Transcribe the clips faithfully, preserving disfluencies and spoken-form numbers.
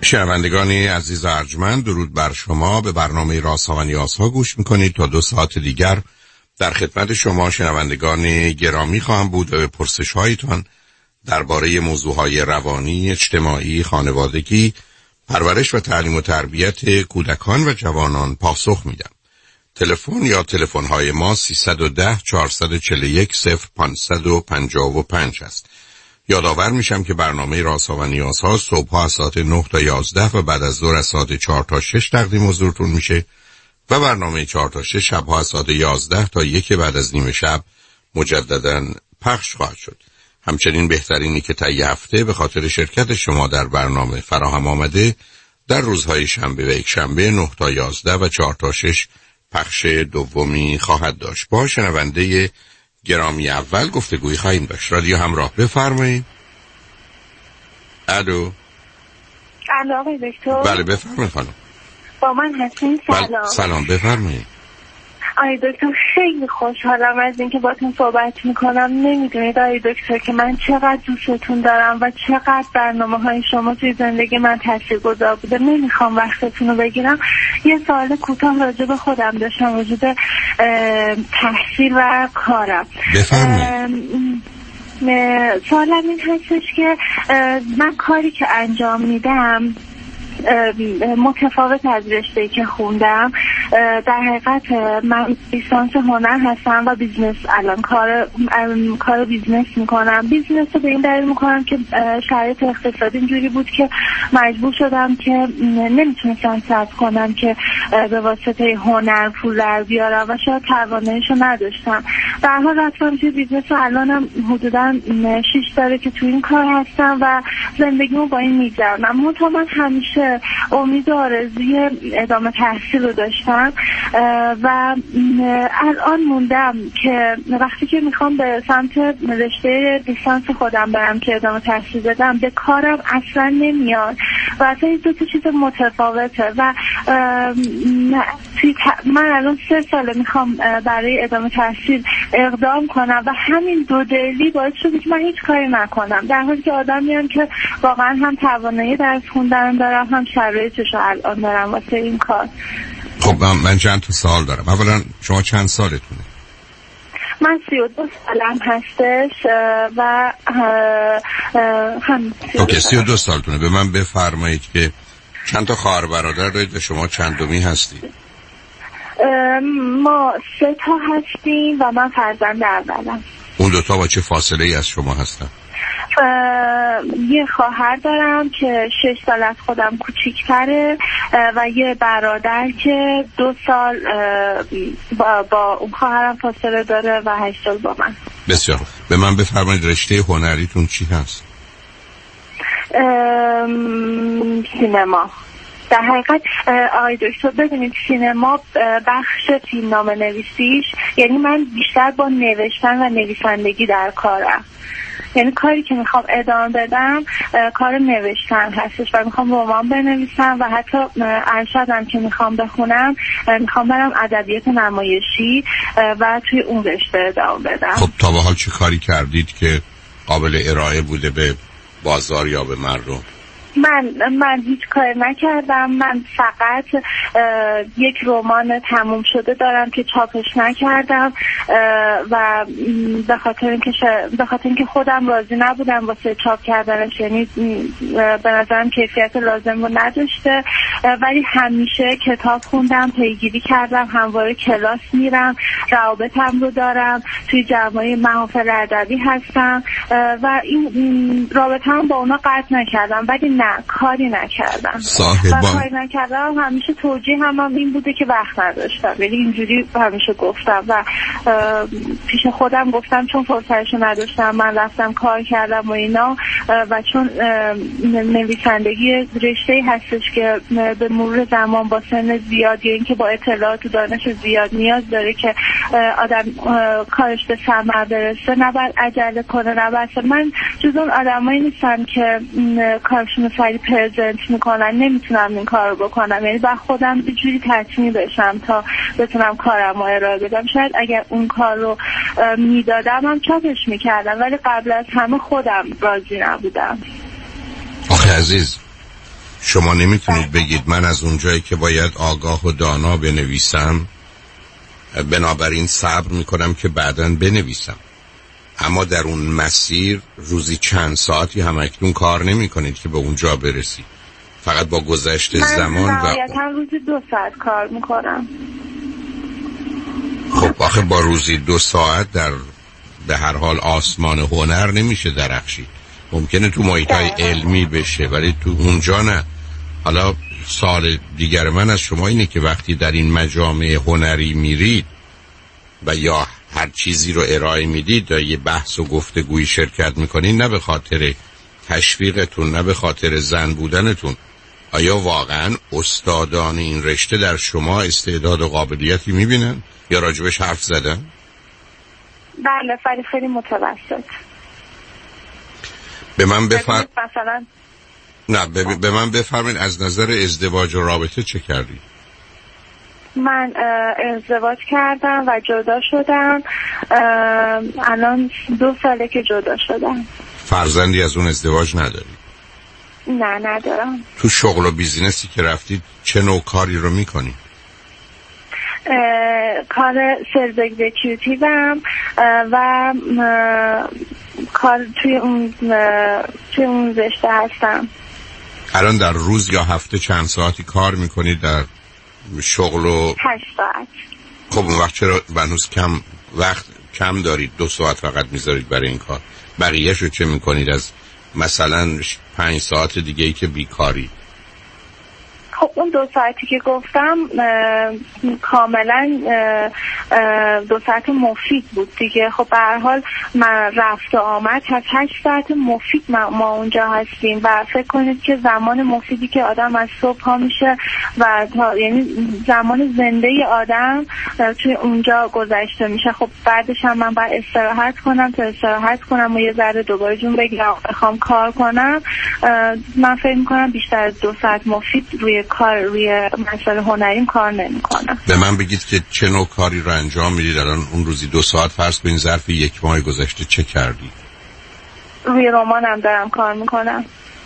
شنوندگان عزیز ارجمند، درود بر شما. به برنامه رازها و نیازها گوش میکنید. تا دو ساعت دیگر در خدمت شما شنوندگان گرامی خواهم بود و به پرسش هایتان درباره موضوعهای روانی، اجتماعی، خانوادگی، پرورش و تعلیم و تربیت کودکان و جوانان پاسخ میدم. تلفن یا تلفن های ما سیصد و ده چهارصد و چهل و یک صفر پانصد و پنجاه و پنج است. یادآور میشم که برنامه رازها و نیازها صبح‌ها از ساعت نه تا یازده و بعد از ظهر از ساعت چهار تا شش تقدیم حضورتون میشه و برنامه چهار تا شش شب‌ها از ساعت یازده تا یک بعد از نیم شب مجدداً پخش خواهد شد. همچنین بهترینی که طی هفته به خاطر شرکت شما در برنامه فراهم آمده در روزهای شنبه و یک شنبه نه تا یازده و چهار تا شش پخش دومی خواهد داشت. با شنونده گرامی اول گفتگویی خواهیم داشت. رادیو همراه، بفرمایید. الو. الو آقای دکتر. بله بفرمایید خانم. با من هستین؟ سلام. بله سلام، بفرمایید. آقای دکتر خیلی خوشحالم از اینکه باهاتون صحبت میکنم. نمیدونید آقای دکتر که من چقدر دوستتون دارم و چقدر برنامه های شما توی زندگی من تاثیرگذار بوده. نمیخوام وقتتون رو بگیرم. یه سوال کوتاه راجع به خودم داشتم، وجود تحصیل و کارم. بفرمایید. سوالم این هستش که من کاری که انجام میدم متفاوت از رشته‌ای که خوندم. در حقیقت من لیسانس هنر هستم و بیزنس الان کار کار بیزنس میکنم. بیزنس رو به این دلیل میکنم که شرایط اقتصادی اینجوری بود که مجبور شدم که نمیتونستم صرف کنم که به واسطه هنر پول در بیارم و شاید تواناییشو نداشتم. در حال رفتم توی بیزنس و الانم حدودا شش ساله که توی این کار هستم و زندگیمو با این میگذرونم. منتها من همیشه امید و آرزوی ادامه تحصیل رو داشتم و الان موندم که وقتی که میخوام به سمت رشته لیسانس خودم برم که ادامه تحصیل بدم، به کارم اصلا نمیاد و اصلا این دو تا چیز متفاوته و من الان سه ساله میخوام برای ادامه تحصیل اقدام کنم و همین دو دلی باعث شده که من هیچ کاری نکنم، در حالی که آدمیم که واقعا هم توانایی درس خوندن دارم هم شرایطش رو الان دارم واسه این کار. خب من چند تا سوال دارم. اولا شما چند سالتونه؟ من سی و دو سالم هستش و هم اوکی سی و دو سالتونه. به من بفرمایید که چند تا خواهر برادر دارید و شما چندمی هستید؟ ما سه تا هستیم و من فرزند اولم. اون دوتا با چه فاصله ای از شما هستن؟ یه خواهر دارم که شش سال از خودم کوچیک‌تره و یه برادر که دو سال با, با اون خواهرم فاصله داره و هشت سال با من. بسیار. به من بفرمایید رشته هنریتون چی هست؟ سینما. در حقیقت آقای دکتر ببینید سینما بخش فیلمنامه نویسیش، یعنی من بیشتر با نوشتن و نویسندگی در کارم، یعنی کاری که میخوام ادامه بدم کار نوشتن هستش و میخوام رمان بنویسم و حتی ارشدم که میخوام بخونم میخوام برم ادبیات نمایشی و توی اون رشته ادامه بدم. خب تا به حال چه کاری کردید که قابل ارائه بوده به بازار یا به مردم؟ من من هیچ کار نکردم. من فقط یک رمان تموم شده دارم که چاپش نکردم و به خاطر اینکه به خاطر اینکه خودم راضی نبودم واسه چاپ کردنش، یعنی به نظرم کیفیت لازم رو نداشته، ولی همیشه کتاب خوندم، پیگیری کردم، همواره کلاس میرم، روابطم رو دارم، توی جمعای محافل ادبی هستم و این رابطه‌ام با اونا قطع نکردم، ولی نه کاری نکردم. صاحبان و کاری نکردم همیشه توجیه هم, هم این بوده که وقت نداشتم، یعنی اینجوری همیشه گفتم و پیش خودم گفتم چون فرصتشو نداشتم من رفتم کار کردم و اینا و چون نویسندگی رشته‌ای هستش که به مرور زمان با سن زیاد یا اینکه با اطلاعات و دانش زیاد نیاز داره که آدم کارش به ثمر برسه، نباید عجله کنه، نباید. من جز اون آدمایی نیستم که کارشون سریع پرزنت میکنن، نمیتونم این کار رو بکنم، یعنی با خودم یه جوری تطمین بشم تا بتونم کارم رو ارائه بدم. شاید اگر اون کار رو میدادم هم چاپش میکردم، ولی قبل از همه خودم راضی نبودم. آخه عزیز شما نمیتونید بگید من از اونجایی که باید آگاه و دانا بنویسم بنابراین صبر میکنم که بعداً بنویسم، اما در اون مسیر روزی چند ساعتی هم اکنون کار نمی کنید که به اونجا برسید، فقط با گذشت زمان و من روزی دو ساعت کار میکنم. خب آخه با روزی دو ساعت در به هر حال آسمان هنر نمیشه درخشید. ممکنه تو محیطای علمی بشه ولی تو اونجا نه. حالا سوال دیگر من از شما اینه که وقتی در این مجامع هنری میرید و یا هر چیزی رو ارائه میدید یا یه بحث و گفتگوی شرکت میکنید، نه به خاطر تشویقتون نه به خاطر زن بودنتون، آیا واقعا استادان این رشته در شما استعداد و قابلیتی میبینن یا راجبش حرف زدن؟ بله خیلی خیلی متوسط. به من بفرم مثلا نه ب... به من بفرمین از نظر ازدواج و رابطه چه کردی؟ من ازدواج کردم و جدا شدم. الان دو ساله که جدا شدم. فرزندی از اون ازدواج نداری؟ نه ندارم. تو شغل و بیزینسی که رفتید چه نوع کاری رو میکنی؟ کار سلز اگزیکیوتیوم و کار توی اون توی اون رشته هستم. الان در روز یا هفته چند ساعتی کار میکنید در شغل و هشت ساعت؟ خب اون وقت چرا هنوز کم وقت کم دارید؟ دو ساعت فقط میذارید برای این کار، بقیه‌اش رو چه میکنید از مثلا پنج ساعت دیگه ای که بیکاری؟ خب اون دو ساعتی که گفتم کاملا دو ساعت مفید بود دیگه. خب به هر حال من رفت و آمد هست هشت ساعت مفید ما, ما اونجا هستیم و فکر کنید که زمان مفیدی که آدم از صبح ها میشه و تا یعنی زمان زنده آدم توی اونجا گذشته میشه. خب بعدش هم من باید استراحت کنم تا استراحت کنم و یه ذره دوباره جون بگیرم بخوام کار کنم. من فکر میکنم بیشتر از دو ساعت مفید روی کار روی مسائل هنریم کار نمی‌کنم. به من بگید که چه نوع کاری رو انجام میدید الان؟ اون روزی دو ساعت فرض کنین ظرف یک ماه گذشته چه کردی؟ روی رمانم دارم کار میکنم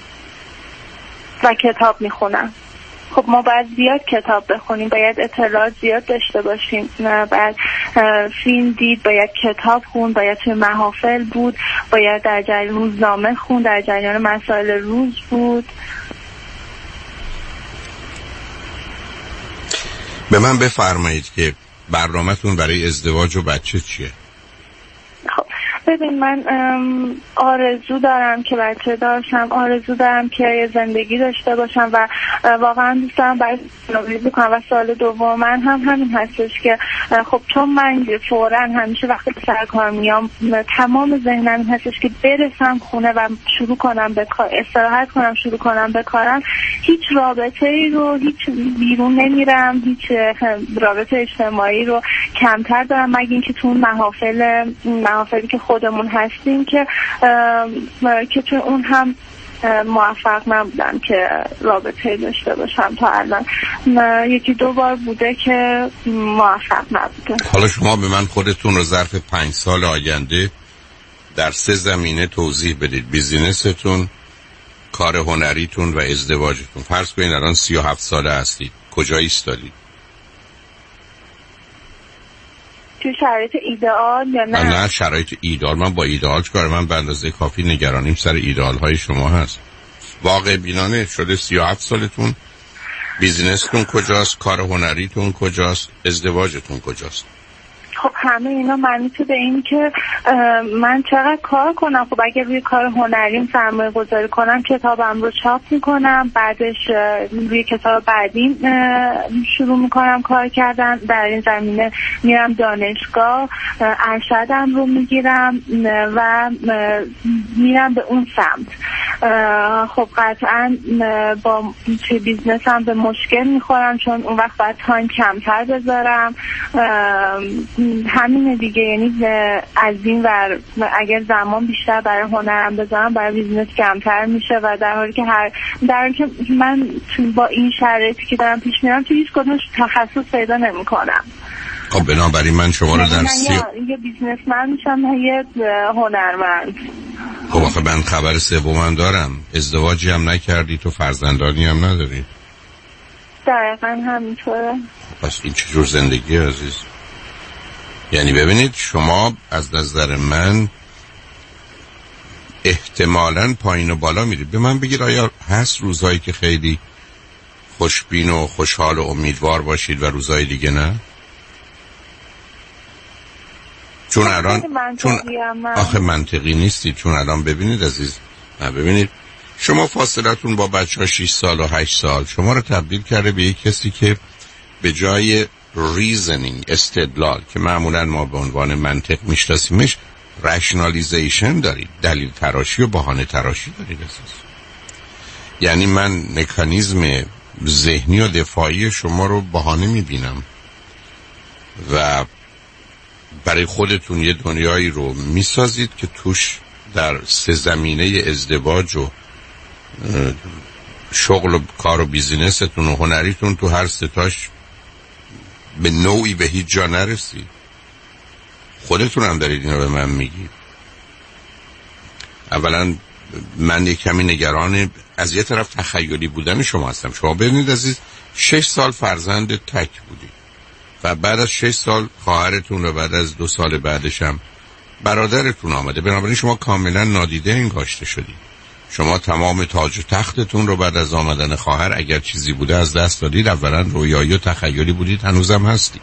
و کتاب میخونم. خب ما باید زیاد کتاب بخونیم، باید اطلاعات زیاد داشته باشیم، باید فیلم دید، باید کتاب خون، باید توی محافل بود، باید در جریان روزنامه خون، در جریان مسائل روز بود. به من بفرمایید که برنامه‌تون برای ازدواج و بچه چیه؟ خب ببین من آرزو دارم که بچه داشتم، آرزو دارم که زندگی داشته باشم و واقعا دوست دارم برای زندگی بکنم و سال دوم من هم همین هستش که خب چون من فوراً همیشه وقتی به سر کار میام تمام ذهنم این هستش که برسم خونه و شروع کنم به کار، استراحت کنم، شروع کنم به کارم. هیچ رابطه ای رو هیچ بیرون نمیرم، هیچ رابطه اجتماعی رو کمتر دارم مگه اینکه تو محافل محافلی که خودمون هستیم که که تو اون هم موفق نبودم که رابطه داشته باشم. تا الان یکی دو بار بوده که موفق نبوده. حالا شما به من خودتون رو ظرف پنج سال آینده در سه زمینه توضیح بدید: بیزینستون، کار هنریتون و ازدواجتون. فرض کنید الان سی و هفت ساله هستید، کجا ایستادید؟ تو شرایط ایدئال یا نه؟ نه شرایط ایدئال. من با ایدئال چه کار؟ من به اندازه کافی نگرانیم سر ایدئال های شما هست. واقع بینانه شده سی و هفت سالتون، بیزینستون کجاست، کار هنریتون کجاست، ازدواجتون کجاست؟ خب همه اینا مربوط به این که من چقدر کار کنم. خب اگر روی کار هنریم سرمایه گذاری کنم کتابم رو چاپ میکنم، بعدش روی کتاب بعدی شروع میکنم کار کردن. در این زمینه میرم دانشگاه، ارشدم رو میگیرم و میرم به اون سمت. خب قطعا با توی بیزنسم به مشکل میخورم چون اون وقت باید تایم کمتر بذارم. همینه دیگه، یعنی از این ور اگر زمان بیشتر برای هنرم بذارم برای بیزنس کمتر میشه و در حالی که هر در حالی که من با این شرایطی که دارم پیش میرم تو هیچ کدومش تخصص پیدا نمیکنم. خب بنابراین من شما رو در سی یه بیزنسمن میشم نه یه هنرمند. خب آخه من خبر سومم دارم، ازدواجی هم نکردی تو، فرزندانی هم نداری. دقیقا همینطوره. پس این چجور زندگی عزیز؟ یعنی ببینید شما از نظر من احتمالاً پایین و بالا میرید. به من بگید آیا هست روزهایی که خیلی خوشبین و خوشحال و امیدوار باشید و روزهای دیگه نه؟ چون الان چون آخه منطقی نیستید. چون الان ببینید عزیز، نه ببینید شما فاصلتون با بچه ها شش سال و هشت سال شما رو تبدیل کرده به یک کسی که به جای ریزنینگ، استدلال که معمولا ما به عنوان منطق میشناسیمش، رشنالیزیشن دارید، دلیل تراشی و بهانه تراشی دارید اساس. یعنی من مکانیزم ذهنی و دفاعی شما رو بهانه میبینم و برای خودتون یه دنیایی رو میسازید که توش در سه زمینه ازدواج و شغل و کار و بیزینستون و هنریتون تو هر ستاش به نوعی به هیچ جا نرسید. خودتون هم دارید اینو به من میگید. اولا من یک کمی نگران از یه طرف تخیلی بودن شما هستم. شما ببینید عزیز، شش سال فرزند تک بودید و بعد از شش سال خواهرتون و بعد از دو سال بعدش هم برادرتون آمده. بنابراین شما کاملا نادیده انگاشته شدید. شما تمام تاج و تختتون رو بعد از آمدن خواهر اگر چیزی بوده از دست دادید. اولا رویایی و تخیلی بودید، هنوزم هستید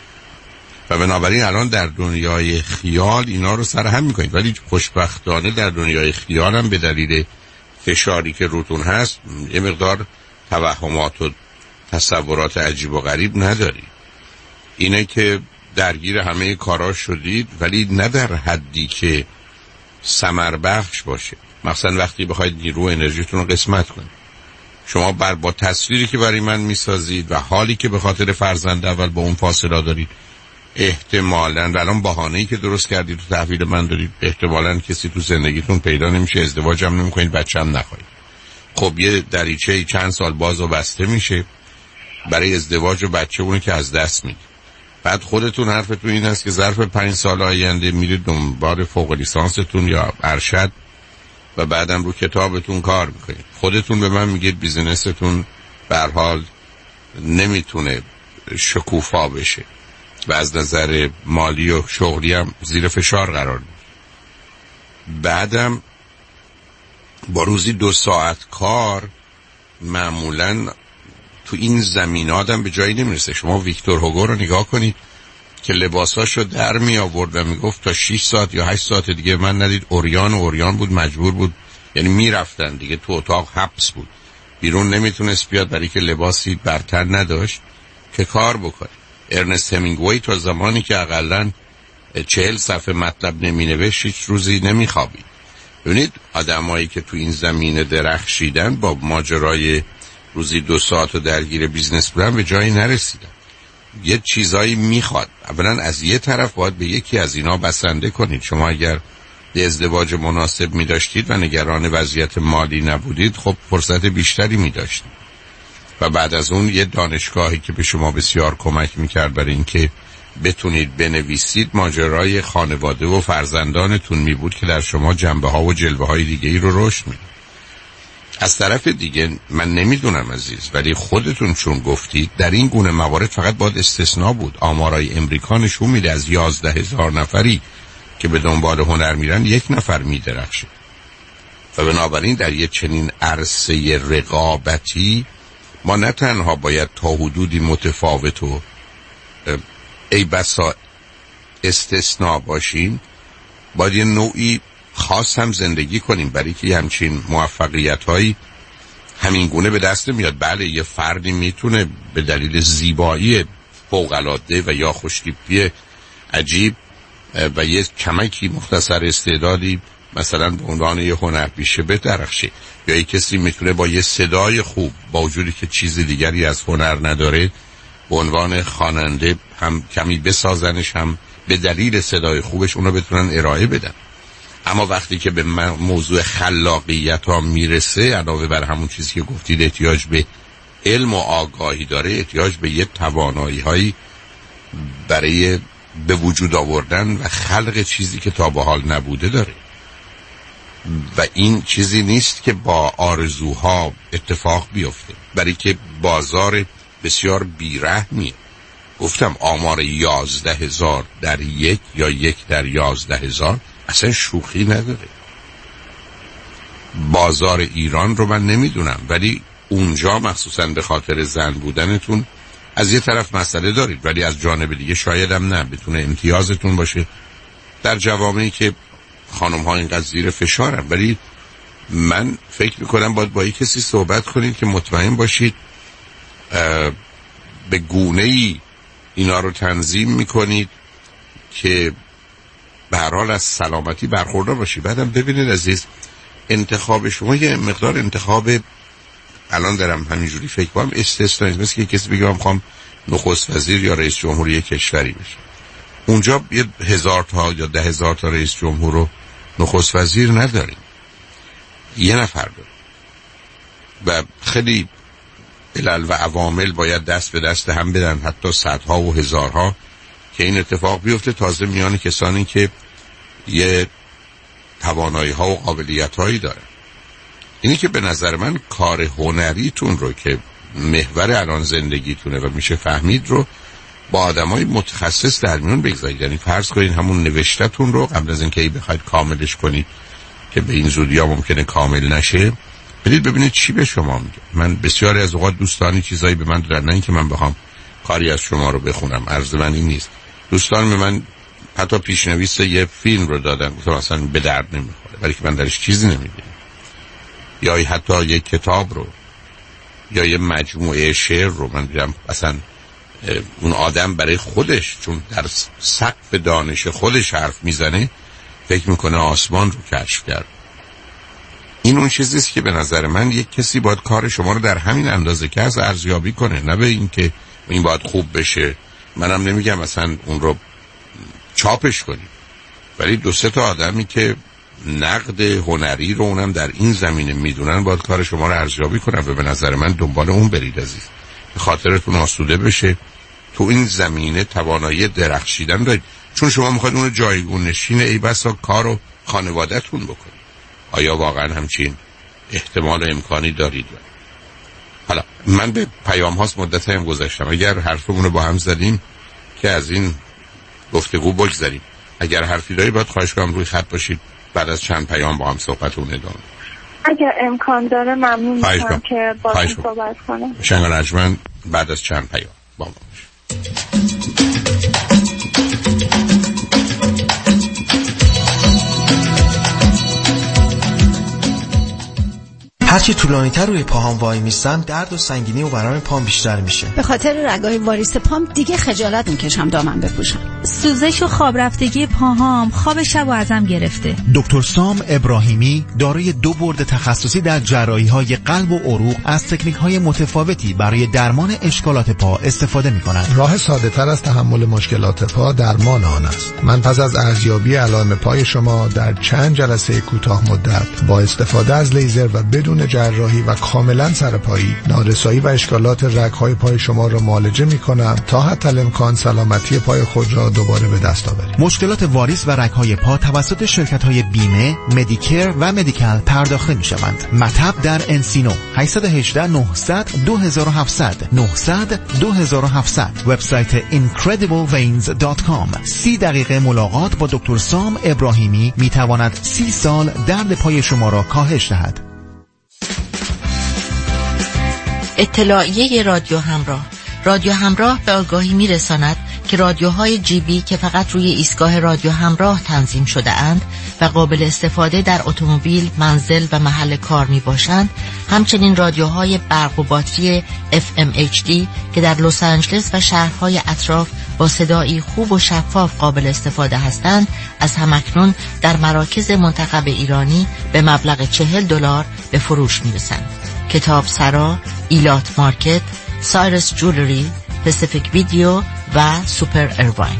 و بنابراین الان در دنیای خیال اینا رو سرهم میکنید. ولی خوشبختانه در دنیای خیال هم به دلیل فشاری که روتون هست یه مقدار توهمات و تصورات عجیب و غریب ندارید. اینه که درگیر همه کارا شدید ولی نه در حدی که ثمر بخش باشه. مثلا وقتی بخواید نیرو انرژیتون رو قسمت کنید، شما بر با تصویری که برای من میسازید و حالی که به خاطر فرزند اول با اون فاصله دارید، احتمالاً الان بهانه‌ای که درست کردید تو تحویل من دارید، احتمالاً کسی تو زندگیتون پیدا نمیشه، ازدواج هم نمی‌کنید، بچه هم نخواهید. خب یه دریچه چند سال باز و بسته میشه برای ازدواج و بچه، اون که از دست میدید. بعد خودتون حرفتون این است که ظرف پنج سال آینده میرید دنبال فوق لیسانستون یا ارشد و بعدم رو کتابتون کار میکنید. خودتون به من میگید بیزینستون به هر حال نمیتونه شکوفا بشه و از نظر مالی و شغلی هم زیر فشار قرار میگیره. بعدم با روزی دو ساعت کار معمولاً تو این زمین آدم به جایی نمیرسه. شما ویکتور هوگو رو نگاه کنید که لباساشو در می آورد و میگفت تا شش ساعت یا هشت ساعت دیگه من ندید اوریان و اوریان بود، مجبور بود، یعنی میرفتن دیگه، تو اتاق حبس بود، بیرون نمیتونست بیاد برای که لباسی برتر نداشت که کار بکنه. ارنست همینگوی تا زمانی که اقلن چهل صفحه مطلب نمی نوشت هیچ روزی نمی خوابید. ببینید آدمایی که تو این زمینه درخشیدن با ماجرای روزی دو ساعت و درگیر بیزنس بودن به جایی نرسیدن. یه چیزایی میخواد. اولا از یه طرف باید به یکی از اینا بسنده کنید. شما اگر یه ازدواج مناسب میداشتید و نگران وضعیت مالی نبودید، خب فرصت بیشتری میداشتید و بعد از اون یه دانشگاهی که به شما بسیار کمک میکرد برای اینکه بتونید بنویسید، ماجرای خانواده و فرزندانتون میبود که در شما جنبه ها و جلوه های دیگه ای رو رشد میدید. از طرف دیگه من نمیدونم عزیز، ولی خودتون چون گفتید در این گونه موارد فقط باید استثناء بود. آمارای امریکا نشون میده از یازده هزار نفری که به دنبال هنر میرن یک نفر میدرخشه و بنابراین در یک چنین عرصه رقابتی ما نه تنها باید تا حدودی متفاوت و ای بسا استثناء باشیم، باید یه نوعی خاص هم زندگی کنیم، برای که همچین موفقیت هایی همین گونه به دست میاد. بله یه فردی میتونه به دلیل زیبایی فوق‌العاده و یا خوشتیپی عجیب و یه کمکی مختصر استعدادی مثلا به عنوان یه هنرپیشه بدرخشه، یا یه کسی میتونه با یه صدای خوب با وجودی که چیز دیگری از هنر نداره به عنوان خواننده هم کمی بسازنش، هم به دلیل صدای خوبش اونو بتونن ارائه بدن. اما وقتی که به موضوع خلاقیت ها میرسه، علاوه بر همون چیزی که گفتید احتیاج به علم و آگاهی داره، احتیاج به یه توانایی هایی برای به وجود آوردن و خلق چیزی که تا به حال نبوده داره. و این چیزی نیست که با آرزوها اتفاق بیفته، برای که بازار بسیار بیرحمیه. گفتم آمار یازده هزار در یک یا یک در یازده هزار اصلا شوخی نداره. بازار ایران رو من نمیدونم، ولی اونجا مخصوصا به خاطر زن بودنتون از یه طرف مسئله دارید، ولی از جانب دیگه شاید هم نه بتونه امتیازتون باشه در جوامعی که خانم ها اینقدر زیر فشارن. ولی من فکر میکنم باید با یک کسی صحبت کنید که مطمئن باشید به گونه‌ای اینا رو تنظیم میکنید که به هر حال از سلامتی برخوردار باشید. بعدم ببینید عزیز، انتخاب شما یه مقدار انتخاب، الان دارم همینجوری فکر کنم استثنایی، مثل که کسی بگه من میخوام نخست وزیر یا رئیس جمهوری کشوری بشم. اونجا یه هزار تا یا ده هزار تا رئیس جمهور رو نخست وزیر نداریم، یه نفر داریم و خیلی علل و عوامل باید دست به دست هم بدن، حتی صدها و هزارها، که این اتفاق بیفته. تازه میان کسانی که یه توانایی ها و قابلیت هایی دارن. اینی که به نظر من کار هنریتون رو که محور الان زندگیتونه و میشه فهمید رو با آدمای متخصص در میون بگذارید. یعنی فرض کنید همون نوشته‌تون رو قبل از اینکه بخواید کاملش کنید که به این زودی ها ممکنه کامل نشه، بدید ببینید چی به شما میگه. من بسیاری از اوقات دوستانی چیزایی به من دادن، نه اینکه من بخوام کاری از شما رو بخونم، عرض من این نیست. دوستان به من حتی پیشنویس یه فیلم رو دادن که اصلا به درد نمیخوره، ولی که من درش چیزی نمیبینم، یا حتی یه کتاب رو یا یه مجموعه شعر رو من دیدم اصلا اون آدم برای خودش، چون در سقف دانش خودش حرف میزنه، فکر میکنه آسمان رو کشف کرد. این اون چیزیست که به نظر من یک کسی باید کار شما رو در همین اندازه که از ارزیابی کنه، نه به این که این باید خوب بشه. منم نمیگم مثلا اون رو چاپش کنیم، ولی دو سه تا آدمی که نقد هنری رو اونم در این زمینه میدونن باید کار شما رو ارزیابی کنن و به نظر من دنبال اون برید عزیز، به خاطرتون آسوده بشه. تو این زمینه توانایی درخشیدن دارید، چون شما میخواید اون رو جایگون نشین ای بسا کار و خانواده‌تون بکنید. آیا واقعا همچین احتمال و امکانی دارید؟ حالا من به پیام هاست مدت هم گذاشتم، اگر حرفمون رو با هم زدیم که از این گفتگو بگذاریم. اگر حرفی داری باید خواهش کنم روی خط باشید، بعد از چند پیام با هم صحبتون ادامه. اگر امکان داره ممنون میشم که با هم صحبت کنم. شنگ رجمن بعد از چند پیام با ما باشید. هرچی طولانی‌تر روی پاهام وای میستم درد و سنگینی و ورم پام بیشتر میشه. به خاطر رگای واریس پام دیگه خجالت میکشم دامن بپوشم. سوزش و خواب رفتگی پاهام خواب شب و ازم گرفته. دکتر سام ابراهیمی دارای دو بورد تخصصی در جراحی‌های قلب و عروق از تکنیک‌های متفاوتی برای درمان اشکالات پا استفاده می‌کنند. راه ساده‌تر از تحمل مشکلات پا درمان آن است. من پس از ارزیابی علائم پای شما در چند جلسه کوتاه مدت با استفاده از لیزر و بدون جراحی و کاملا سرپایی، نارسایی و اشکالات رگ‌های پای شما را معالجه می‌کنم تا حتی الامکان سلامتی پای خود را دوباره به دست آورید. مشکلات واریس و رگ‌های پا توسط شرکت‌های بیمه، مدیکر و مدیکال پرداخته می‌شوند. مطب در انسینو هشت یک هشت نه صفر صفر دو هفت صفر صفر نه صفر صفر دو هفت صفر صفر. وبسایت incredible veins دات کام. سی دقیقه ملاقات با دکتر سام ابراهیمی می‌تواند سی سال درد پای شما را کاهش دهد. اطلاعیه رادیو همراه. رادیو همراه به آگاهی میرساند که رادیوهای جی بی که فقط روی ایستگاه رادیو همراه تنظیم شده اند و قابل استفاده در اتومبیل، منزل و محل کار می باشند، همچنین رادیوهای برق و باتری اف ام اچ دی که در لس آنجلس و شهرهای اطراف با صدایی خوب و شفاف قابل استفاده هستند، از همکنون در مراکز منتخب ایرانی به مبلغ چهل دلار به فروش می رسند. کتاب سرا، ایلات مارکت، سایرس جولری، پسیفیک ویدیو و سوپر ایرواین.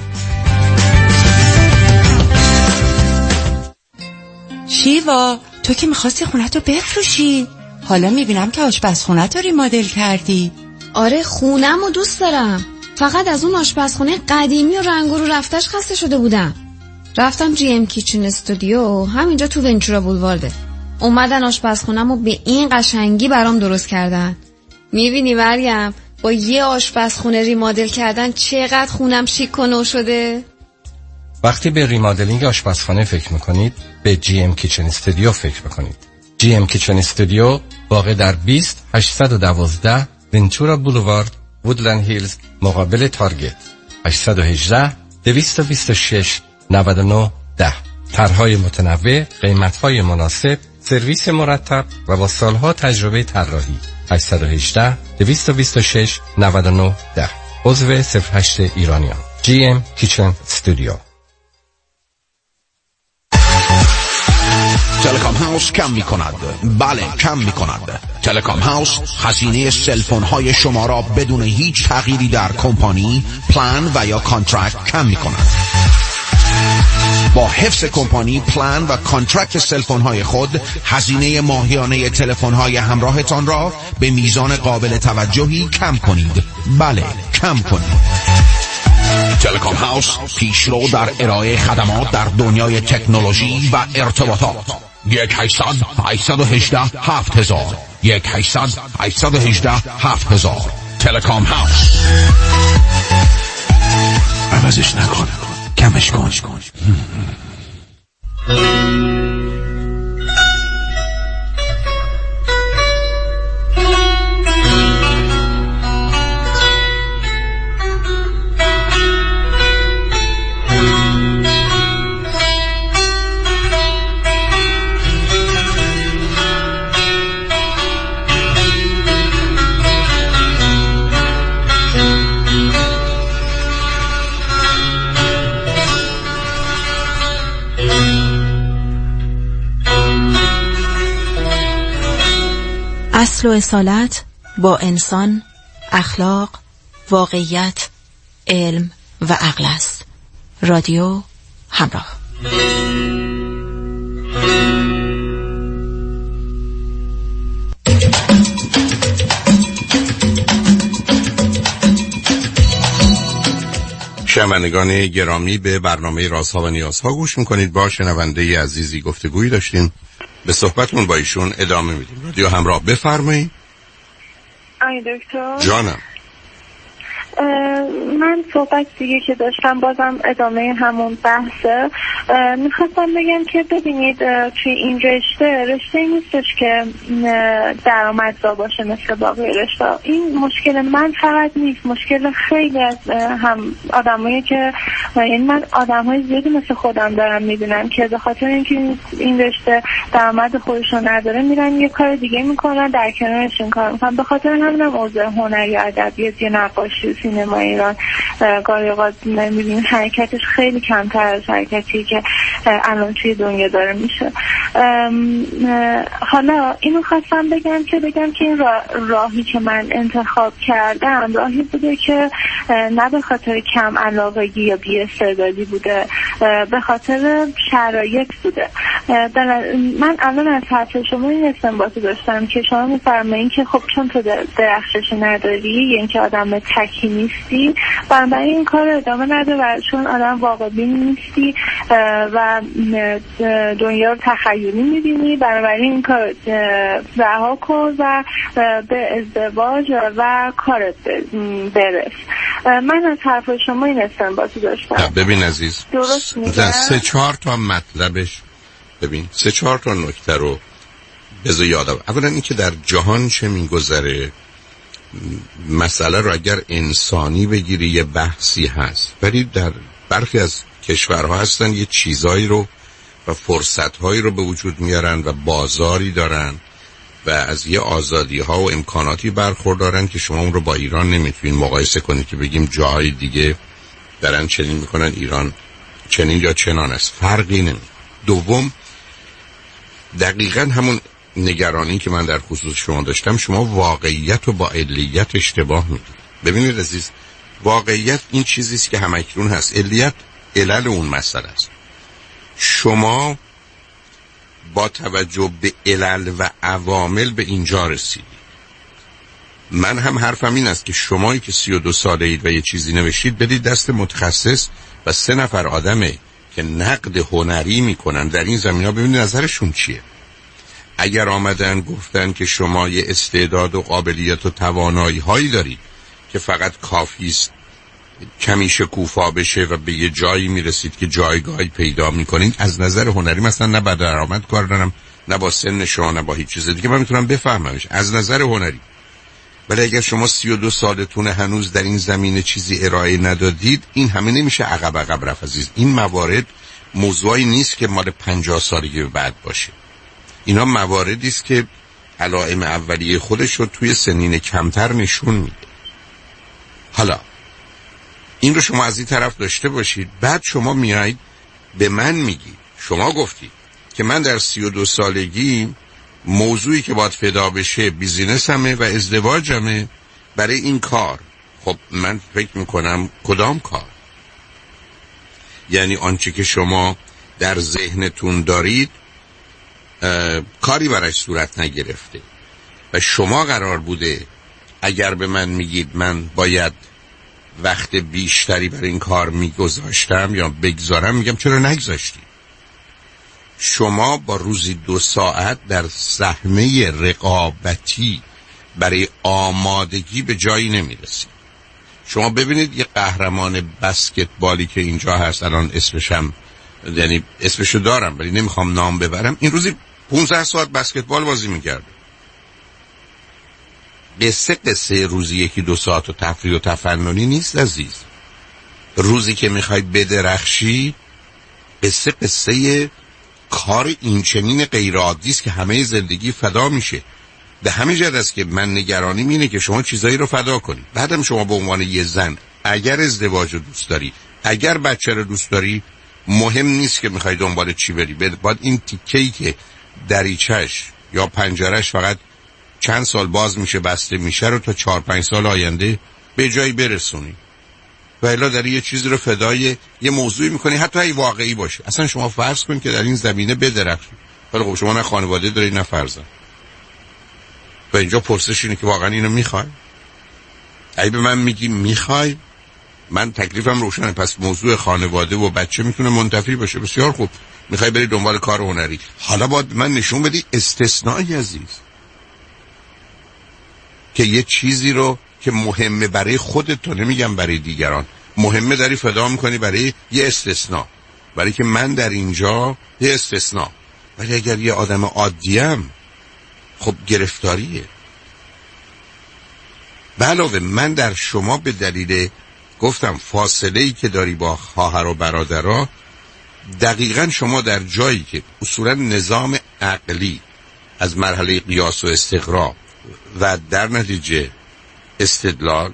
شیوا، تو که میخواستی خونت رو بفروشی، حالا میبینم که آشپزخونت رو ریمادل کردی. آره، خونم رو دوست دارم، فقط از اون آشپزخونه قدیمی و رنگ رو رفتش خسته شده بودم. رفتم جی ام کیچن استودیو، همینجا تو ونچورا بولوارده. اومدن آشپزخونه‌مو به این قشنگی برام درست کردن. میبینی مریم، با یه آشپزخونه ریمادل کردن چقدر خونم شیک و نو شده. وقتی به ریمادلینگ آشپزخانه فکر میکنید، به جی ام کیچن استودیو فکر میکنید. جی ام کیچن استودیو واقع در بیست هشتصد و دوازده ونچورا بولوارد، وودلند هیلز، مقابل تارگت. هشت یک هشت دویست و بیست و شش نود و نه ده. طرح‌های متنوع، قیمت‌های مناسب، سرویس مرتب و با سالها تجربه طراحی. هشت یک هشت دویست و بیست و شش نود و نه ده. عضو صفر هشت ایرانیان. جی ام کیچن استودیو. تلکام هاوس کم می کند. بله کم می کند. تلکام هاوس هزینه سلفون های شما را بدون هیچ تغییری در کمپانی، پلان و یا کانترکت کم می کند. با حفظ کمپانی، پلان و کانترکت سلفون های خود، هزینه ماهیانه تلفن های همراهتان را به میزان قابل توجهی کم کنید. بله کم کنید. تلکام هاوس پیشرو در ارائه خدمات در دنیای تکنولوژی و ارتباطات. یک هشتصد هشتصد و هجده هفت هزار یک هشتصد هشتصد و هجده هفت هزار. تلکام هاوس. عوضش نکن، کمش کن. اصل و اصالت با انسان، اخلاق، واقعیت، علم و عقل است. رادیو همراه. شنوندگان گرامی، به برنامه رازها و نیازها گوش میکنید. با شنونده عزیزی گفتگویی داشتیم، به صحبتمون با ایشون ادامه میدیم. رادیو همراه، بفرمایید. آی دکتر جانم. من صحبت دیگه که داشتم بازم ادامه همون بحثه. میخواستم بگم که ببینید توی این رشته رشته نیستش که درآمدزا باشه مثل باقی رشته. این مشکل من فقط نیست، مشکل خیلی از هم آدمایی که یعنی من آدمای زیادی مثل خودم دارم میبینم که به خاطر اینکه این رشته درآمد خودشون نداره میرن یه کار دیگه میکنن، در کنارش این کار میکنن. به خاطر همینم حوزه هنر یا ادبیات یا نقاشی سینما ایران گاهی اوقات می‌بینیم حرکتش خیلی کمتر از حرکتی که الان توی دنیا داره میشه. حالا اینو خواستم بگم که بگم که این راهی که من انتخاب کردم راهی بوده که نه به خاطر کم علاقگی یا بی‌استعدادی بوده، به خاطر شرایط بوده. من الان از حرف شما این استنباط داشتم که شما می‌فرمایید که خب چون تو درخشش نداری یا اینکه آدم تکی نیستی، بنابراین این کار ادامه نده و چون آدم واقعی نیستی و دنیا رو تخیلی می‌بینی، بنابراین این کار رها کن و به ازدواج و کارت برس. من از حرف شما این استنباطی داشتم. ببین عزیز، درست میگم؟ سه چهار تا مطلبش، ببین سه چهار تا نکته رو بذار یادم. اولا این که در جهان چه میگذره، مسئله رو اگر انسانی بگیری یه بحثی هست، ولی در برخی از کشورها هستن یه چیزایی رو و فرصتهایی رو به وجود میارن و بازاری دارن و از یه آزادی ها و امکاناتی برخوردارن که شما اون رو با ایران نمیتونین مقایسه کنید که بگیم جاهای دیگه دارن چنین میکنن، ایران چنین یا چنان است، فرقی نمی. دوم، دقیقاً همون نگرانی که من در خصوص شما داشتم، شما واقعیت رو با علیت اشتباه میگید. ببینید عزیز، واقعیت این چیزیست که همکنون هست، علیت علل اون مسئله است. شما با توجه به علل و عوامل به اینجا رسیدید. من هم حرفم این است که شمایی که سی و دو ساله اید و یه چیزی نوشتید بدید دست متخصص و سه نفر آدمه که نقد هنری میکنن در این زمینه ببینید نظرشون چیه. اگر آمدن گفتن که شما یه استعداد و قابلیت و توانایی هایی دارید که فقط کافی است کمی شکوفا بشه و به یه جایی میرسید که جایگاهی پیدا میکنید، از نظر هنری مثلا نه با درآمد کار دارم، نه با سن شما، نه با هیچ چیز دیگه، من میتونم بفهممش از نظر هنری. ولی اگر شما سی و دو سالتون هنوز در این زمینه چیزی ارائه ندادید، این همه نمیشه عقب عقب رفت عزیز. این موارد موضوعی نیست که مال پنجاه سالگی به بعد باشه. اینا مواردی است که علائم اولیه خودش رو توی سنین کمتر نشون میده. حالا این رو شما از این طرف داشته باشید، بعد شما میایید به من میگید، شما گفتید که من در سی و دو سالگی موضوعی که باید فدا بشه بیزینسمه و ازدواجمه. برای این کار خب من فکر میکنم کدام کار؟ یعنی آنچه که شما در ذهنتون دارید کاری برایش صورت نگرفته و شما قرار بوده اگر به من میگید من باید وقت بیشتری برای این کار میگذاشتم یا بگذارم، میگم چرا نگذاشتی؟ شما با روزی دو ساعت در صحنه رقابتی برای آمادگی به جایی نمیرسید. شما ببینید یه قهرمان بسکتبالی که اینجا هست، الان اسمشم یعنی اسمشو دارم ولی نمیخوام نام ببرم، این روزی پانزده ساعت بسکتبال بازی میکرده. قصه قصه روزی یکی دو ساعت و تفریح و تفننی نیست عزیز. روزی که میخوای بدرخشی قصه قصه کار این چنین غیر عادی است که همه زندگی فدا میشه. به همین جهت است که من نگرانیم اینه که شما چیزایی رو فدا کنید. بعدم شما به عنوان یه زن اگر ازدواج رو دوست داری، اگر بچه رو دوست داری، مهم نیست که میخوای دنبال چی بری. باید این تیکه‌ای که دریچش یا پنجرش فقط چند سال باز میشه بسته میشه رو تا چهار پنج سال آینده به جایی برسونی. و الا داری یه چیزی رو فدای یه موضوعی میکنی حتی اگه واقعی باشه. اصلا شما فرض کن که در این زمینه بدرخشی، ولی خب شما نه خانواده داری نه فرزند. و اینجا پرسش اینه که واقعا اینو میخوای؟ اگه به من میگی میخوای، من تکلیفم روشنه. پس موضوع خانواده و بچه میتونه منتفی باشه. بسیار خوب، میخوای بری دنبال کار هنری، حالا باید من نشون بدی استثنایی عزیز که یه چیزی رو که مهمه برای خودت، تو نمیگم برای دیگران، مهمه داری فدا میکنی برای یه استثناء، برای که من در اینجا یه استثناء. ولی اگر یه آدم عادیم خب گرفتاریه. به علاوه من در شما به دلیل گفتم فاصله‌ای که داری با خواهر و برادرها، دقیقاً شما در جایی که اصولاً نظام عقلی از مرحله قیاس و استقرا و در نتیجه استدلال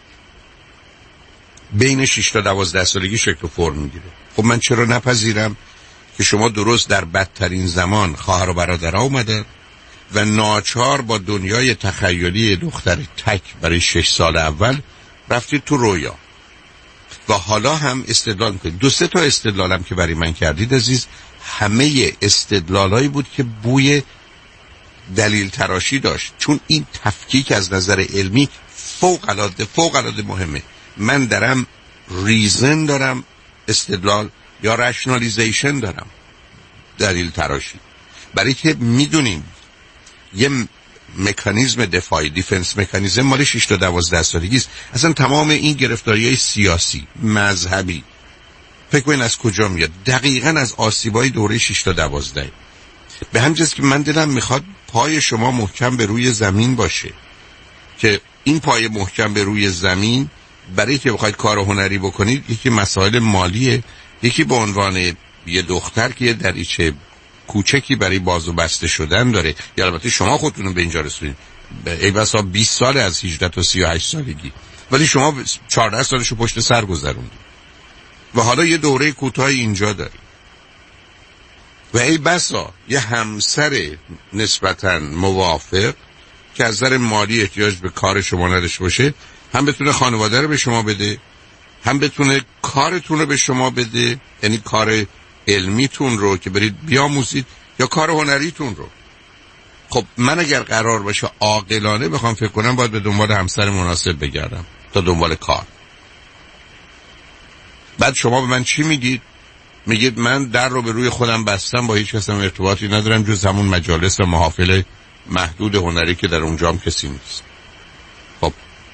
بین شش تا دوازده سالگی شکل و فرم میگیره. خب من چرا نپذیرم که شما درست در بدترین زمان خواهر و برادرها اومدن و ناچار با دنیای تخیلی دختر تک برای شش سال اول رفتید تو رویا و حالا هم استدلال میکنید. دو سه تا استدلالم که برای من کردید عزیز، همه استدلالایی بود که بوی دلیل تراشی داشت، چون این تفکیک از نظر علمی فوق العاده فوق العاده مهمه. من دارم ریزن دارم استدلال یا رشنالیزیشن دارم دلیل تراشی، برای که میدونیم یه مکانیزم دفاعی، دیفنس مکانیزم مال شش تا دوازده سالگی است. اصلا تمام این گرفتاری‌های سیاسی، مذهبی، فکر کنین از کجا میاد؟ دقیقاً از آسیبای دوره شش تا دوازده. به همین جاست که من دلم میخواد پای شما محکم به روی زمین باشه، که این پای محکم به روی زمین برای که بخواید کار هنری بکنید، یکی مسائل مالیه، یکی به عنوان یه دختر که یه دریچه کوچکی برای باز و بسته شدن داره. یا البته شما خودتون به اینجا رسیدین، ای بسا بیست سال از هجده تا سی و هشت سالگی، ولی شما چهارده سالشو پشت سر گذروندید و حالا یه دوره کوتاه اینجا داری و ای بسا یه همسر نسبتاً موافق که از نظر مالی احتیاج به کار شما نداشته باشه، هم بتونه خانواده رو به شما بده، هم بتونه کارتون رو به شما بده، یعنی کار علمیتون رو که برید بیاموزید یا کار هنریتون رو. خب من اگر قرار باشه عاقلانه بخوام فکر کنم، باید به دنبال همسر مناسب بگردم تا دنبال کار. بعد شما به من چی میگید؟ میگید من در رو به روی خودم بستم، با هیچ کس ارتباطی ندارم جز همون مجالس و محافل محدود هنری که در اونجام کسی نیست. خب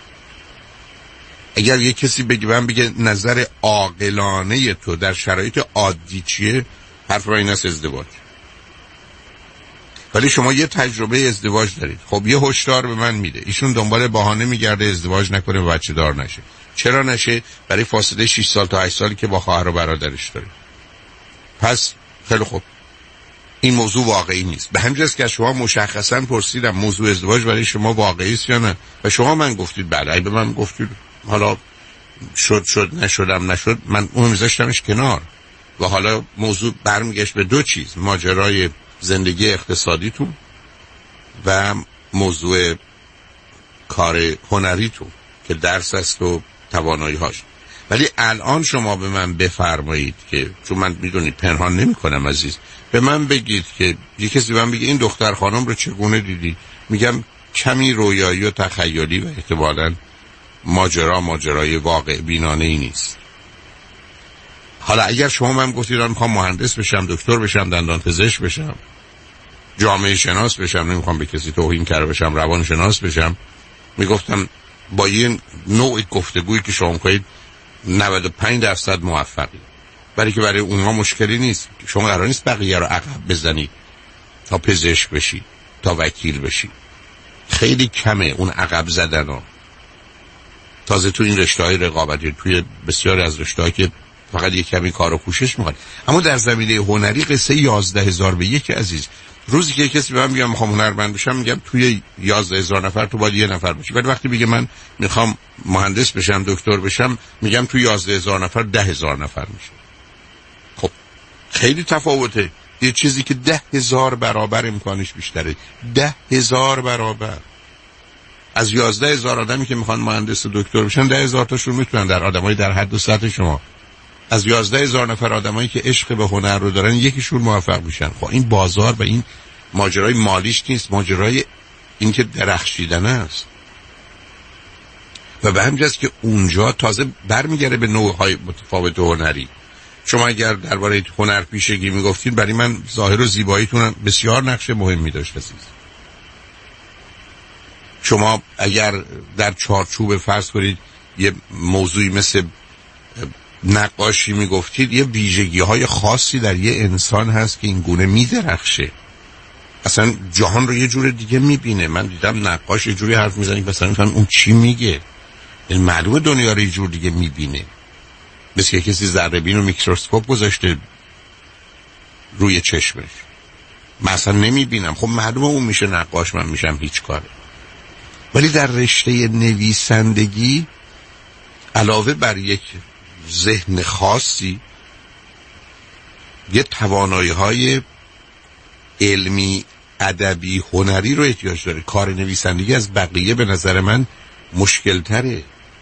اگر یه کسی بگه من بگه نظر عاقلانه تو در شرایط عادی چیه، حرف این است ازدواج. ولی شما یه تجربه ازدواج دارید. خب یه هشدار به من میده، ایشون دنبال بهانه میگرده ازدواج نکنه و بچه دار نشه. چرا نشه؟ برای فاصله شش سال تا هشت سالی که با خواهر و برادرش داره. پس خیلی خوب، این موضوع واقعی نیست. به همین جاست که شما مشخصا پرسیدم موضوع ازدواج برای شما واقعی است یا نه، و شما من گفتید بله. اگه به من گفتید حالا شد شد نشدم نشد، من اون میذاشتمش کنار و حالا موضوع برمیگشت به دو چیز: ماجرای زندگی اقتصادیتون و موضوع کار هنریتون که درس است و توانایی هاش. ولی الان شما به من بفرمایید که، چون من میدونید پنهان نمی کنم عزیز، به من بگید که یه کسی به من بگه این دختر خانم رو چگونه دیدی، میگم کمی رویایی و تخیلی و احتمالاً ماجرا ماجرای واقع بینانه ای نیست. حالا اگر شما من گفتید من میخوام مهندس بشم، دکتر بشم، دندان پزشک بشم، جامعه شناس بشم، نمیخوام به کسی توهین کرده بشم، روان شناس بشم، میگفتم با این نوع گفتگویی که شما میکنید نود و پنج درصد موفقی. برای که برای اونها مشکلی نیست. شما قرار نیست بقیه رو عقب بزنید تا پزشک بشی، تا وکیل بشی. خیلی کمه اون عقب زدن ها. تازه تو این رشته‌های رقابتی، توی بسیاری از رشته‌ها که فقط یک کمی کار و کوشش می‌خواد. اما در زمینه هنری قصه یازده هزار به یک عزیز. روزی که کسی به من میگه میخوام هنرمند بشم، میگم توی یازده هزار نفر تو باید یه نفر باشی. ولی وقتی میگه من میخوام مهندس بشم، دکتر بشم، میگم توی یازده هزار نفر ده هزار نفر میشه. خب خیلی تفاوته. یه چیزی که ده هزار برابر امکانش بیشتره. ده هزار برابر. از یازده هزار آدمی که میخوان مهندس و دکتر بشن، ده هزار تاشون میتونن در آدمای در حد و سطح شما. از یازده هزار نفر آدمایی که عشق به هنر رو دارن، یکیشون موفق میشن. خب این بازار و این ماجرای مالیش نیست، ماجرای این که درخشیدن است. و به همین جاست که اونجا تازه برمیگره به نوع‌های متفاوت هنری. شما اگر درباره هنرپیشگی میگفتین، برای من ظاهر و زیباییتون بسیار نقش مهمی داشت عزیز. شما اگر در چارچوب فرض کنید یه موضوعی مثل نقاشی میگفتید، یه ویژگی های خاصی در یه انسان هست که این گونه میدرخشه، اصلا جهان رو یه جور دیگه میبینه. من دیدم نقاش یه جوری حرف میزنه که مثلا میفهم اون چی میگه، این معلومه دنیا رو یه جور دیگه میبینه. مثل کسی ذره بین و میکروسکوپ گذاشته روی چشمش، من اصلا نمیبینم. خب معلومه اون میشه نقاش، من میشم هیچ کاره. ولی در رشته نویسندگی علاوه بر یک ذهن خاصی، یه توانایی های علمی، ادبی، هنری رو احتیاج داره. کار نویسندگی از بقیه به نظر من مشکل تره،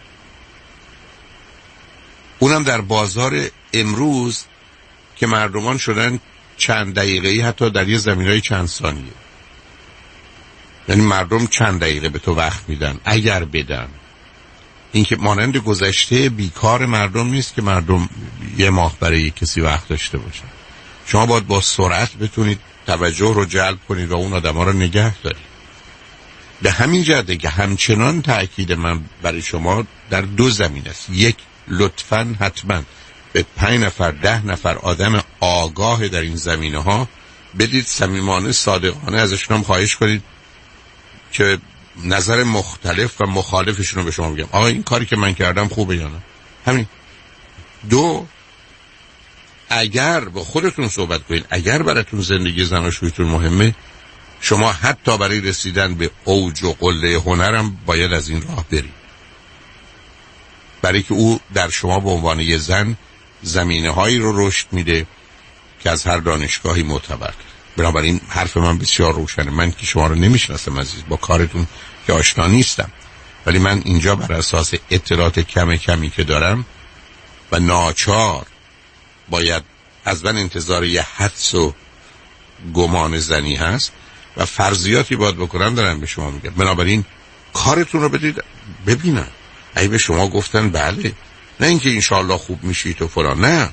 اونم در بازار امروز که مردمان شدن چند دقیقه‌ای، حتی در یه زمینهای چند ثانیه. یعنی مردم چند دقیقه به تو وقت میدن اگر بدن. این که مانند گذشته بیکار مردم نیست که مردم یه ماه برای کسی وقت داشته باشن. شما باید با سرعت بتونید توجه رو جلب کنید و اون آدم ها رو نگه دارید. به همین جهته که همچنان تأکید من برای شما در دو زمین است. یک، لطفاً حتما به پنج نفر ده نفر آدم آگاه در این زمینه ها بدید، صمیمانه صادقانه ازشون هم خواهش کنید که نظر مختلف و مخالفشون رو به شما بگم. آقا این کاری که من کردم خوبه یا نه؟ همین. دو، اگر با خودتون صحبت کنید، اگر براتون زندگی زناشویتون مهمه، شما حتی برای رسیدن به اوج و قله هنرم باید از این راه برید، برای که او در شما به عنوان یه زن زمینه هایی رو رشد میده که از هر دانشگاهی معتبر. بنابراین حرف من بسیار روشنه. من که شما رو نمیشناسم عزیز، با کارتون که آشنا نیستم، ولی من اینجا بر اساس اطلاعات کم کمی که دارم و ناچار باید از من انتظار یه حدس و گمان زنی هست و فرضیاتی باید بکنم دارم به شما میگم. بنابراین کارتون رو بدید ببینم. اگه به شما گفتن بله، نه اینکه انشالله خوب میشید و فلان، نه،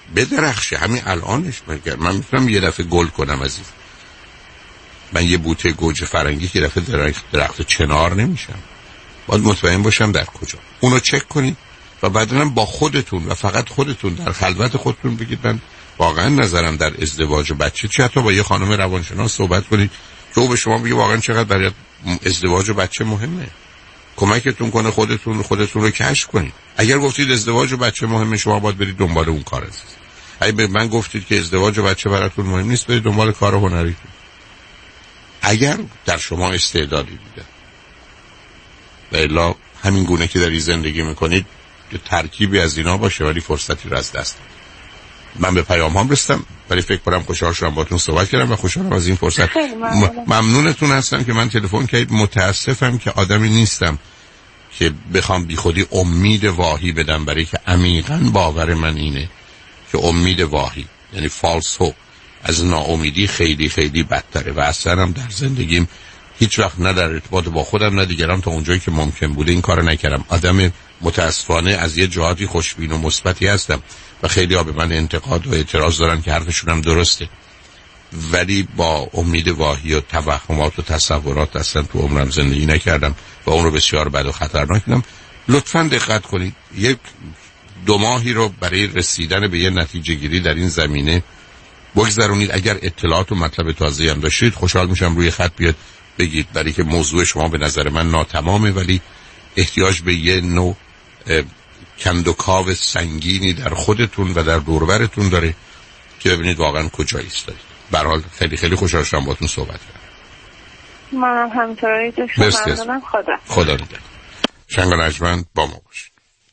بدرخشه همین الانش. من میتونم یه دفعه گل کنم عزیز. من یه بوته گوجه فرنگی که دفعه درخت, درخت چنار نمیشم. باید مطمئن باشم در کجا. اونو چک کنید و بعداً با خودتون و فقط خودتون در خلوت خودتون بگید من واقعا نظرم در ازدواج و بچه چه. حتی با یه خانم روانشناس صحبت کنید که او به شما بگه واقعا چقدر برای ازدواج و بچه مهمه. کمکتون کنه خودتون خودتون رو کشف کنید. اگر گفتید ازدواج و بچه مهمه، شما باید برید دنبال اون کار عزیز. اگه به من گفتید که ازدواج و بچه براتون مهم نیست، برید دنبال کار هنریتون. اگر در شما استعدادی دیده و الا همین گونه که داری زندگی میکنید که ترکیبی از اینا باشه ولی فرصتی رو از دست دید. من به پیام هم رستم ولی فکر کنم خوشحال شدم باهاتون صحبت کردم و خوشحالم از این فرصت. م- ممنونتون هستم که من تلفن کردید. متاسفم که آدمی نیستم که بخوام بی خودی امید واهی بدم، برای که عمیقاً باور من اینه که امید واهی یعنی فالس هوپ از ناامیدی خیلی خیلی بدتره و اصلا هم در زندگیم هیچ وقت نه در ارتباط با خودم نه دیگران تا اونجایی که ممکن بوده این کارو نکردم. آدم متاسفانه از یه جهاتی خوشبین و مثبتی هستم و خیلی ها به من انتقاد و اعتراض دارن که حرفشون هم درسته، ولی با امید واهی و توهمات و تصورات اصلا تو عمرم زندگی نکردم و اون رو بسیار بد و خطرناک دیدم. لطفاً دقت کنید. یک دو ماهی رو برای رسیدن به یه نتیجه گیری در این زمینه بگذرونید. اگر اطلاعات و مطلب تازه‌ای هم داشتید خوشحال میشم روی خط بیاد بگید، برای که موضوع شما به نظر من ناتمامه ولی احتیاج به یه نوع کندوکاو سنگینی در خودتون و در دوربرتون داره که ببینید واقعا کجا ایستادید. به هر حال خیلی خیلی خوشحال شدم باهاتون صحبت کردم. منم همینطوری دوستم. ممنونم. خدا خدا نگهدار. شنگ و نجمن با ما باشید.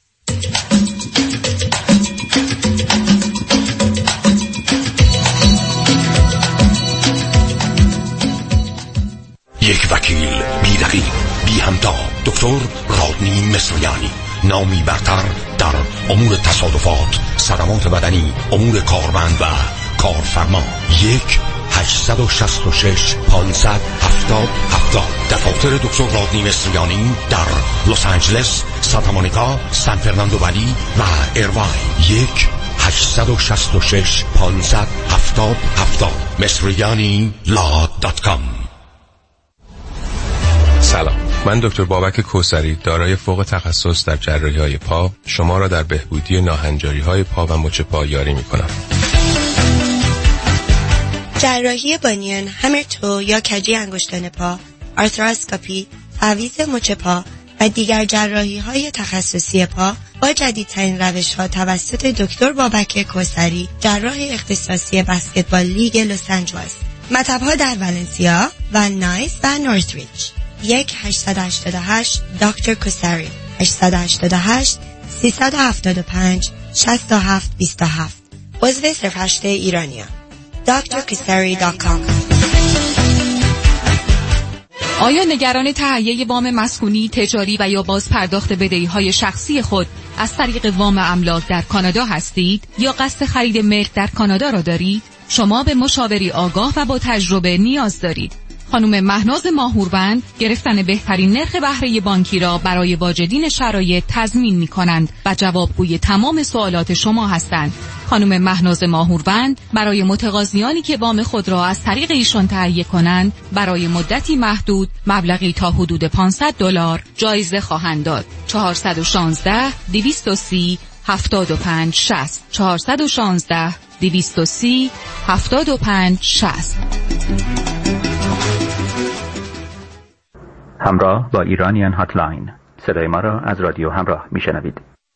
یک وکیل بی رقیب بی همتا، دکتر رادنی مصریانی، نامی برتر در امور تصادفات، صدمات بدنی، امور کارمند و کارفرما. یک هشتصد و شصت و شش پانصد هفتاد هفتاد. دفاتر دکتر رادنی مصریانی در لس آنجلس، سانتا مونیکا، سان فرناندو ولی و ایرواین. یک هشتصد و شصت و شش پانصد هفتاد هفتاد. مصریانی لا دات کام. سلام، من دکتر بابک کوثری دارای فوق تخصص در جراحی‌های پا شما را در بهبودی ناهنجاری‌های پا و مچ پا یاری می‌کنم. جراحی بانیان، همرتو یا کجی انگشتان پا، آرتراسکوپی، تعویض مچ پا و دیگر جراحی‌های تخصصی پا با جدیدترین روش‌ها توسط دکتر بابک کوثری، جراح اختصاصی بسکتبال لیگ لس آنجلس. مطب‌ها در ولنسیا و نایس و نورتریچ. یک هشتصد و هشتاد و هشت دکتر کوثری، هشتصد و هشتاد و هشت سیصد و هفتاد و پنج شصت و هفت بیست و هفت. عضو صفر هشت ایرانیا. دکتر کوثری دات کام. آیا نگران تهیه وام مسکونی، تجاری و یا باز پرداخت بدهی‌های شخصی خود از طریق وام املاک در کانادا هستید یا قصد خرید ملک در کانادا را دارید؟ شما به مشاوری آگاه و با تجربه نیاز دارید. خانم مهناز ماهوروند گرفتن بهترین نرخ بهره بانکی را برای واجدین شرایط تضمین می‌کنند و جوابگوی تمام سوالات شما هستند. خانم مهناز ماهوروند برای متقاضیانی که وام خود را از طریق ایشان تهیه کنند برای مدتی محدود مبلغی تا حدود پانصد دلار جایزه خواهند داد. چهارصد و شانزده دویست و سی هفتاد و پنج شصت. چهارصد و شانزده دویست و سی هفتاد و پنج شصت. همراه با ایرانیان هاتلاین، صدای ما را از رادیو همراه میشنوید.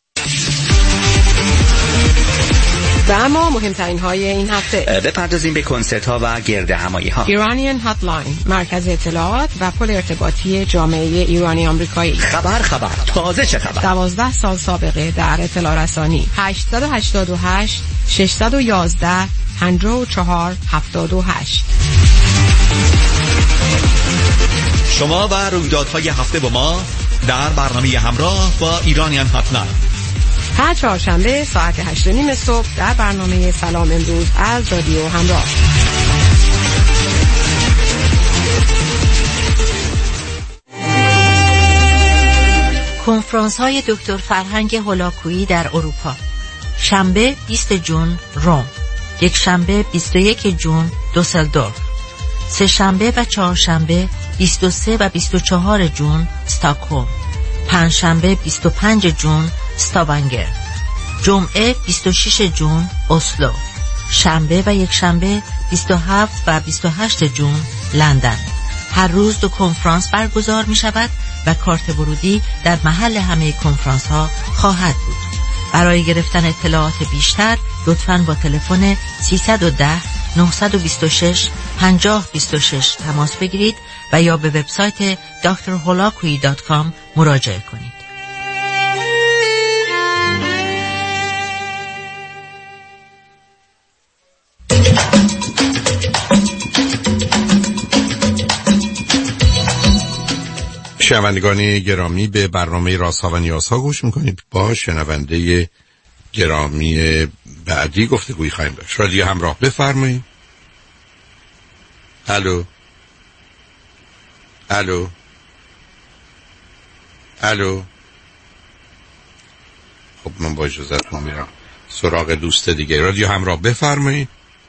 و اما مهمترین های این هفته بپردازیم به کنسرت ها و گرد همایی ها. ایرانیان هاتلاین، مرکز اطلاعات و پل ارتباطی جامعه ایرانی آمریکایی. خبر خبر تازه چه خبر؟ دوازده سال سابقه در اطلاع رسانی. هشت هشت هشت شش یک یک پنجاه و چهار هفتاد و هشت. شما و رویدادهای هفته با ما در برنامه همراه با ایرانیان هاتلاین. هر چهارشنبه ساعت هشت و نیم صبح در برنامه سلام امروز از رادیو همراه. کنفرانس های دکتر فرهنگ هولاکویی در اروپا. شنبه بیست جون روم، یک شنبه بیست و یک جون دوسلدورف، سه شنبه و چهار شنبه بیست و سه و بیست و چهار جون استکهلم، پنج شنبه بیست و پنج جون استاونگر، جمعه بیست و شش جون اسلو، شنبه و یک شنبه بیست و هفت و بیست و هشت جون لندن. هر روز دو کنفرانس برگزار می شود و کارت ورودی در محل همه کنفرانس ها خواهد بود. برای گرفتن اطلاعات بیشتر لطفاً با تلفن سیصد و ده نهصد و بیست و شش پنجاه بیست و شش تماس بگیرید و یا به وبسایت دکتر هولاکویی دات کام مراجعه کنید. شنوندگان گرامی، به برنامه رازها و نیازها گوش میکنید. با شنونده گرامی بعدی گفتگویی خواهیم داشت. رادیو همراه، بفرمایید. الو الو الو. خب من با اجازهتون میرم سراغ دوست دیگه. رادیو همراه، بفرمایید.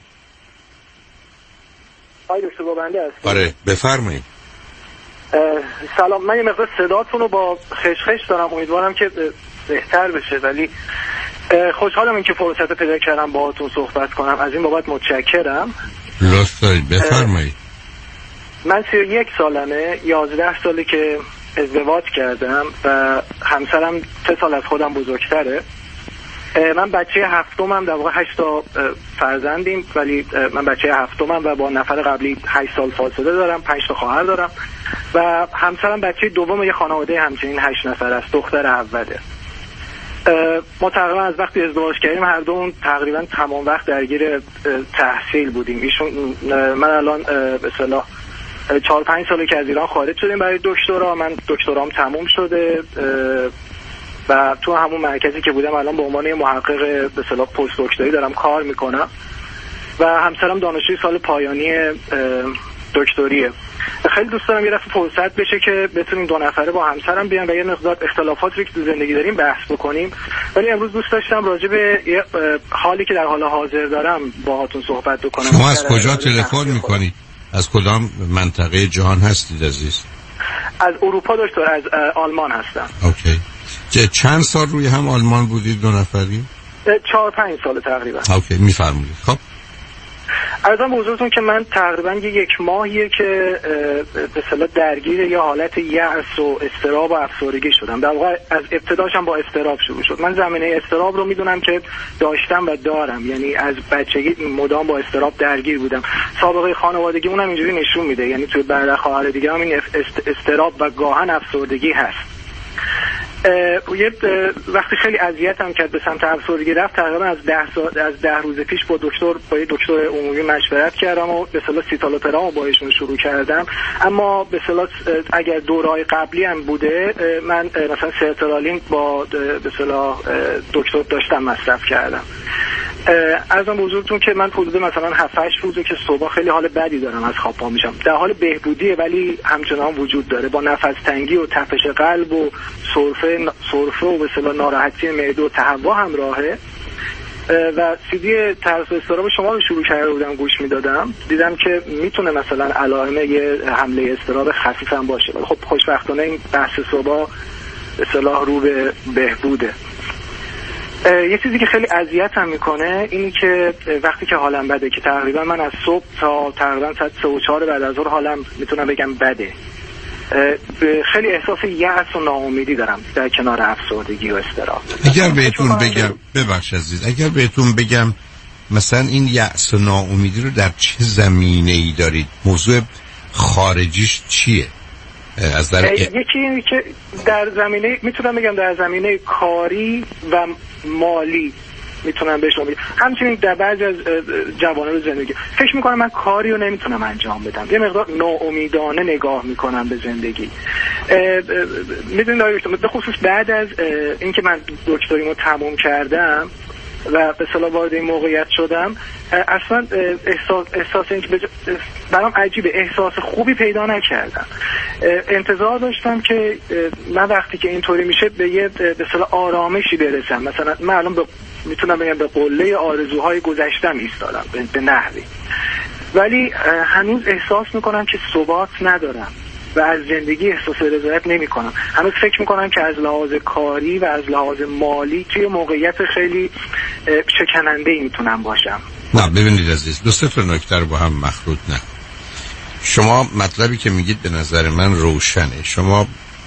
آقای دکتر بابنده هستید؟ آره بفرمایید. سلام، من یه مقدار صداتون رو با خشخش دارم، امیدوارم که بهتر بشه، ولی خوشحالم این که فرصت پیدا کردم باهاتون صحبت کنم. از این بابت متشکرم. لطف دارید، بفرمایید. من سی و یک سالمه، یازده ساله که ازدواج کردم و همسرم سه سال از خودم بزرگتره. من بچه هفتمم، در واقع هشت تا فرزندیم، ولی من بچه هفتمم و با نفر قبلی هشت سال فاصله دارم، پنج تا خواهر دارم و همسرم بچه دوم یه خانواده همچنین هشت نفر است، دختر اوله. ما تقریبا از وقتی ازدواج کردیم هر دومون تقریبا تمام وقت درگیر تحصیل بودیم. ایشون من الان به اصطلاح چهار پنج ساله که از ایران خارج شدیم برای دکترا، من دکترام تموم شده و تو همون مرکزی که بودم الان به عنوان محقق به اصطلاح پست دکتری دارم کار میکنم و همسرم دانشجوی سال پایانی دکتریه. خیلی دوست دارم یه دفعه فرصت بشه که بتونیم دو نفره با همسرم بیان و یه مقدار اختلافاتی که تو زندگی داریم بحث بکنیم، ولی امروز دوست داشتم راجع به یه حالی که در حال حاضر دارم باهاتون صحبت بکنم. شما از کجا تلفن میکنید؟ از کدام منطقه جهان هستید عزیز؟ از اروپا دکتر، از آلمان هستم. اوکی. چند سال روی هم آلمان بودید دو نفری؟ چهار پنج سال تقریبا. اوکی، میفرمایید. خب عرضم به حضورتون که من تقریبا یک ماهیه که به اصطلاح درگیر یه حالت یأس و اضطراب و افسردگی شدم. در واقع از ابتداشم با اضطراب شروع شد. من زمینه اضطراب رو میدونم که داشتم و دارم، یعنی از بچگی مدام با اضطراب درگیر بودم. سابقه خانوادگی اونم اینجوری نشون میده، یعنی توی برادر خواهر دیگه هم این اضطراب و گاهن افسردگی هست. یه وقتی خیلی اذیتم کرد به سمت افسردگی رفت، تقریبا از ده سال از ده روز پیش با دکتر با یه دکتر عمومی مشورت کردم و به اصطلاح سیتالوپرام با ایشون شروع کردم. اما به اصطلاح اگر دورهای قبلی هم بوده من مثلا سرترالین با به اصطلاح دکتر داشتم مصرف کردم. عرضم به حضورتون که من حدود مثلا هفت هشت روزه که صبح خیلی حال بدی دارم، از خواب پا میشم. در حال بهبودیه ولی همچنان وجود داره، با نفس تنگی و تپش قلب و سرفه سرفه و به اصطلاح ناراحتی معده و تهوع همراهه. و سیدی ترس و اضطراب شما رو شروع کرده بودم گوش میدادم، دیدم که میتونه مثلا علائم یه حمله اضطراب خفیف هم باشه، ولی خب خوشبختانه این بحث صبح به اصطلاح رو به بهبوده. یه چیزی که خیلی اذیتم میکنه اینی که وقتی که حالم بده، که تقریبا من از صبح تا تقریبا ساعت سه و چهار بعد از ظهر حالم میتونم بگم بده، خیلی احساس یأس و ناامیدی دارم در کنار افسردگی و اضطراب. اگر بهتون بگم ببخش عزیز، اگر بهتون بگم مثلا این یأس و ناامیدی رو در چه زمینه‌ای دارید؟ موضوع خارجیش چیه؟ از در یکی اینی که در زمینه میتونم بگم در زمینه کاری و مالی میتونم بهش بگم. همچنین در بعضی از جوانب زندگی فکر میکنم من کاری رو نمیتونم انجام بدم، یه مقدار ناامیدانه نگاه میکنم به زندگی. میدونید به خصوص بعد از اینکه من دکتریمو تموم کردم و به اصطلاح وارد این موقعیت شدم، اصلا احساس احساس این که برام عجیبه، احساس خوبی پیدا نکردم. انتظار داشتم که من وقتی که اینطوری میشه به یه به اصطلاح آرامشی برسم. مثلا من الان به میتونم بگم به قله آرزوهای گذشتم ایستادم به نحوی، ولی هنوز احساس میکنم که ثبات ندارم و از زندگی احساس رضایت نمی کنم. هنوز فکر میکنم که از لحاظ کاری و از لحاظ مالی توی موقعیت خیلی شکننده‌ای میتونم باشم. نه ببینید عزیز، دو سه تا نکته رو با هم مخلوط نکن. شما مطلبی که میگید به نظر من روشنه. شما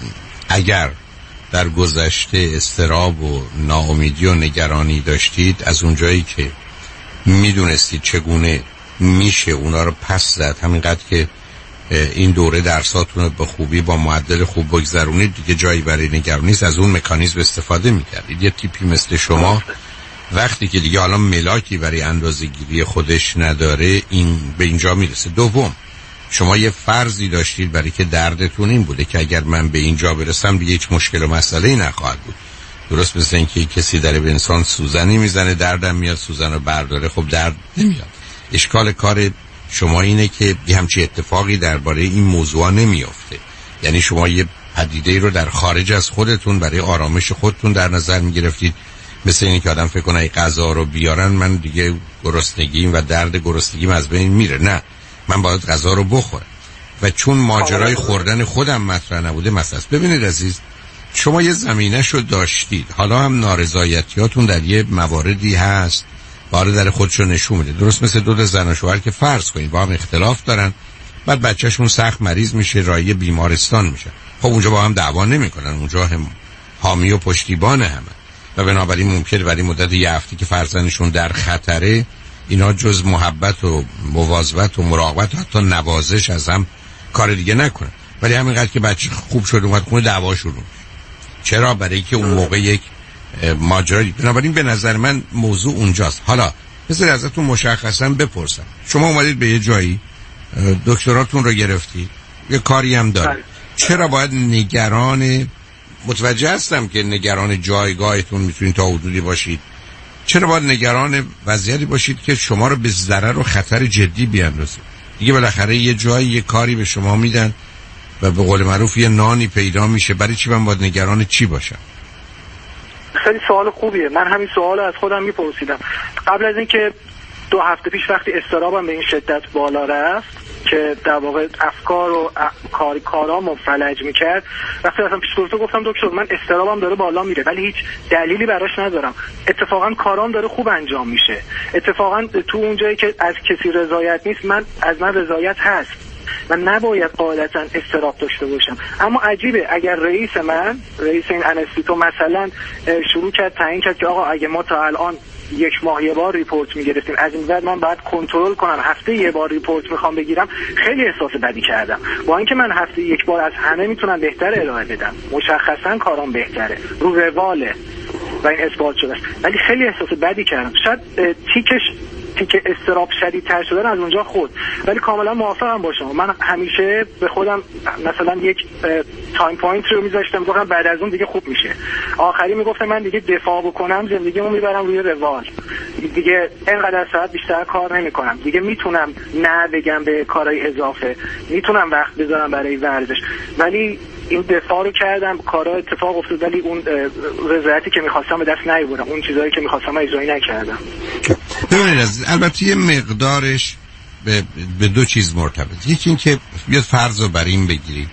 اگر در گذشته اضطراب و ناامیدی و نگرانی داشتید، از اونجایی که میدونستید چگونه میشه اونا رو پس زد، همینقدر که این دوره درساتون رو به خوبی با معدل خوب بگذرونید، دیگه جایی برای نگرانی نیست، از اون مکانیزم استفاده میکردید. یه تیپی مثل شما وقتی که دیگه حالا ملاکی برای اندازه‌گیری خودش نداره، این به اینجا میرسه. دوم، شما یه فرضی داشتید برای که دردتون این بوده که اگر من به اینجا برسم دیگه هیچ مشکل و مسئله‌ای نخواهد بود. درست مثل این که کسی داره به انسان سوزنی میزنه، دردم میاد سوزن رو برداره، خب درد نمیاد. اشکال کار شما اینه که یه همچی اتفاقی درباره این موضوع نمیافته. یعنی شما یه پدیده رو در خارج از خودتون برای آرامش خودتون در نظر میگرفتید، مثل اینکه آدم فکر کنه ای غذا رو بیارن من دیگه گرسنگیم و درد گرسنگیم از بین میره. نه، من باید غذا رو بخورم. و چون ماجرای خوردن خودم مطرح نبوده مثلا. ببینید عزیز، شما یه زمینه‌شو داشتید، حالا هم نارضایتیاتون در یه مواردی هست باره در خودشو نشون میده. درست مثل دو تا زن و شوهر که فرض کنید با هم اختلاف دارن، بعد بچه‌شون سخت مریض میشه، راهی بیمارستان میشه، خب اونجا با هم دعوا نمیکنن، اونجا هم حامی و پشتیبان همه و بنابراین ممکنه برای مدت یه هفته که فرزندشون در خطره، اینا جز محبت و مواظبت و مراقبت و حتی نوازش از هم کار دیگه نکنن. ولی همینقدر که بچه خوب شد اومد خونه دعوا شروع. چرا؟ برای که اون موقع یک ماجرایی. بنابراین به نظر من موضوع اونجاست. حالا بذار ازتون مشخصا بپرسم، شما اومدید به یه جایی، دکتراتون رو گرفتید، یه کاری هم دارید، چرا باید نگران، متوجه هستم که نگران جایگاهتون میتونید تا حدودی باشید، چرا باید نگران وضعیتی باشید که شما رو به ضرر و خطر جدی بیاندازه؟ دیگه بالاخره یه جایی یه کاری به شما میدن و به قول معروف یه نانی پیدا میشه، برای چی من باید نگران چی باشم؟ خیلی سوال خوبیه. من همین سوال از خودم میپرسیدم قبل از اینکه دو هفته پیش وقتی استرابم به این شدت بالا رفت که در واقع افکار و کار کارامو فلج میکرد. وقتی اصلا پیش دکتر گفتم دکتر من استرابم داره بالا میره ولی هیچ دلیلی براش ندارم، اتفاقا کارام داره خوب انجام میشه، اتفاقا تو اون جایی که از کسی رضایت نیست من از من رضایت هست و نباید قاعدتا استراب داشته باشم. اما عجیبه اگر رئیس من، رئیس این انستیتو مثلا شروع کرد تعیین کرد که آقا اگه ما تا الان یک ماه یه بار ریپورت میگرفتیم، از این بعد من باید کنترل کنم هفته یه بار ریپورت میخوام بگیرم، خیلی احساس بدی کردم. با اینکه من هفته یک بار از همه میتونم بهتر ارائه بدم، مشخصا کارام بهتره، رو رواله و این اثبات شده است، ولی خیلی احساس بدی کردم. شاید تیکش تیک استراب شدیدتر شدن از اونجا خود، ولی کاملا موافقم با شما. من همیشه به خودم مثلا یک تایم پوینت رو میذاشتم، میگفتم بعد از اون دیگه خوب میشه. آخری میگفتم من دیگه دفاع بکنم زندگیمو میبرم روی روال، دیگه اینقدر ساعت بیشتر کار نمیکنم، دیگه میتونم نه بگم به کارهای اضافه، میتونم وقت بذارم برای ورزش، ولی این دفاع رو کردم، کارا اتفاق افتاد ولی اون رضایتی که میخواستم به دست نیاوردم، اون چیزایی که میخواستم اجرایی نکردم. ببینید البته یه مقدارش به, به دو چیز مرتبط. یکی این که بیاد فرض رو بر این بگیرید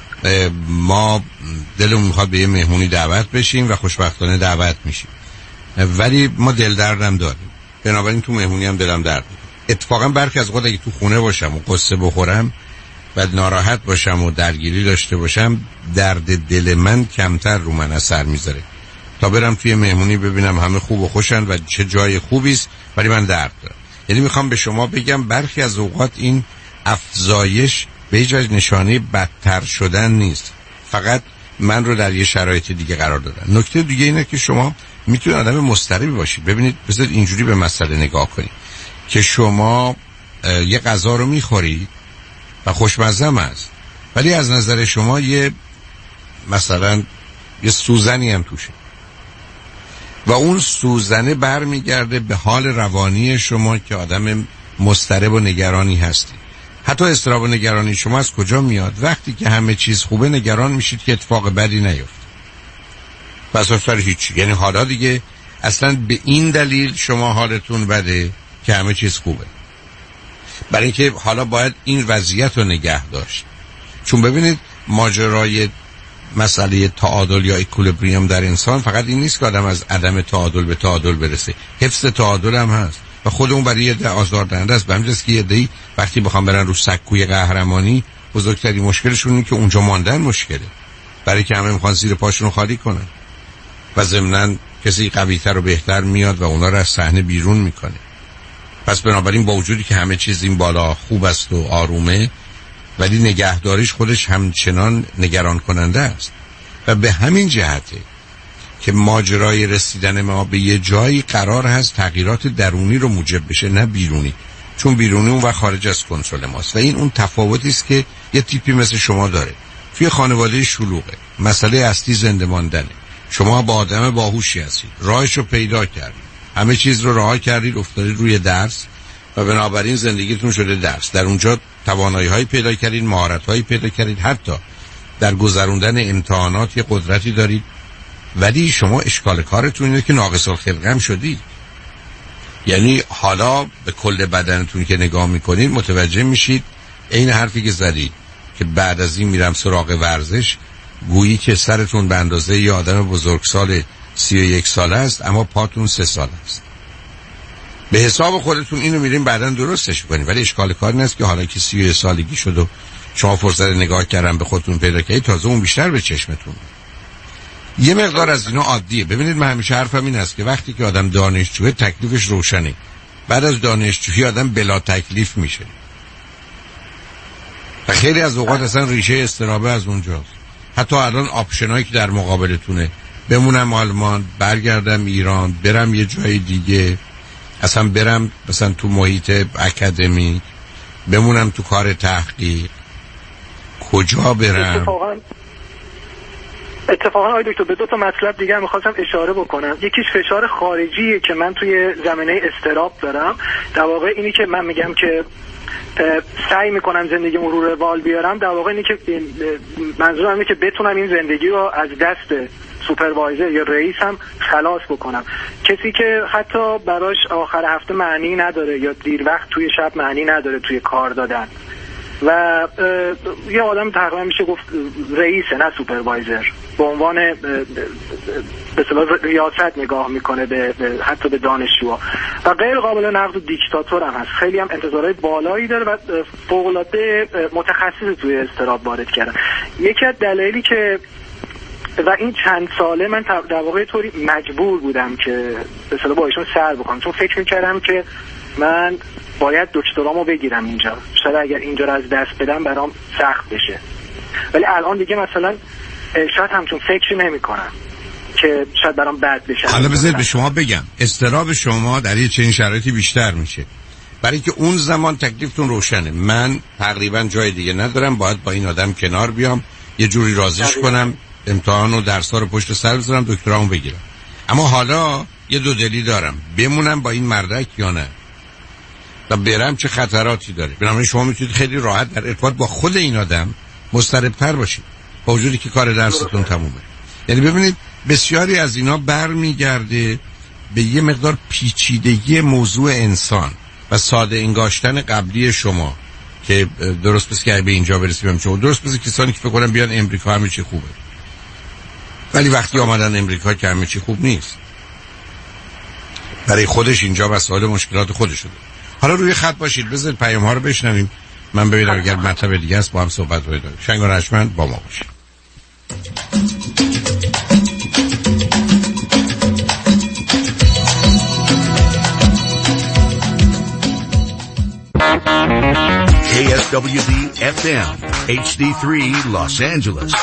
ما دلمون میخواد به یه مهمونی دعوت بشیم و خوشبختانه دعوت میشیم، ولی ما دل دردم داریم، بنابراین تو مهمونی هم دلم درد میکنه. اتفاقا برخی از وقت اگه تو خونه باشم و قصه بخورم و ناراحت باشم و درگیری داشته باشم، درد دل من کمتر رو من اثر میذاره تا برم توی مهمونی ببینم همه خوب و خوشن و چه جای خوبیست ولی من درد دارم. یعنی میخوام به شما بگم برخی از اوقات این افزایش به هیچ وجه نشانه بدتر شدن نیست، فقط من رو در یه شرایط دیگه قرار دادن. نکته دیگه اینه که شما میتونید آدم مضطربی باشید. ببینید بذارید اینجوری به مسئله نگاه کنید که شما یه غذا رو میخورید و خوشمزه است، ولی از نظر شما یه مثلا یه سوزنی هم توشه و اون سوزنه برمیگرده به حال روانی شما که آدم مضطرب و نگرانی هستی. حتی اضطراب و نگرانی شما از کجا میاد؟ وقتی که همه چیز خوبه نگران میشید که اتفاق بدی نیفته، پس اصلا هیچی. یعنی حالا دیگه اصلا به این دلیل شما حالتون بده که همه چیز خوبه. برای اینکه حالا باید این وضعیت رو نگه داشت. چون ببینید ماجرای مسئله تعادل یا اکولیبریوم در انسان فقط این نیست که آدم از عدم تعادل به تعادل برسه، حفظ تعادل هم هست و خود اون برای یه آزاردهنده است. به همین جاست که یه عده‌ای وقتی بخوام برن رو سکوی قهرمانی بزرگترین مشکلشون اینه که اونجا ماندن مشکله، برای که همه میخوان زیر پاشون رو خالی کنن و ضمناً کسی قوی‌تر و بهتر میاد و اونا رو از صحنه بیرون میکنه. پس بنابراین با وجودی که همه چیز این بالا خوب است و آرومه، ولی نگهداریش خودش همچنان نگران کننده است و به همین جهته که ماجرای رسیدن ما به یه جایی قرار هست تغییرات درونی رو موجب بشه، نه بیرونی. چون بیرونی اون و خارج از کنترل ماست و این اون تفاوتی است که یه تیپی مثل شما داره. توی خانواده شلوغه، مسئله اصلی زنده ماندنه. شما با آدم باهوشی هستید، راهش رو پیدا کردید، همه چیز رو رها کردید، افتادید روی درس و بنابراین زندگیتون شده درس. در اونجا توانایی‌هایی پیدا کردید، مهارت‌هایی پیدا کردید، حتی در گذروندن امتحانات یه قدرتی دارید، ولی شما اشکال کارتون اینه که ناقص الخلقه هم شدید. یعنی حالا به کل بدنتون که نگاه میکنید متوجه میشید این حرفی که زدید که بعد از این میرم سراغ ورزش، گویی که سرتون به اندازه یه آدم بزرگسال سی و یک ساله است اما پاتون سه ساله است. به حساب خودتون اینو میریم بعداً درستش کنید، ولی اشکال کار این است که حالا که سی و یک سالگی شد و شما فرصت نگاه کردن به خودتون پیدا کردید، تازه اون بیشتر به چشمتون. یه مقدار از اینا عادیه. ببینید من همیشه حرفم این است که وقتی که آدم دانشجوه تکلیفش روشنه، بعد از دانشجویی آدم بلا تکلیف میشه و خیلی از اوقات اصلا ریشه استرابه از اونجاست. حتی الان آپشنایی که در مقابلتونه، بمونم آلمان، برگردم ایران، برم یه جای دیگه، اصلا برم مثلا تو محیط اکادمی، بمونم تو کار تحقیق، کجا برم. اتفاقا اتفاقا آقای دکتر به دو تا مطلب دیگه میخواستم اشاره بکنم. یکیش فشار خارجیه که من توی زمینه استراب دارم. در واقع اینی که من میگم که سعی میکنم زندگیمو رو روال بیارم، در واقع اینی که منظورم اینه که بتونم این زندگی رو از دست سوپروایزر یا رئیسم خلاص بکنم. کسی که حتی براش آخر هفته معنی نداره یا دیر وقت توی شب معنی نداره توی کار دادن و یه آدم تقریبا میشه گفت رئیسه نه سوپروایزر، به عنوان به اصطلاح ریاست نگاه میکنه به حتی به دانشجوها و غیر قابل نقد و دیکتاتور هم هست. خیلی هم انتظارهای بالایی داره و فوق العاده متخصص توی استراب وارد کردن. یکی از دلایلی که و این چند ساله من در واقع طوری مجبور بودم که به اصطلاح با ایشون سر بکنم، چون فکر میکردم که من باید دکترامو بگیرم اینجا، شاید اگر اینجا رو از دست بدم برام سخت بشه، ولی الان دیگه مثلا شاید همچون فکر نمی کنم که شاید برام بد بشه. حالا بذارید به شما بگم استراب شما در یه چنین شرایطی بیشتر میشه، برای که اون زمان تکلیفتون روشنه. من تقریبا جای دیگه ندارم، باید با این آدم کنار بیام، یه جوری راضیش کنم، امتحان و درس‌ها رو پشت سر بذارم، دکترامو بگیرم. اما حالا یه دو دلی دارم، بمونم با این مردک یا نه و برم چه خطراتی داره. بنابراین شما میتونید خیلی راحت در ارتباط با خود این آدم مضطرب‌تر باشید با وجودی که کار درستون تمومه. یعنی ببینید بسیاری از اینا برمیگرده به یه مقدار پیچیدگی موضوع انسان و ساده انگاشتن قبلی شما که درست پس که به اینجا برسیم چون درست پس کسانی که فکر کنن بیان امریکا همه چی خوبه، ولی وقتی آمدن امریکا که همه چی خوب نیست. برای خودش اینجا مسائل مشکلات خودش داره. حالا روی خط باشید، بذارید پیام ها رو بشنویم، من ببینم اگر مطلب دیگه است با هم صحبت رو داریم. شنگ و رشمند با ما باشید. کی اس دبلیو دی اف ام اچ دی سه Los Angeles.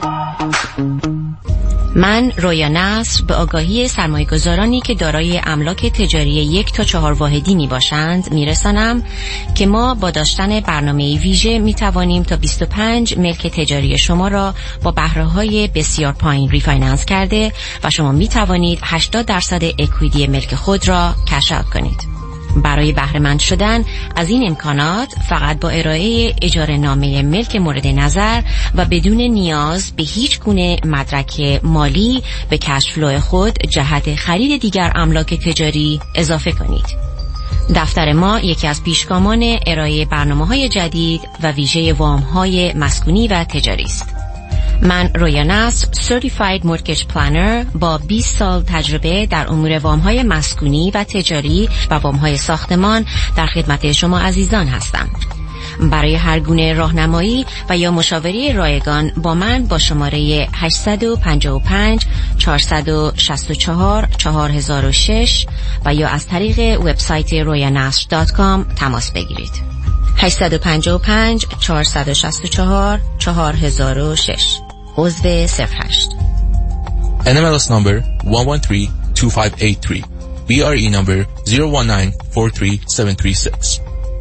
من رویا نصر به آگاهی سرمایه‌گذارانی که دارای املاک تجاری یک تا چهار واحدی می باشند می رسانم که ما با داشتن برنامه ویژه می توانیم تا بیست و پنج ملک تجاری شما را با بهره‌های بسیار پایین ریفایننس کرده و شما می توانید هشتاد درصد اکویتی ملک خود را کش اوت کنید. برای بهره مند شدن از این امکانات فقط با ارائه اجاره نامه ملک مورد نظر و بدون نیاز به هیچ گونه مدرک مالی به کش فلو خود جهت خرید دیگر املاک تجاری اضافه کنید. دفتر ما یکی از پیشگامان ارائه برنامه‌های جدید و ویژه وام‌های مسکونی و تجاری است. من رویا نصر Certified Mortgage Planner با بیست سال تجربه در امور وام‌های مسکونی و تجاری و وام‌های ساختمان در خدمت شما عزیزان هستم. برای هر گونه راهنمایی و یا مشاوره رایگان با من با شماره هشت پنج پنج چهار شش چهار چهار صفر شش و یا از طریق وبسایت رویا نصر دات کام تماس بگیرید. هشت پنج پنج چهار شش چهار چهار صفر شش عضو صفر هشت. N M L S number one one three two five eight three. B R E number zero one nine four three seven three six.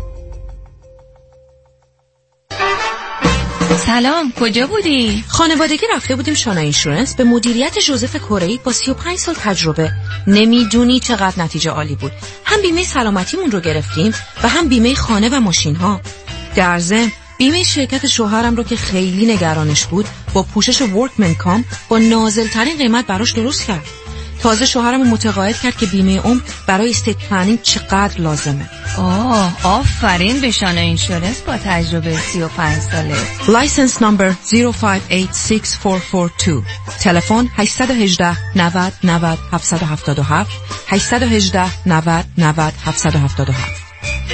سلام، کجا بودی؟ خانوادگی رفته بودیم شانا اینشورنس به مدیریت جوزف کره‌ای با سی و پنج سال تجربه. نمیدونی چقدر نتیجه عالی بود. هم بیمه سلامتیمون رو گرفتیم و هم بیمه خانه و ماشین ها. در ضمن بیمه شرکت شوهرم رو که خیلی نگرانش بود با پوشش ورکمن کام با نازل ترین قیمت براش درست کرد. تازه شوهرم متقاعد کرد که بیمه عمر برای استیت پلنینگ چقدر لازمه. آه، آفرین به شانا اینشورنس با تجربه سی و پنج ساله. لایسنس نمبر صفر پنج هشت شش چهار چهار دو. تلفن هشت یک هشت نود نود هفت هفت هفت هشت یک هشت نود نود هفت هفت هفت.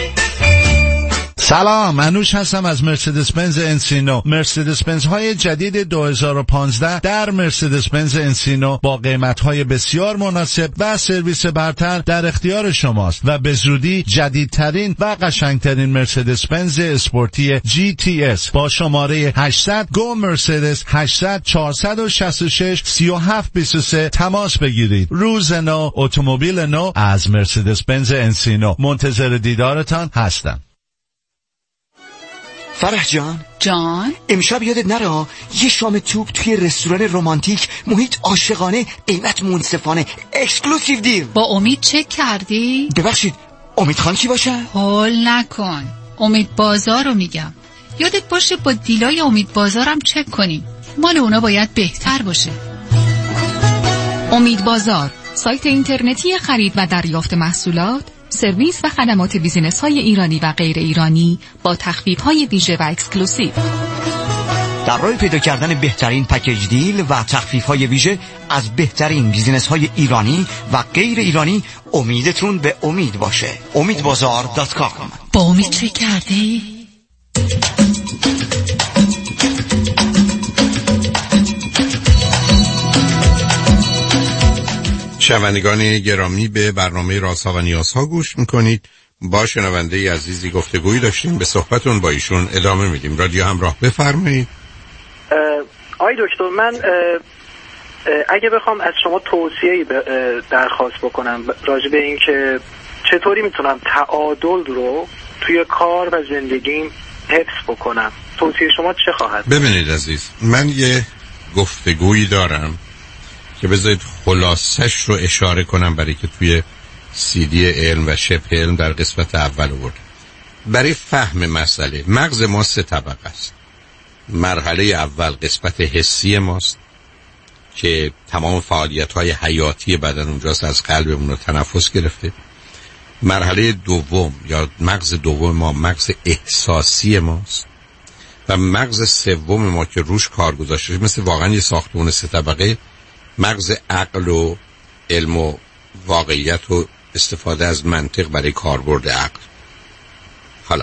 سلام، منوش هستم از مرسدس بنز انسینو. مرسدس بنز های جدید دو هزار و پانزده در مرسدس بنز انسینو با قیمت های بسیار مناسب و سرویس برتر در اختیار شماست و به زودی جدیدترین و قشنگترین مرسدس بنز اسپورتی جی تی اس با شماره هشتصد گو مرسدس هشتصد چهارصد و شصت و شش سی و هفت بیست و سه تماس بگیرید. روز نو، اتومبیل نو از مرسدس بنز انسینو. منتظر دیدارتان هستم. فرح جان جان امشب یادت نره یه شام توپ توی رستوران رمانتیک، محیط عاشقانه، قیمت منصفانه، اکسکلوسیو دیل. با امید چک کردی؟ ببخشید، امید خان کی باشه؟ هول نکن، امید بازار رو میگم. یادت باشه با دیلای امید بازارم چک کنیم، مال اونا باید بهتر باشه. امید بازار، سایت اینترنتی خرید و دریافت محصولات، سرویس و خدمات بیزینس های ایرانی و غیر ایرانی با تخفیف های ویژه و اکسکلوسیو. در راه پیدا کردن بهترین پکیج دیل و تخفیف های ویژه از بهترین بیزینس های ایرانی و غیر ایرانی، امیدتون به امید باشه. امید بازار دات کام. با امید چه کردی؟ شنوندگان گرامی، به برنامه رازها و نیازها گوش میکنید. با شنونده عزیزی گفتگویی داشتیم، به صحبتون با ایشون ادامه میدیم. رادیو همراه، بفرمایید. آقای دکتر، من اگه بخوام از شما توصیه‌ای درخواست بکنم راجع به این که چطوری میتونم تعادل رو توی کار و زندگیم حفظ بکنم، توصیه شما چه خواهد؟ ببینید عزیز، من یه گفتگویی دارم که بذارید خلاصش رو اشاره کنم، برای که توی سی دی علم و شبه علم در قسمت اول آورد. برای فهم مسئله، مغز ما سه طبقه است. مرحله اول قسمت حسی ماست که تمام فعالیت‌های حیاتی بدن اونجاست، از قلبمون و تنفس گرفته. مرحله دوم یا مغز دوم ما مغز احساسی ماست و مغز سوم ما که روش کار گذاشته مثل واقعا یه ساختمون سه طبقه، مغز عقل و علم و واقعیت و استفاده از منطق برای کاربرد عقل. حالا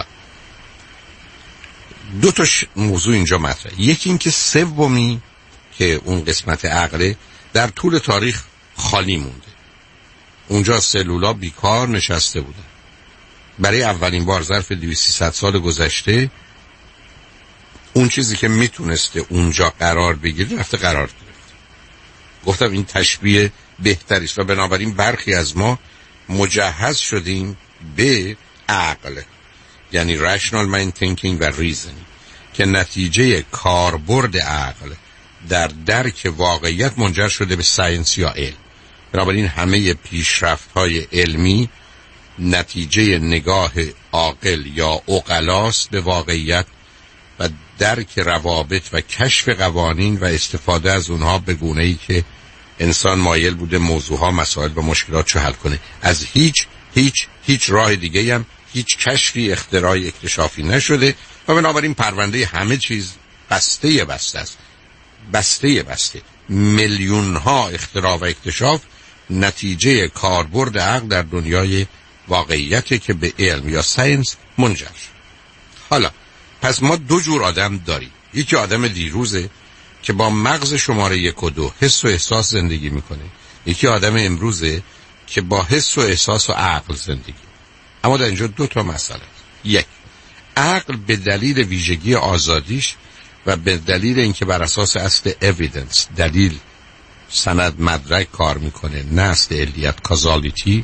دو تا موضوع اینجا مطرحه. یکی این که سومی که اون قسمت عقله در طول تاریخ خالی مونده، اونجا سلولا بیکار نشسته بودن. برای اولین بار ظرف دویست سیصد سال گذشته اون چیزی که میتونسته اونجا قرار بگیره رفته قرار گرفت. گفتم این تشبیه بهتری است و بنابراین برخی از ما مجهز شدیم به عقل، یعنی rational mind thinking و reasoning، که نتیجه کاربرد عقل در درک واقعیت منجر شده به ساینس یا علم. بنابراین همه پیشرفت‌های علمی نتیجه نگاه عاقل یا عقلاست به واقعیت و درک روابط و کشف قوانین و استفاده از اونها به گونه‌ای که انسان مایل بوده موضوعها، مسائل و مشکلات رو حل کنه. از هیچ هیچ هیچ راه دیگه هم هیچ کشفی، اختراعی، اکتشافی نشده و بنابراین پرونده همه چیز بسته بسته است. بسته بسته میلیون ها اختراع و اکتشاف نتیجه کاربرد عقل در دنیای واقعیت که به علم یا ساینس منجر شد. حالا پس ما دو جور آدم داریم. یکی آدم دیروزه که با مغز شماره یک و دو حس و احساس زندگی میکنه. یکی آدم امروزه که با حس و احساس و عقل زندگی. اما در اینجا دو تا مسئله است. یک، عقل به دلیل ویژگی آزادیش و به دلیل اینکه بر اساس اصل اویدنس، دلیل، سند، مدرک کار میکنه، نه اصل علیت، کازالیتی،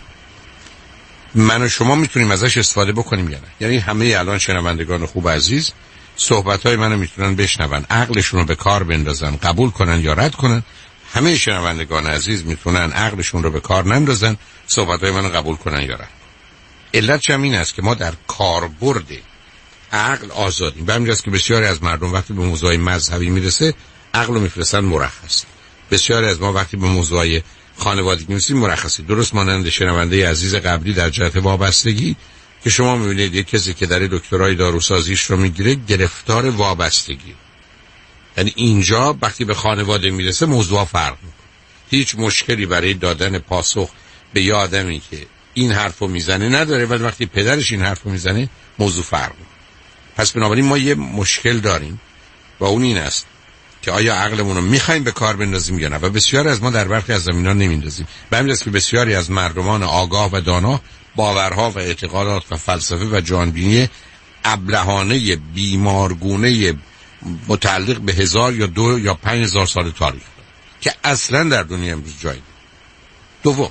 من و شما میتونیم ازش استفاده بکنیم یا نه. یعنی همه الان شنوندگان خوب عزیز صحبت‌های منو میتونن بشنون، عقلشون رو به کار بندازن، قبول کنن یا رد کنن. همه شنوندگان عزیز میتونن عقلشون رو به کار نندازن، صحبت‌های منو قبول کنن یا رد. علتش هم این است که ما در کاربرد عقل آزادیم. به همین جاست که بسیاری از مردم وقتی به موضوعی مذهبی میرسه عقل رو میفرستن مرخص. بسیاری از ما وقتی به موضوعی خانوادگی میرسیم مرخصی. درست مانند شنونده عزیز قبلی در جهت وابستگی که شما میبینید یک کسی که در دکترای داروسازیش رو میگیره گرفتار وابستگی. یعنی اینجا وقتی به خانواده میرسه موضوع فرق میکنه. هیچ مشکلی برای دادن پاسخ به یه آدمی که این حرفو میزنه نداره، ولی وقتی پدرش این حرفو میزنه موضوع فرق میکنه. پس بنابراین ما یه مشکل داریم و اون این است که آیا عقلمون رو میخوایم به کار بندازیم یا نه، و بسیاری از ما در برخی از زمینا نمیندازیم. به همین جاست که بسیاری از مردمان آگاه و دانا باورها و اعتقادات و فلسفه و جانبینی ابلهانه بیمارگونه متعلق به هزار یا دو یا پنج هزار سال تاریخ داره که اصلا در دنیا امروز جایی داره. دوم،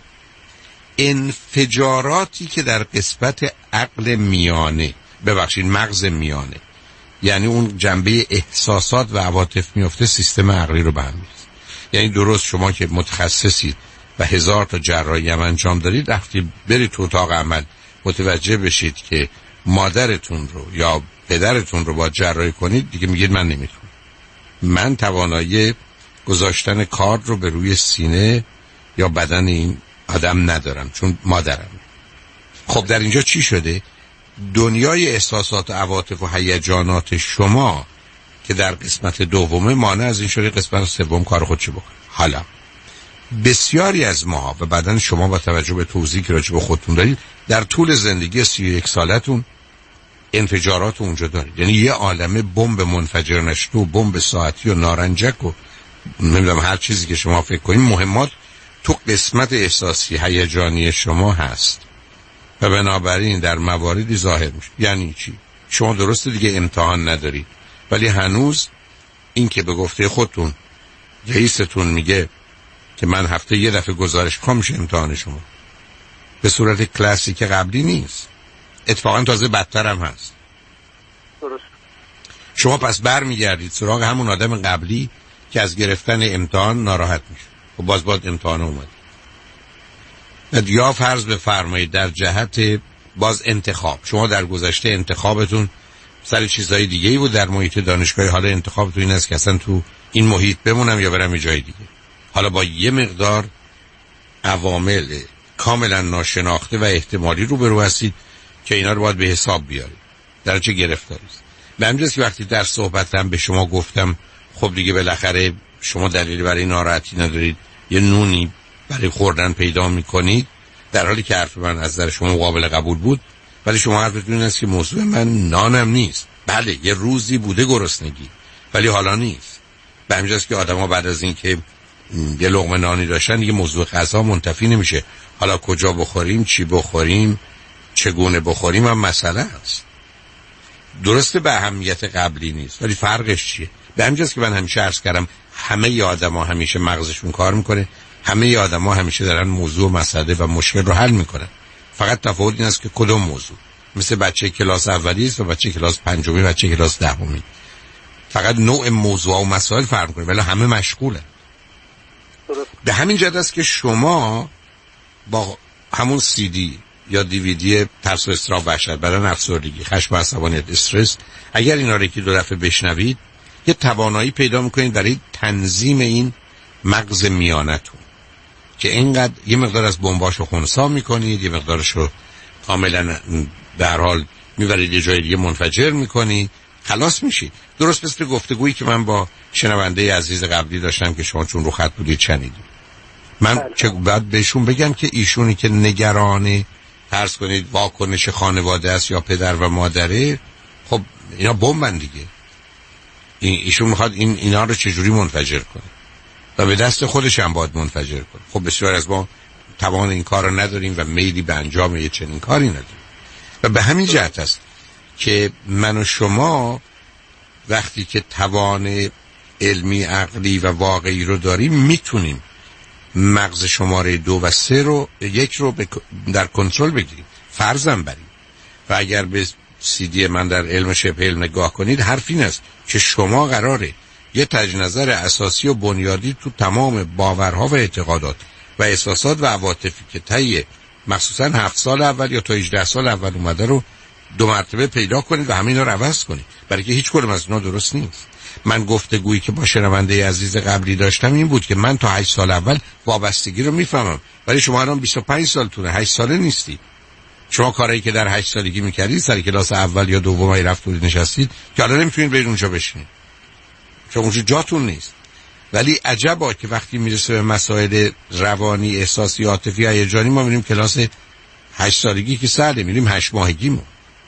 انفجاراتی که در قسمت عقل میانه، ببخشید مغز میانه، یعنی اون جنبه احساسات و عواطف میفته، سیستم عقلی رو به هم می‌ریزه. یعنی درست شما که متخصصید و هزار تا جراحی هم انجام دارید، وقتی برید تو اتاق عمل متوجه بشید که مادرتون رو یا پدرتون رو با جراحی کنید، دیگه میگید من نمیتونم، من توانایی گذاشتن کارد رو به روی سینه یا بدن این آدم ندارم چون مادرم. خب در اینجا چی شده؟ دنیای احساسات و عواطف و هیجانات شما که در قسمت دومه مانع از این شده قسمت سوم کار خودشو بکنه. حالا بسیاری از ما و بدن شما با توجه به توضیحی که راجع به خودتون دارید در طول زندگی سی و یک سالتون انفجارات اونجا دارید. یعنی یه عالمه بمب منفجر نشده و بمب ساعتی و نارنجک و نمیدونم هر چیزی که شما فکر کنید مهمات تو قسمت احساسی هیجانی شما هست و بنابراین در مواردی ظاهر میشه. یعنی چی؟ شما درسته دیگه امتحان ندارید، ولی هنوز این که به گفته خودتون رئیستون میگه که من هفته یه دفعه گزارش میخوام، میشه امتحان شما. به صورت کلاسیک قبلی نیست، اتفاقا تازه بدتر هم هست. درست. شما پس بر میگردید سراغ همون آدم قبلی که از گرفتن امتحان ناراحت میشه و باز باز امتحان اومد. یا فرض بفرمایید در جهت باز انتخاب، شما در گذشته انتخابتون سر چیزهای دیگه ای بود در محیط دانشگاهی، حالا انتخابتون این است که اصلا تو این محیط بمونم یا برم یه جای دیگه. حالا با یه مقدار عوامل کاملا ناشناخته و احتمالی رو برو هستید که اینا رو باید به حساب بیارید. در چه گرفتاری است. به همین جاست که وقتی در صحبتم به شما گفتم خب دیگه بالاخره شما دلیلی برای ناراحتی ندارید، یه نونی برای خوردن پیدا میکنید، در حالی که حرف من از نظر شما قابل قبول بود، ولی شما حرفتون این است که موضوع من نانم نیست. بله یه روزی بوده گرسنگی ولی حالا نیست. به همین جاست که آدما بعد از این که یه لقمه نانی داشتن دیگه موضوع غذا منتفی نمیشه. حالا کجا بخوریم، چی بخوریم، چگونه بخوریم هم مسئله است. درسته به اهمیت قبلی نیست، ولی فرقش چیه؟ به همین جاست که من همیشه عرض کردم همه آدما همیشه مغزشون کار میکنه، همه آدما همیشه دارن موضوع و مسئله و مشکل رو حل میکنن. فقط تفاوت این است که کدوم موضوع. مثل بچه کلاس اولی است و بچه کلاس پنجمی، بچه کلاس دهمی. فقط نوع موضوع و مسائل فرق میکنه ولی همه مشغولن. به همین جهت است که شما با همون سی دی یا دیویدی ترس و اضطراب وحشت، بدن، افسردگی، خشم و عصبانیت، استرس، اگر اینا رو که دو دفعه بشنوید یه توانایی پیدا میکنید برای تنظیم این مغز میانتون که اینقدر یه مقدار از بمباشو خنثی میکنید، یه مقدارشو کاملا در حال میبرید یه جای دیگه منفجر میکنید، خلاص میشید. درست مثل گفتگویی که من با شنونده عزیز قبلی داشتم که شما چون رو خط بودید شنیدید. من چه بعد بهشون بگم که ایشونی که نگران فرض کنید واکنش خانواده است یا پدر و مادره، خب اینا بمبن دیگه. این ایشون میخواد این اینا رو چجوری منفجر کنه و به دست خودش هم باید منفجر کنه. خب بسیار از ما توان این کار رو نداریم و میلی به انجام یه چنین کاری نداریم و به همین جهت است که من و شما وقتی که توان علمی، عقلی و واقعی رو داریم میتونیم مغز شماره دو و سه رو یک رو در کنترل بگیریم، فرضاً بریم. و اگر به سی دی من در علم شبه علم نگاه کنید، حرف این است که شما قراره یه تجنظر اساسی و بنیادی تو تمام باورها و اعتقادات و احساسات و عواطفی که طی مخصوصاً هفت سال اول یا تا هجده سال اول اومده رو دو مرتبه پیدا کنید و همین رو عوض کنید، برای که هیچ کدوم از اینا درست نیست. من گفتگویی که با شنونده عزیز قبلی داشتم این بود که من تا هشت سال اول وابستگی رو میفهمم، ولی شما الان بیست و پنج سالتونه، هشت ساله نیستی. شما کاری که در هشت سالگی میکردید سر کلاس اول یا دومی رفتید نشستید که الان نمیتونید برید اونجا بشینید، چون اونجا جاتون نیست. ولی عجبا که وقتی میرسه به مسائل روانی، احساسی، عاطفی، هیجانی، ما میریم کلاس هشت سالگی که سرده، میریم هشت ماهگیمون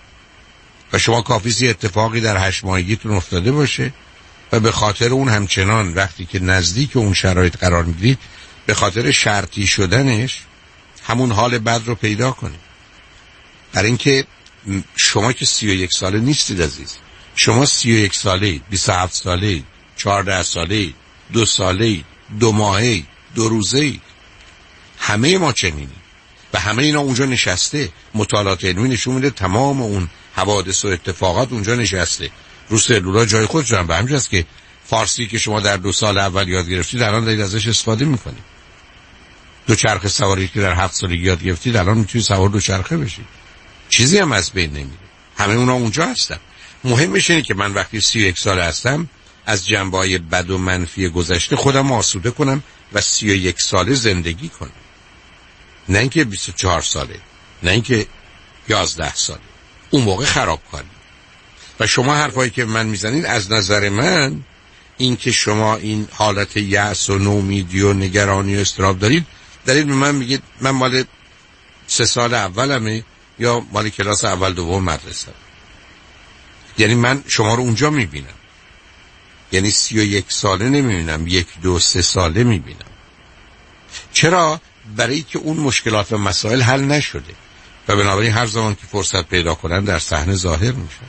و شما کافیه اتفاقی در هشت ماهگیتون افتاده باشه و به خاطر اون همچنان وقتی که نزدیک اون شرایط قرار میگیرید به خاطر شرطی شدنش همون حال بد رو پیدا کنید. برای اینکه شما که سی و یک ساله نیستید عزیز، شما سی و یک ساله اید، بیست و هفت ساله اید، چهارده ساله اید، دو ساله اید، دو ماهه اید، دو روزه اید. همه ما چنینیم و همه اینا اونجا نشسته. مطالعات علمی نشون میده تمام اون حوادث و اتفاقات اونجا نشسته رو سلولا جای خودش هم. به همین جاست که فارسی که شما در دو سال اول یاد گرفتید الان دارید ازش استفاده میکنید. دو چرخه سواری که در هفت سالگی یاد گرفتید الان میتونید سوار دو چرخه بشید. چیزی هم از بین نمیره، همه اونا اونجا هستن. مهمش اینه که من وقتی سی و یک ساله هستم از جنبه‌های بد و منفی گذشته خودم آسوده کنم و سی و یک ساله زندگی کنم، نه اینکه بیست و چهار ساله، نه اینکه یازده ساله. اون موقع خرابکاری. و شما حرفایی که من میزنید از نظر من این که شما این حالت یأس و نومیدی و نگرانی و اضطراب دارید، دارید به من میگید من مال سه سال اولمه یا مال کلاس اول دوم مدرسه. یعنی من شما رو اونجا میبینم، یعنی سی و یک ساله نمیبینم، یک دو سه ساله میبینم. چرا؟ برای که اون مشکلات و مسائل حل نشده و بنابراین هر زمان که فرصت پیدا کنن در صحنه ظاهر میشن.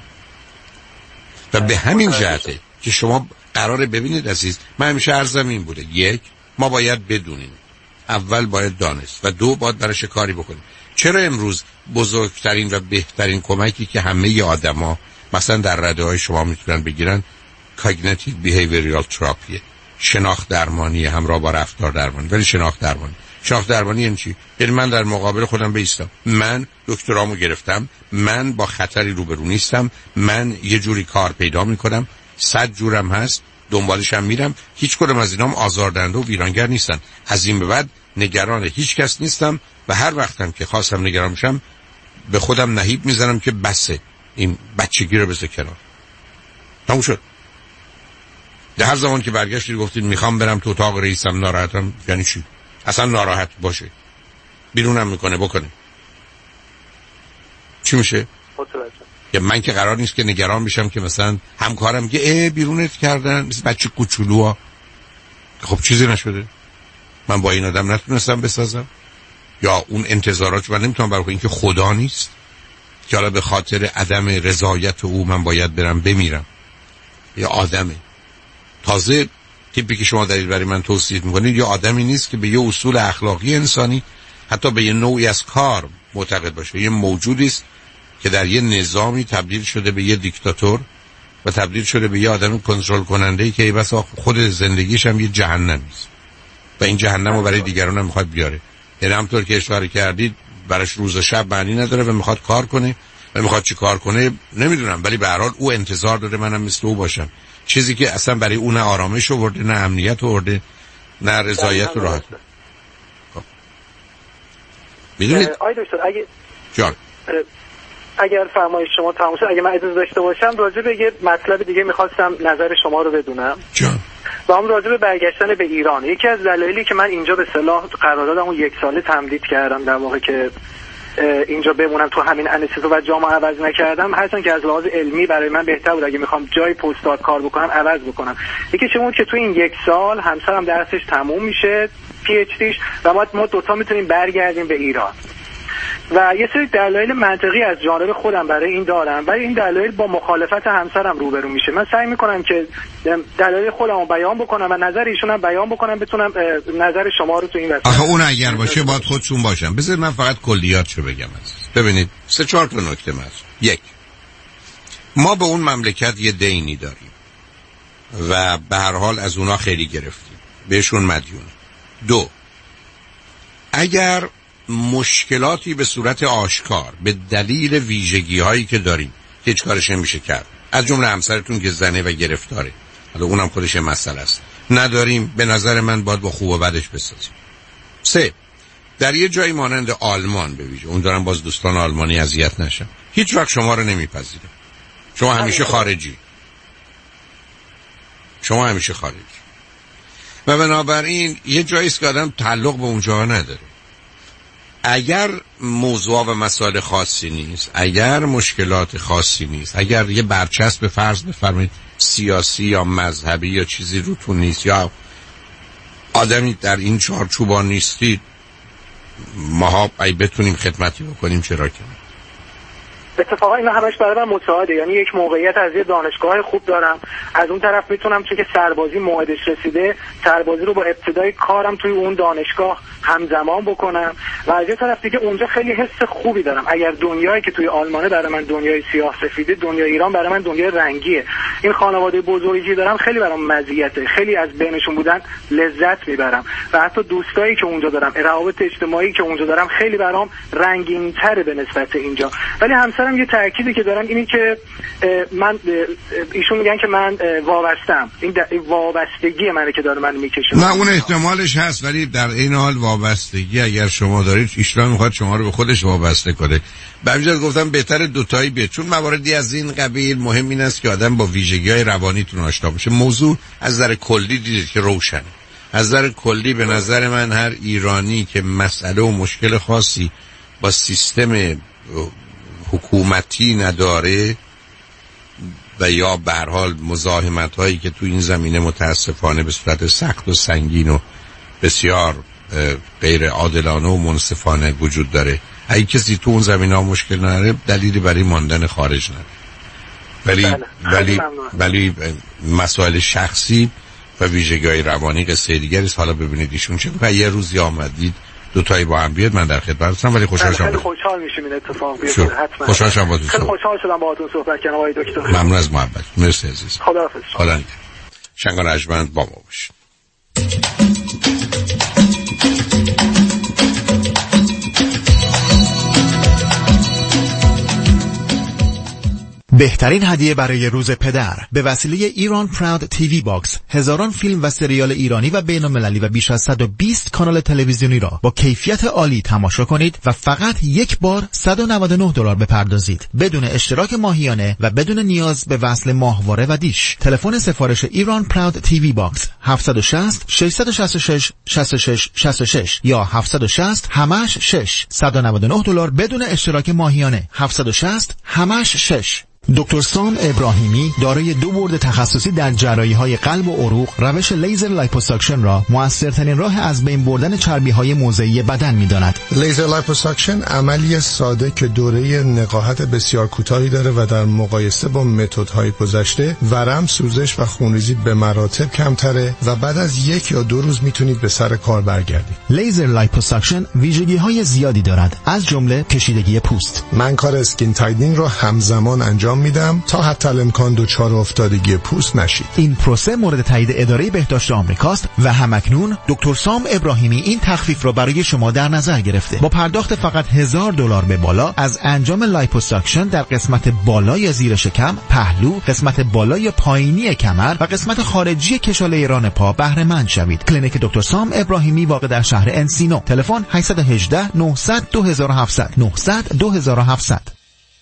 و به همین جهته که شما قراره ببینید عزیز، من همیشه عرضم این بوده، یک، ما باید بدونیم، اول باید دانست و دو باید برایش کاری بکنیم. چرا امروز بزرگترین و بهترین کمکی که همه آدما مثلا در رده های شما میتونن بگیرن کاگنیتیو بیهیویرال تراپی، شناخت درمانی همراه با رفتار درمانی. ولی شناخت درمانی شناخت درمانی یعنی چی؟ یعنی من در مقابل خودم بایستم، من دکترامو گرفتم، من با خطری روبرو نیستم، من یه جوری کار پیدا میکنم، صد جورم هست، دنبالش هم میرم، هیچ کدوم از اینام آزاردهنده و ویرانگر نیستن. از این به بعد نگران هیچ کس نیستم و هر وقتم که خواستم نگران بشم به خودم نهیب میزنم که بسه، این بچگی رو بذار کنار، تموم شد. در هر زمان که برگشتید گفتید میخوام برم تو اتاق رئیسم ناراحتم، یعنی چی؟ اصلا ناراحت باشه، بیرونم میکنه بکنه، چی میشه؟ که من که قرار نیست که نگران بشم که مثلا همکارم که اه بیرونت کردن مثل بچه کوچولوها. خب چیزی نشده، من با این آدم نتونستم بسازم، یا اون انتظارات من نمیتونم برای اینکه خدا نیست که حالا به خاطر عدم رضایت او من باید برم بمیرم، یا آدمه. تازه تیپی که شما دارید برای من توصیف میکنید یا آدمی نیست که به یه اصول اخلاقی انسانی، حتی به یه نوعی از کار معتقد باشه. یه موجودی است که در یه نظامی تبدیل شده به یه دیکتاتور و تبدیل شده به یه آدم کنترل کننده‌ای که بس خود زندگیش هم یه جهنمی است و این جهنم رو برای دیگران هم میخواد بیاره. یعنی همطور که اشاره کردید براش روز و شب معنی نداره و میخواد کار کنه و میخواد چی کار کنه نمیدونم، ولی به هر حال او انتظار داره منم مثل او باشم، چیزی که اصلا برای اون نه آرامش آورده، نه امنیت آورده، نه رضایت و راحت. خب میدونید آقای دکتر اگه جان اگر فرمایش شما تمام شد، اگه من اجازه داشته باشم راجع به یه مطلب دیگه میخواستم نظر شما رو بدونم. جان و هم راجع به برگشتن به ایران. یکی از دلایلی که من اینجا به صلاح قراردادمو یک ساله تمدید کردم در واقع که اینجا بمونم تو همین انستیتو و جامو عوض نکردم، هرچند که از لحاظ علمی برای من بهتر بود اگه میخوام جای پست‌داد کار بکنم عوض بکنم. یکی چه بود که تو این یک سال همسرم درسش تموم میشه، پی اچ دیش، و ما ما دوتا میتونیم برگردیم به ایران. و یه سری دلایل منطقی از جانب خودم برای این دارم، ولی این دلایل با مخالفت همسرم روبرو میشه. من سعی میکنم که دلایل خودم رو بیان بکنم و نظر ایشون هم بیان بکنم، بتونم نظر شما رو تو این وسط. آخه اون اگر باشه باید خودشون باشن. بذار من فقط کلیاتشو بگم. عزیز ببینید سه چهار تا نکته مهمه. یک، ما به اون مملکت یه دینی داریم و به هر حال از اونا خیلی گرفتیم، بهشون مدیونیم. دو، اگر مشکلاتی به صورت آشکار به دلیل ویژگی هایی که داریم که هیچ کارش نمیشه کرد، از جمله همسرتون که زنه و گرفتاره، حالا اونم خودش مسئله است، نداریم، به نظر من باید با خوب و بدش بسازیم. سه، در یه جایی مانند آلمان به ویژه، اون دارم باز دوستان آلمانی اذیت نشن، هیچ وقت شما رو نمیپذیره. شما همیشه خارجی، شما همیشه خارجی و بنابراین یه جایی است که آدم تعلق به اونجا نداره. اگر موضوع و مسائل خاصی نیست، اگر مشکلات خاصی نیست، اگر یه برچسب فرض بفرمایید سیاسی یا مذهبی یا چیزی روتون نیست یا آدمی در این چارچوبا نیستید، ماها ای بتونیم خدمتی بکنیم چرا که نه. اتفاقا اینا همش برای من متعاده، یعنی یک موقعیت از یه دانشگاه خوب دارم، از اون طرف میتونم چون که سربازی موعدش رسیده سربازی رو با ابتدای کارم توی اون دانشگاه همزمان بکنم و از یه طرف دیگه اونجا خیلی حس خوبی دارم. اگر دنیایی که توی آلمانه برای من دنیای سیاه سفیده، دنیای ایران برای من دنیای رنگیه. این خانواده بزرگی دارم خیلی برام مزیته، خیلی از بینشون بودن لذت میبرم و حتی دوستایی که اونجا دارم، روابط اجتماعی که اونجا دارم خیلی برام رنگین‌تره به نسبت اینجا. ولی همسرم یه تأکیدی که دارم اینی که من ایشون میگن که من وابستم، این وابستگی منه که داره من میکشه. نه اون احتمالش هست، ولی در این حال وابستگی اگر شما دارید، ایشون میخواد شما رو به خودش وابسته کنه. به همین گفتم بهتره دوتایی بیاد، چون مواردی از این قبیل مهم این است که آدم با ویژگی‌های روانیتون آشنا بشه. موضوع از نظر کلی دیدید که روشنه. از نظر کلی به نظر من هر ایرانی که مسئله و مشکل خاصی با سیستم حکومتی نداره و یا به هر حال مزاحمت هایی که تو این زمینه متاسفانه به صورت سخت و سنگین و بسیار غیر عادلانه و منصفانه وجود داره، اگه کسی تو اون زمینه ها مشکل نداره دلیلی برای ماندن خارج نداره. ولی ولی ولی مسائل شخصی و ویژگی‌های روانی قصه دیگری است. حالا ببینید ایشون چه میگه. یه روزی آمدید دو تایی با هم بیاد، من در خدمتتونم. ولی خوشحال شدم، خیلی خوشحال میشیم این اتفاق بیفته. حتما خوشحال شدم باهاتون، خیلی خوشحال شدم باهاتون صحبت کردم آقای دکتر. ممنون از محبت. مرسی عزیز. خداحافظ. خدا نگهدار. شنگ و رجمند با ما باشید. بهترین هدیه برای روز پدر به وسیله ایران پراود تیوی باکس هزاران فیلم و سریال ایرانی و بین‌المللی و بیش از صد و بیست کانال تلویزیونی را با کیفیت عالی تماشا کنید و فقط یک بار صد و نود و نه دلار بپردازید بدون اشتراک ماهیانه و بدون نیاز به وصل ماهواره و دیش. تلفن سفارش ایران پراود تیوی باکس هفت شش صفر شش شش شش شش شش شش شش یا هفت شش صفر همش شش صد و نود و نه دلار بدون اشتراک ماهیانه هفت شش صفر همش شش. دکتر سام ابراهیمی دارای دو بورد تخصصی در جراحی‌های قلب و عروق، روش لیزر لایپوساکشن را موثرترین راه از بین بردن چربی‌های موضعی بدن می‌داند. لیزر لایپوساکشن عملی ساده که دوره نقاهت بسیار کوتاهی داره و در مقایسه با متدهای گذشته ورم، سوزش و خونریزی به مراتب کمتره و بعد از یک یا دو روز میتونید به سر کار برگردید. لیزر لایپوساکشن ویژگی‌های زیادی دارد، از جمله کشیدگی پوست. من کار اسکین تایدینگ رو همزمان انجام انجام میدم تا حتی الامکان دچار افتادگی پوست نشید. این پروسه مورد تایید اداره بهداشت آمریکاست و همکنون دکتر سام ابراهیمی این تخفیف را برای شما در نظر گرفته. با پرداخت فقط هزار دلار به بالا از انجام لایپوساکشن در قسمت بالای زیر شکم، پهلو، قسمت بالای پایینی کمر و قسمت خارجی کشاله ران پا بهره مند شوید. کلینیک دکتر سام ابراهیمی واقع در شهر انسینو. تلفن هشت یک هشت نه صفر صفر دو هفت صفر صفر نه صفر صفر دو هفت صفر صفر.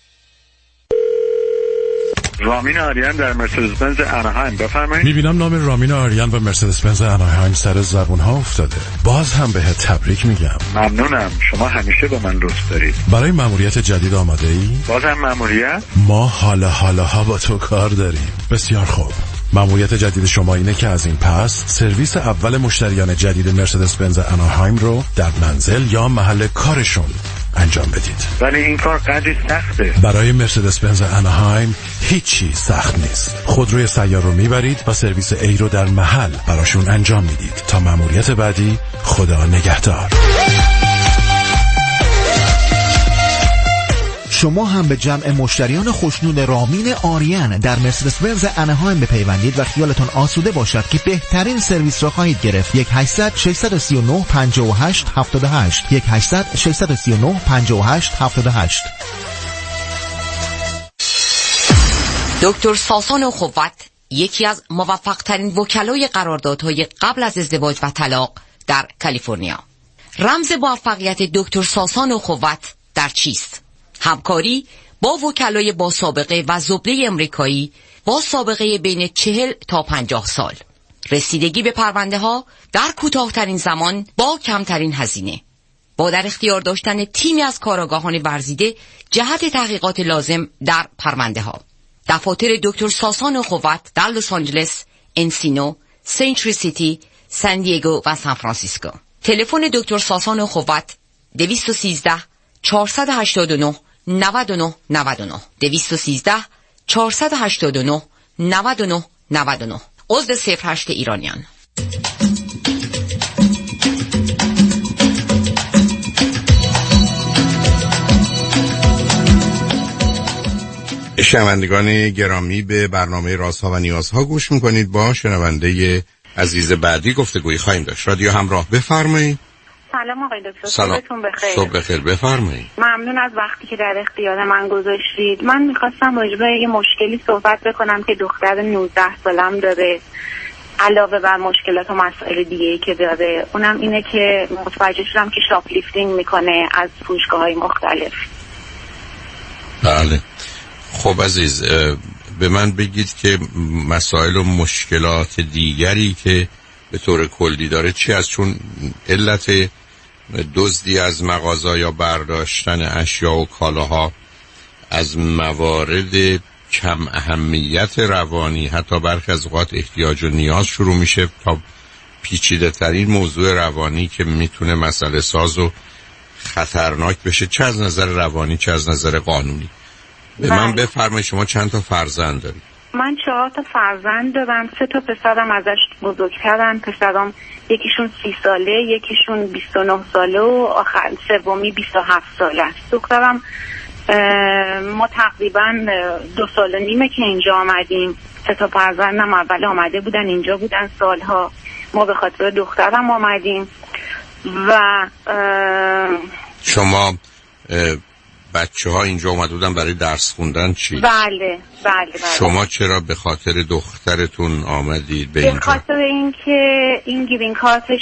رامین آریان در مرسدس بنز اناهایم، بفرمایید. میبینم نام رامین آریان و مرسدس بنز اناهایم سر زبون ها افتاده. باز هم بهت تبریک میگم. ممنونم، شما همیشه با من لطف دارید. برای مأموریت جدید آماده ای؟ باز هم مأموریت؟ ما حالا حالا ها با تو کار داریم. بسیار خوب. مأموریت جدید شما اینه که از این پس سرویس اول مشتریان جدید مرسدس بنز اناهایم رو در منزل یا محل کارشون انجام بدید. ولی این کار قدری سخته. برای مرسدس بنز اناهایم هیچی سخت نیست. خودروی سیار رو میبرید و سرویس ای رو در محل براشون انجام میدید. تا مأموریت بعدی، خدا نگهدار. شما هم به جمع مشتریان خوشنود رامین آریان در مرسدس بنز اناهایم بپیوندید و خیالتان آسوده باشد که بهترین سرویس را خواهید گرفت. یک هشتصد ششصد و سی و نه پنجاه و هشت هفتاد و هشت یک هشتصد ششصد و سی و نه پنجاه و هشت هفتاد و هشت. دکتر ساسان اخوت یکی از موفق ترین وکلای قراردادهای قبل از ازدواج و طلاق در کالیفرنیا. رمز موفقیت دکتر ساسان اخوت در چیست؟ همکاری با وکلای با سابقه و زبده امریکایی با سابقه بین چهل تا پنجاه سال، رسیدگی به پرونده ها در کوتاه‌ترین زمان با کمترین هزینه، با در اختیار داشتن تیمی از کارآگاهان ورزیده جهت تحقیقات لازم در پرونده ها. دفاتر دکتر ساسان اخوت در لس آنجلس، انسینو، سنت سیتی، سان دیگو و سان فرانسیسکو. تلفن دکتر ساسان اخوت دویست و سیزده چهارصد و هشتاد و نه نود و نه نود و نه دویست و سیزده چهارصد و هشتاد و نه نود و نه نود و نه. عضو صفر هشت ایرانیان. شنوندگان گرامی، به برنامه رازها و نیازها گوش میکنید. با شنونده عزیز بعدی گفتگویی خواهیم داشت. رادیو همراه، بفرمایید. سلام آقای دکتر، سلام. صبحتون بخیر. صبح بخیر، بفرمایید. ممنون از وقتی که در اختیار من گذاشتید. من میخواستم راجع به یه مشکلی صحبت بکنم که دختر نوزده سالم داره، علاوه بر مشکلات و مسائل دیگه‌ای که داره. اونم اینه که متوجه شدم که شاپ لیفتینگ میکنه از فروشگاه‌های مختلف. بله. خب عزیز، به من بگید که مسائل و مشکلات دیگری که به طور کلی داره چی است؟ چون علت دزدی از مغازه یا برداشتن اشیا و کالاها از موارد کم اهمیت روانی، حتی برخی از اوقات احتیاج و نیاز شروع میشه تا پیچیده ترین موضوع روانی که میتونه مسئله ساز و خطرناک بشه، چه از نظر روانی چه از نظر قانونی. به من بفرمایید شما چند تا فرزند دارید؟ من چهار تا فرزند دارم. سه تا پسرم ازش بزرگترن. پسرم یکیشون سی ساله، یکیشون بیست و نه ساله و آخر سومی بیست و هفت ساله است. دخترم ما تقریبا دو سال و نیمه که اینجا آمدیم. سه تا فرزندم اول آمده بودن، اینجا بودن سالها. ما به خاطر دخترم آمدیم. و شما بچه ها اینجا اومده بودن برای درس خوندن چی؟ بله بله بله. شما چرا به خاطر دخترتون آمدید به اینجا؟ به خاطر اینکه این گرین کارتش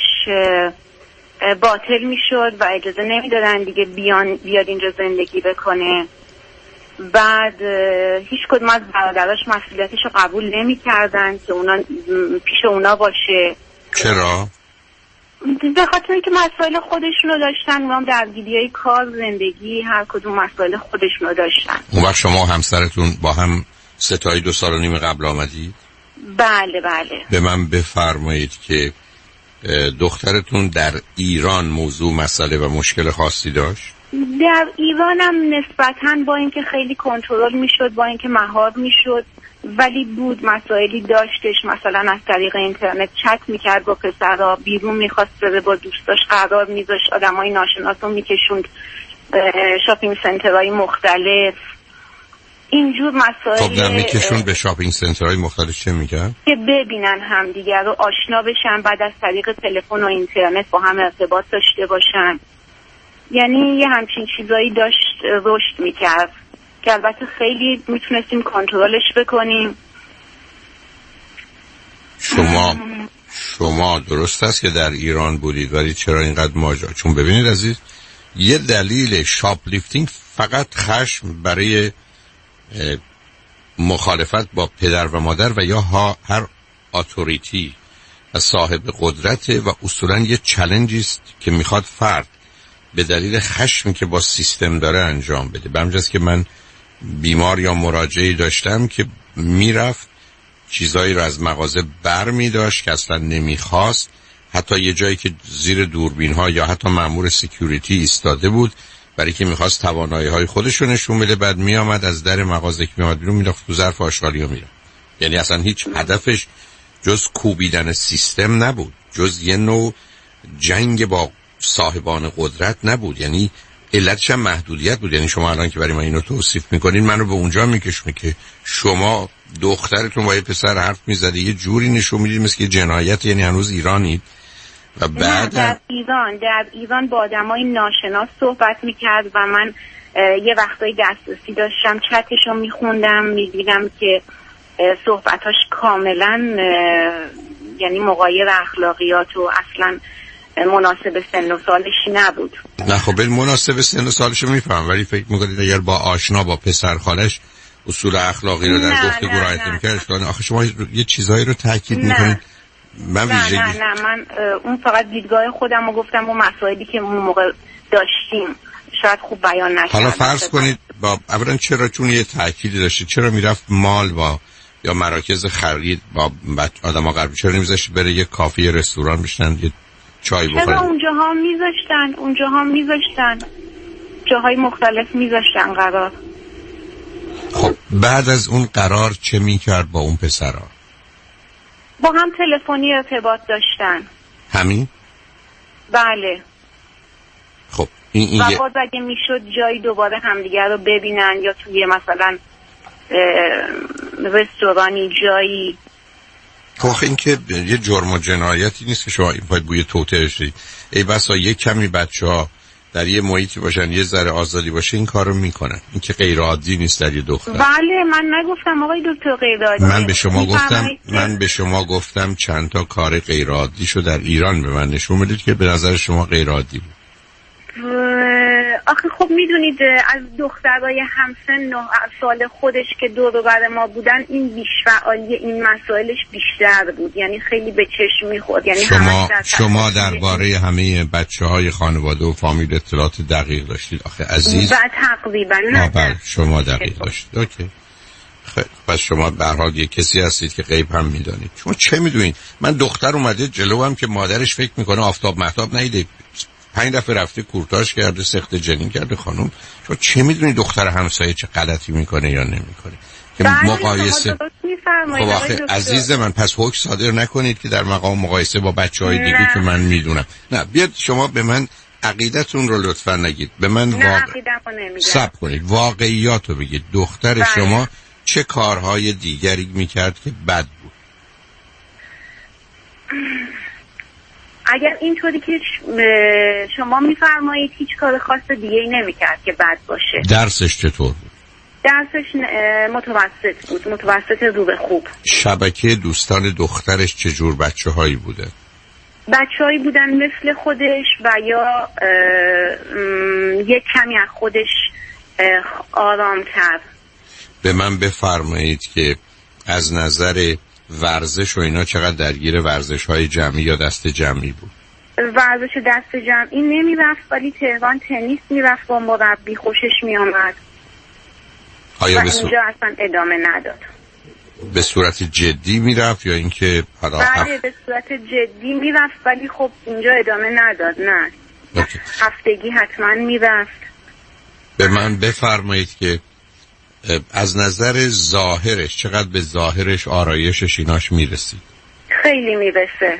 باطل میشد و اجازه نمیدادن دیگه بیان بیاد اینجا زندگی بکنه. بعد هیچ کدوم از برادراش مسئولیتش رو قبول نمیکردن که اونا پیش اونا باشه. چرا؟ به خاطر اینکه مسائل خودشونو داشتن، اونام درگیری‌های کار، زندگی، هر کدوم مسائل خودشونو داشتن. اون وقت شما و همسرتون با هم ستایی دو سال و نیم قبل آمدید؟ بله بله. به من بفرمایید که دخترتون در ایران موضوع مسئله و مشکل خاصی داشت؟ در ایران هم نسبتاً با اینکه خیلی کنترل میشد، با اینکه مهار میشد، ولی بود مسائلی داشتش. مثلا از طریق اینترنت چت میکرد با پسرها، بیرون میخواست بره با دوستاش قرار میذاشت، آدمای ناشناس رو میکشوند شاپینگ سنترهای مختلف. اینجور مسائل. خب در میکشون به شاپینگ سنترهای مختلف چه میگن؟ که ببینن همدیگر رو، آشنا بشن، بعد از طریق تلفن و اینترنت با هم ارتباط داشته باشن. یعنی یه همچین چیزایی داشت رشد میکرد که البته خیلی میتونستیم کنترلش بکنیم. شما شما درست است که در ایران بودید ولی چرا اینقدر ماجرا؟ چون ببینید عزیز، یه دلیل شاپلیفتینگ فقط خشم برای مخالفت با پدر و مادر و یا ها هر اتوریتی و صاحب قدرت و اصولا یه چالنجی است که میخواد فرد به دلیل خشمی که با سیستم داره انجام بده. به همجاست که من بیمار یا مراجعی داشتم که میرفت چیزایی رو از مغازه بر می داشت که اصلا نمیخواست، حتی یه جایی که زیر دوربین ها یا حتی مأمور سکیوریتی ایستاده بود برای که میخواست توانایی های خودش رو نشون بده، بعد میامد از در مغازه که میامد بیرون میداخت تو ظرف آشغالی ها میره. یعنی اصلا هیچ هدفش جز کوبیدن سیستم نبود، جز یه نوع جنگ با صاحبان قدرت نبود. یعنی علتش هم محدودیت بود. یعنی شما الان که برای من اینو توصیف میکنین منو به اونجا میکشونه که شما دخترتون با یه پسر حرف میزده یه جوری نشون میدید مثل که جنایت، یعنی هنوز ایرانید و بعد در ایران در ایران با آدمای ناشناس صحبت میکرد و من یه وقتایی دسترسی داشتم، چتشو میخوندم، میدیدم که صحبتاش کاملا یعنی مغایر اخلاقیات و اصلا مناسب سن و سالش نبود. نه خب مناسب سن و سالشو میفهم، ولی فکر میکنید اگر با آشنا با پسر خالش اصول اخلاقی رو در گفتگو رعایت نمی‌کرد، آخه شما یه چیزایی رو تاکید میکنید. من نه ویژگی نه نه من اون فقط دیدگاه خودم رو گفتم و مسائلی که اون موقع داشتیم شاید خوب بیان نشد. حالا فرض کنید با اولا چرا چون یه تأکیدی داشتید چرا میرفت مال با یا مراکز خرید با آدم‌ها غربی، چرا نمیذاشت بره یه کافه رستوران بشن یه چای بخورن؟ چرا اونجاها میذاشتن اونجاها میذاشتن جاهای مختلف میذاشتن قرار. خب بعد از اون قرار چه میکرد با اون پسرها؟ با هم تلفنی ارتباط داشتن. همین؟ بله. خب این این و باز اگه میشد جایی دوباره همدیگر رو ببینن یا توی مثلا رستورانی جایی. خب این که یه جرم و جنایتی نیست که شما این پای بوی توته شدید. ای بسا یه کمی بچه ها در یه محیطی باشن یه ذره آزادی باشه این کار رو میکنن. این که غیر عادی نیست در یه دختر. بله من نگفتم آقای دکتر غیر عادی. من به شما گفتم من به شما گفتم چند تا کار غیر عادی شو در ایران به من نشون میدید که به نظر شما غیر عادی بود. آخه خب میدونید از دخترای همسن نه سال خودش که دور و بر ما بودن این بیشفعالی این مسائلش بیشتر بود، یعنی خیلی به چشم میخورد. یعنی شما شما درباره همه بچه‌های خانواده و فامیل اطلاعات دقیق داشتید آخه عزیز؟ و تقریبا نه بله شما دقیق داشتید. اوکی خیلی پس شما به هر حال یه کسی هستید که غیب هم میدونید. شما چه میدونید؟ من دختر اومده جلوم که مادرش فکر میکنه آفتاب مهتاب ندیده، پنج دفعه رفته کورتاژ کرده، سخت جنین کرده. خانم شما چه میدونید دختر همسایه چه غلطی میکنه یا نمیکنه که مقایسه؟ خب آخه عزیز من پس حکم صادر نکنید که در مقام مقایسه با بچهای دیگه که من میدونم. نه بیاد شما به من عقیدتون رو لطفا نگید، به من واقع صبر کنید، واقعیات رو بگید. دختر بله. شما چه کارهای دیگری میکرد که بد بود؟ اگر اینطوری که شما میفرمایید هیچ کار خاص دیگه ای نمیکرد که بد باشه. درسش چطور بود؟ درسش متوسط بود، متوسط رو به خوب. شبکه دوستان دخترش چجور بچه هایی بوده؟ بچه هایی بودن مثل خودش و یا یک کمی از خودش آرامتر. به من بفرمایید که از نظر ورزش و اینا چقدر درگیر ورزش های جمعی یا دست جمعی بود؟ ورزش دست جمعی نمی رفت ولی تهران تنیس می رفت با مربی خوشش می آمد. آیا و به صورت... اینجا اصلا ادامه نداد. به صورت جدی می رفت یا اینکه حالا بله هفت... به صورت جدی می رفت ولی خب اینجا ادامه نداد. نه اوکی. هفتگی حتما می رفت. به من بفرمایید که از نظر ظاهرش چقدر به ظاهرش آرایشش ایناش میرسید؟ خیلی میرسه.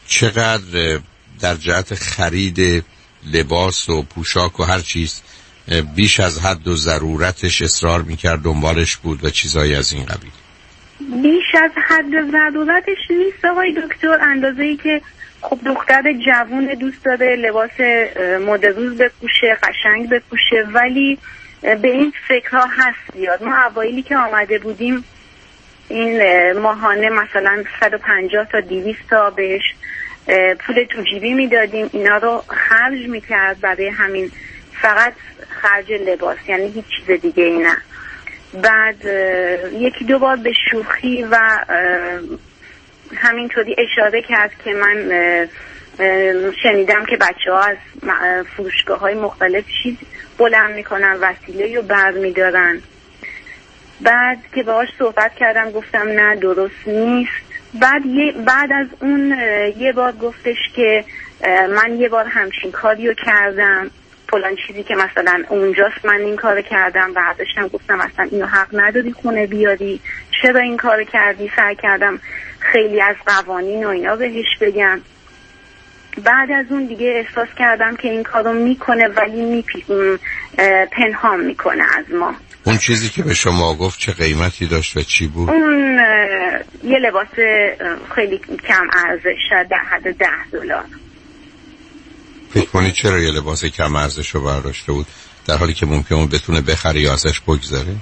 چقدر در جهت خرید لباس و پوشاک و هر چیز بیش از حد و ضرورتش اصرار میکرد دنبالش بود و چیزایی از این قبیل؟ بیش از حد و ضرورتش نیست آقای دکتر، اندازه ای که خب دختر جوون دوست داره لباس مد روز بپوشه، قشنگ بپوشه، ولی به این فکرها هست زیاد. ما اوایلی که آمده بودیم این ماهانه مثلا صد و پنجاه تا دویست تا بهش پول تو جیبی میدادیم، اینا رو خرج میکرد برای همین، فقط خرج لباس، یعنی هیچ چیز دیگه ای نه. بعد یکی دو بار به شوخی و همینطوری اشاره کرد که من شنیدم که بچه ها از فروشگاه های مختلف چیز بلند میکنن، وسیله رو بر میدارن. بعد که باهاش صحبت کردم گفتم نه درست نیست. بعد یه بعد از اون یه بار گفتش که من یه بار همچین کاریو کردم، فلان چیزی که مثلا اونجاست من این کارو کردم، و ازشم گفتم اصلا اینو حق نداری خونه بیاری، چرا این کارو کردی. سعی کردم خیلی از قوانین و اینا بهش بگم. بعد از اون دیگه احساس کردم که این کارو میکنه ولی میپی... پنهان میکنه از ما. اون چیزی که به شما گفت چه قیمتی داشت و چی بود؟ اون یه لباس خیلی کم ارزش، در حد ده دلار. فکر کنید چرا یه لباس کم ارزش رو برداشته بود در حالی که ممکنه اون بتونه بخره یا ازش بگذره؟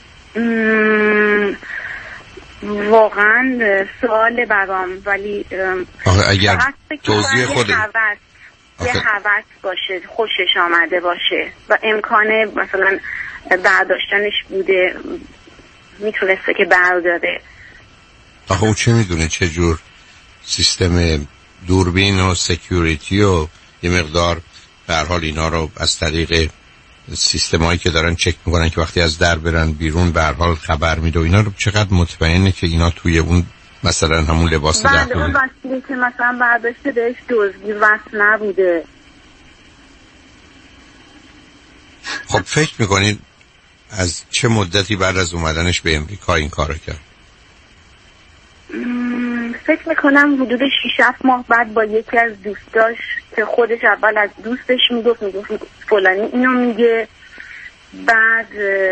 واقعا سوال برام، ولی آخه اگر توضیح خود یه هوس باشه، خوشش آمده باشه و امکانه مثلا برداشتنش بوده، میتونسته که برداره. آخه اون چه میدونه چه جور سیستم دوربین و سکیوریتی و یه مقدار به هر حال اینا رو از طریق سیستمایی که دارن چک میکنن که وقتی از در برن بیرون به هر حال خبر میده و اینا رو چقدر مطمئنه که اینا توی اون مثلا همون لباس ده داخلی اون وسیله که مثلا برداشته بهش دزدی وصل نبوده. خب فکر میکنید از چه مدتی بعد از اومدنش به امریکا این کارو کرد؟ فکر میکنم حدود شش هفت ماه بعد با یکی از دوستاش که خودش اول از دوستش میگفت میگفت فلانی اینو میگه، بعد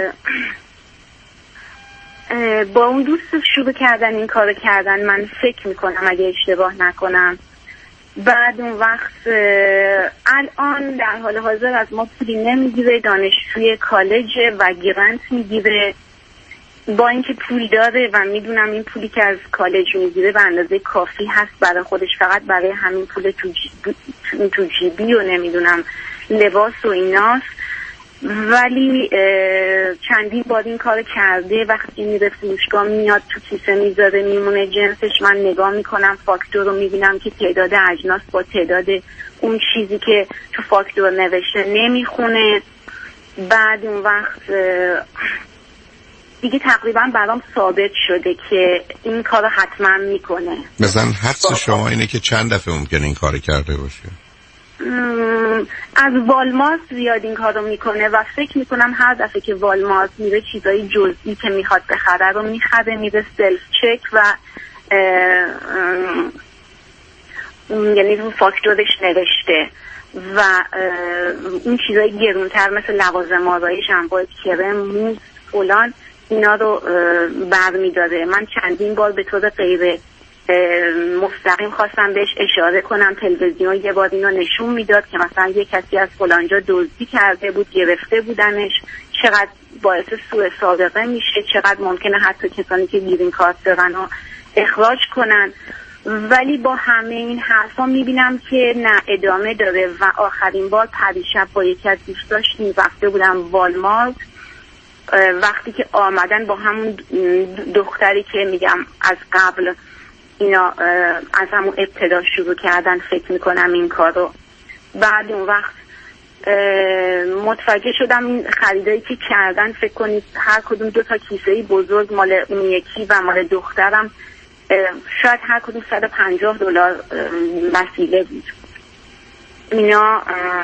با اون دوست شروع کردن این کارو کردن. من فکر میکنم اگه اشتباه نکنم بعد اون وقت الان در حال حاضر از ما پولی نمیگیره، دانشجوی کالجه و گرانت میگیره. با اینکه پول داره و میدونم این پولی که از کالج میگیره به اندازه کافی هست برای خودش، فقط برای همین پول تو, جیب... تو جیبی و نمیدونم لباس و ایناست، ولی چندین بار این کار کرده. وقتی میره فروشگاه میاد تو کیسه میذاره میمونه جنسش، من نگاه میکنم فاکتور رو میبینم که تعداد اجناس با تعداد اون چیزی که تو فاکتور نوشته نمیخونه. بعد اون وقت دیگه تقریبا برام ثابت شده که این کار حتما میکنه. مثلا حدس شما اینه که چند دفعه ممکنه این کار کرده باشه؟ از والمارت زیاد این کار رو میکنه و فکر میکنم هر دفعه که والمارت میره چیزای جزئی که میخواد بخره رو میخره، میره سلف چک و یعنی رو فاکتورش نوشته و این چیزای گرونتر مثل لوازم آرایش، انواع کرم، موز، فلان اینا رو برمیداره. من چندین بار به طور غیر مستقیم خواستم بهش اشاره کنم، تلویزیون یه بار اینو نشون میداد که مثلا یه کسی از فلانجا دزدی کرده بود، گرفته بودنش، چقدر باعث سوء سابقه میشه، چقدر ممکنه حتی کسانی که گرین کارت دارن رو اخراج کنن. ولی با همه این حرفا میبینم که نه، ادامه داره. و آخرین بار پریشب با یکی از دوستاش رفته بودم والمارت، وقتی که آمدن با همون دختری که میگم از قبل اینا از همون ابتدا شروع کردن فکر میکنم این کار رو. بعد اون وقت متوجه شدم این خریدایی که کردن، فکر کنید هر کدوم دو تا کیسه‌ای بزرگ مال اون یکی و مال دخترم، شاید هر کدوم صد و پنجاه دلار وسیله بود. اینا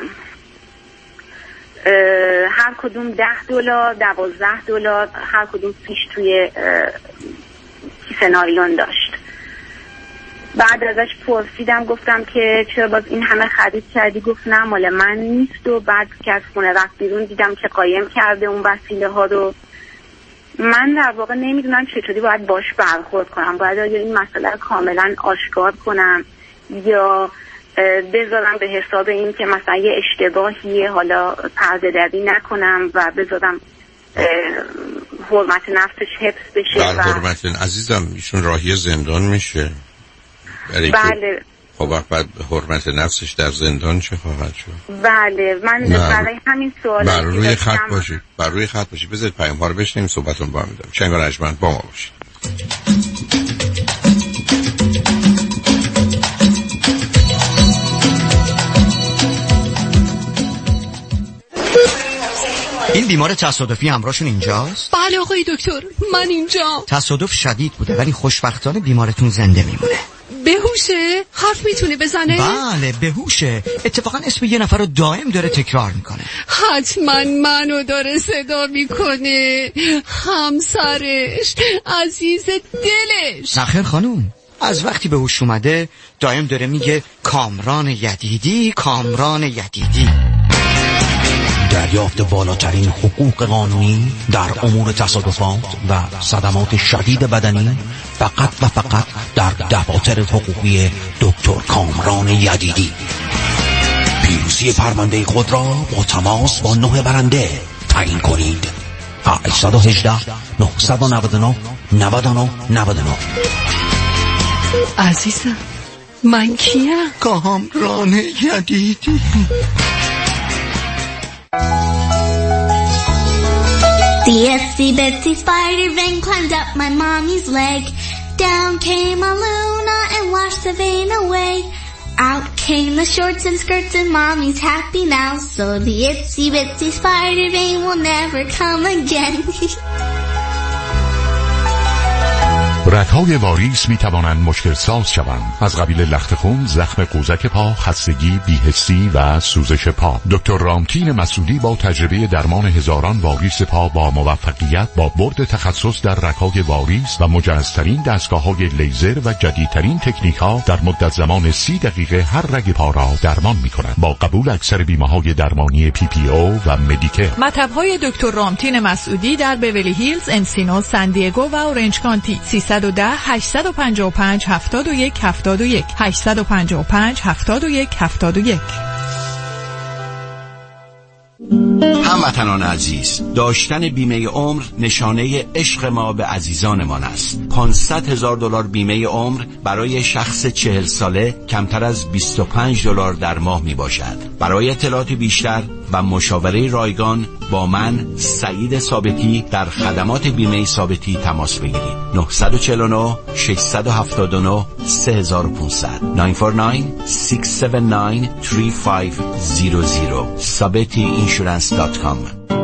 هر کدوم ده دلار، دوازده دلار، هر کدوم پیش توی کیسه نایلون داشت. بعد ازش پرسیدم گفتم که چرا باز این همه خرید کردی؟ گفت نه مال من نیست. و بعد که از خونه رفت بیرون دیدم که قایم کرده اون وسیله ها رو. من در واقع نمیدونم چطوری باید باش برخورد کنم. باید آیا این مسئله رو کاملا آشکار کنم یا بذارم به حساب این که مثلا یه اشتباهیه، حالا پرده دری نکنم و بذارم حرمت نفسش حفظ بشه. در حرمت عزیزم ایشون راهی زندان میشه. بله. خب بعد حرمت نفسش در زندان چه خواهد شد؟ بله من برای همین سوال بر روی خط باشید بر روی خط باشید بذارید پیام ها رو بشنیم صحبتون با هم میدم. چنگار اجمن با ما باشید. این بیمار تصادفی همراهشون اینجاست؟ بله آقای دکتر من اینجا. تصادف شدید بوده ولی خوشبختانه بیمارتون زنده میمونه. بهوشه؟ حرف میتونه بزنه؟ بله بهوشه. اتفاقا اسم یه نفر رو دائم داره تکرار میکنه. حتما منو داره صدا میکنه. همسرش، عزیز دلش. نخیر خانوم، از وقتی به هوش اومده دائم داره میگه کامران یدیدی کامران یدیدی. دریافت بالاترین حقوق قانونی در امور تصادفات و صدمات شدید بدنی فقط و فقط در دفاتر حقوقی دکتر کامران یدیدی. پیروزی پرونده خود را با تماس با نه برنده تعیین کنید. هشت یک هشت نه نه نه نه نه نه نه. عزیزم من کیم؟ کامران یدیدی. The itsy bitsy spider vein climbed up my mommy's leg. Down came a Luna and washed the vein away. Out came the shorts and skirts and mommy's happy now. So the itsy bitsy spider vein will never come again. رگ‌های واریس می توانند مشکل ساز شوند. از قبیل لخت خون، زخم قوزک پا، خستگی، بی‌حسی و سوزش پا. دکتر رامتین مسعودی با تجربه درمان هزاران واریس پا با موفقیت با برد تخصص در رگ‌های واریس و مجهزترین دستگاه‌های لیزر و جدیدترین تکنیک‌ها در مدت زمان سی دقیقه هر رگ پا را درمان می‌کنند. با قبول اکثر بیمه‌های درمانی پی پی او و مدیکر. مطب‌های دکتر رامتین مسعودی در بیولی هیلز، انسینو، سان دیگو و اورنج کانتی. سیصد و ده هشت پنج پنج هفتاد و یک هفتاد و یک هشت پنج پنج هفتاد و یک هفتاد و یک. هموطنان عزیز، داشتن بیمه عمر نشانه عشق ما به عزیزانمان است. پانصد هزار دلار بیمه عمر برای شخص چهل ساله کمتر از بیست و پنج دلار در ماه می باشد. برای اطلاعات بیشتر و مشاوره رایگان با من سعید ثابتی در خدمات بیمه ثابتی تماس بگیرید. نه چهار نه شش هفت نه سه پانصد نه چهار نه شش هفت نه سه پنج صفر صفر sabeti insurance dot com.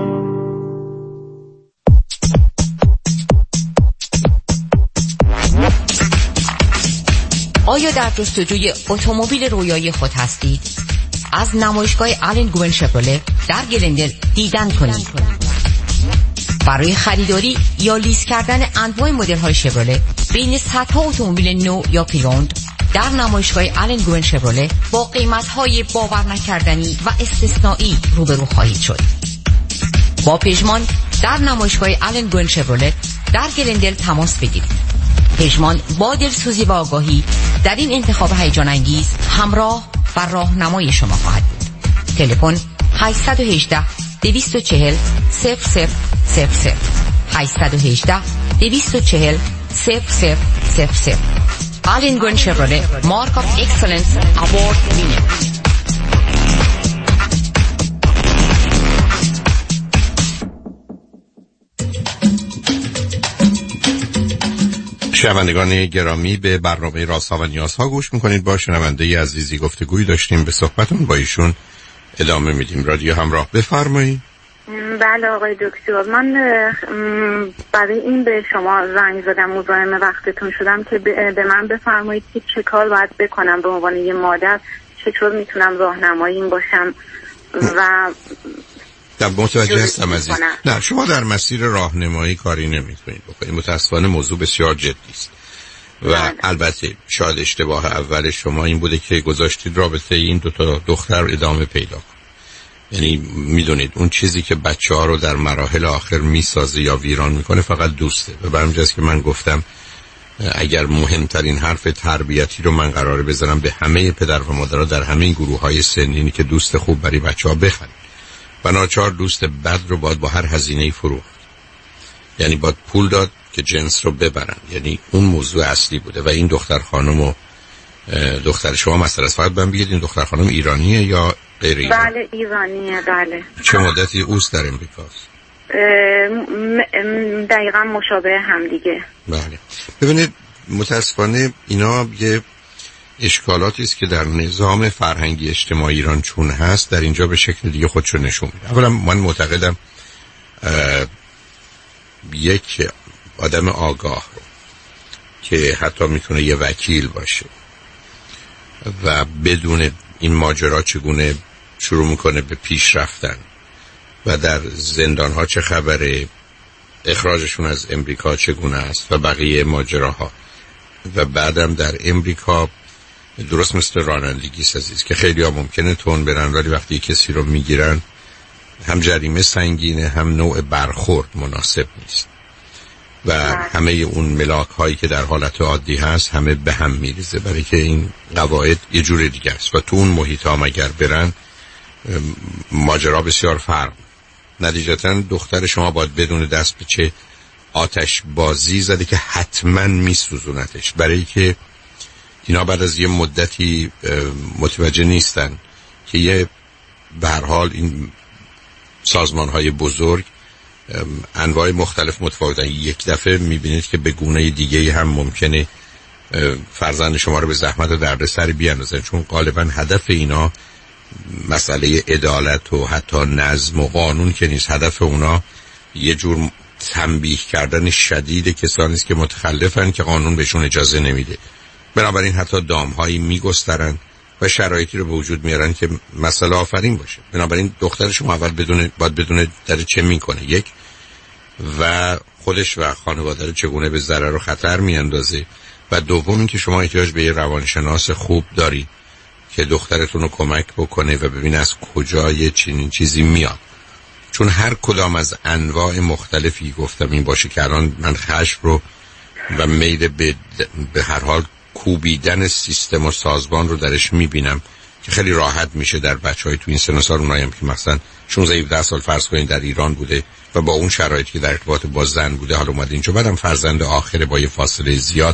آیا در جستجوی اتومبیل رویایی خود هستید؟ از نمایشگاه آلن گوون شفرله در گلندل دیدن کنید. برای خریداری یا لیز کردن انواع مدل‌های شفرله بین صدها اتومبیل نو یا پریوند در نمایشگاه آلن گوون شفرله با قیمت‌های باور نکردنی و استثنایی روبرو خواهید شد. با پژمان در نمایشگاه آلن گوون شفرله در گلندل تماس بگیرید. پژمان با دلسوزی و آگاهی در این انتخاب هیجان انگیز همراه و راهنمای شما خواهد بود. تلفن هشت یک هشت دو چهار صفر صفر صفر صفر هشت یک هشت دو چهار صفر صفر صفر صفر. آلن گوون شفرله مارک آف اکسلنس اوارد وینر. شنوندگان گرامی، به برنامه رازها و نیازها گوش میکنید. با شنونده عزیزی گفتگوی داشتیم، به صحبتون با ایشون ادامه میدیم. رادیو همراه، بفرمایید. بله آقای دکتر، من برای این به شما زنگ زدم، مزاحم وقتتون شدم که به من بفرمایید که چه کار باید بکنم به عنوان یه مادر، چطور میتونم راهنمایی این باشم و در متوجه هستم عزیز. نه، شما در مسیر راهنمایی کاری نمی‌کنید بکنید. متأسفانه موضوع بسیار جدی است. و بله. البته شاید اشتباه اول شما این بوده که گذاشتید رابطه این دو تا دختر ادامه پیدا کنه. یعنی میدونید اون چیزی که بچه ها رو در مراحل آخر میسازه یا ویران میکنه فقط دوسته. و برای همینجاست که من گفتم اگر مهمترین حرف تربیتی رو من قراره بذارم به همه پدر و مادرها در همه گروه های سنی که دوست خوب برای بچه ها بخرید و ناچار دوست بد رو باید با هر هزینه‌ای فروخت. یعنی باید پول داد که جنس رو ببرن. یعنی اون موضوع اصلی بوده. و این دختر خانم و دختر شما مثلا فقط من بگید این دختر خانم ایرانیه یا غیر ایرانی؟ بله ایرانیه. بله. چه مدتی اوست در امریکاست؟ دقیقا مشابه هم دیگه. بله. ببینید متاسفانه اینا یه اشکالاتی است که در نظام فرهنگی اجتماعی ایران چون هست در اینجا به شکل دیگه خودشو نشون میده. اولا من معتقدم یک آدم آگاه رو که حتی میتونه یه وکیل باشه و بدون این ماجرا چگونه شروع میکنه به پیش رفتن و در زندان ها چه خبره، اخراجشون از امریکا چگونه است و بقیه ماجراها، و بعدم در امریکا درست مثل رانندگی سازیست که خیلی ها ممکنه تون برن ولی وقتی کسی رو میگیرن هم جریمه سنگینه هم نوع برخورد مناسب نیست و همه اون ملاک هایی که در حالت عادی هست همه به هم میریزه برای که این قواعد یه جور دیگه است و تو اون محیط ها مگر برن ماجرا بسیار فرق. نتیجتا دختر شما باید بدون دست به چه آتش بازی زده که حتما میسوزونتش، برای که اینا بعد از یه مدتی متوجه نیستن که یه به هر حال این سازمان های بزرگ انواع مختلف متفاوتن. یک دفعه میبینید که به گونه دیگه هم ممکنه فرزند شما رو به زحمت و دردسر بیاندازن، چون غالبا هدف اینا مسئله عدالت و حتی نظم و قانون که نیست. هدف اونا یه جور تنبیه کردن شدید کسانی است که متخلفن که قانون بهشون اجازه نمیده. بنابراین حتی دامهایی میگسترن و شرایطی رو به وجود میارن که مسئله آفرین باشه. بنابراین دختر شما اول بدون باید بدون در چه میکنه، یک و خودش و خانواده رو چگونه به ضرر و خطر میاندازه، و دوم این که شما احتیاج به یه روانشناس خوب داری که دخترتون رو کمک بکنه و ببینه از کجا یه چنین چیزی میاد. چون هر کدام از انواع مختلفی گفتم این باشه که الان من خشم رو و میل به, به هر حال کوبیدن سیستم و سازمان رو درش میبینم که خیلی راحت میشه در بچهای تو این سن و سال، اونایی که مثلا شانزده هفده سال فرض کنید در ایران بوده و با اون شرایطی که در ارتباط با زن بوده حالا اومده اینجا، بعدم فرزند آخره با یه فاصله زیاد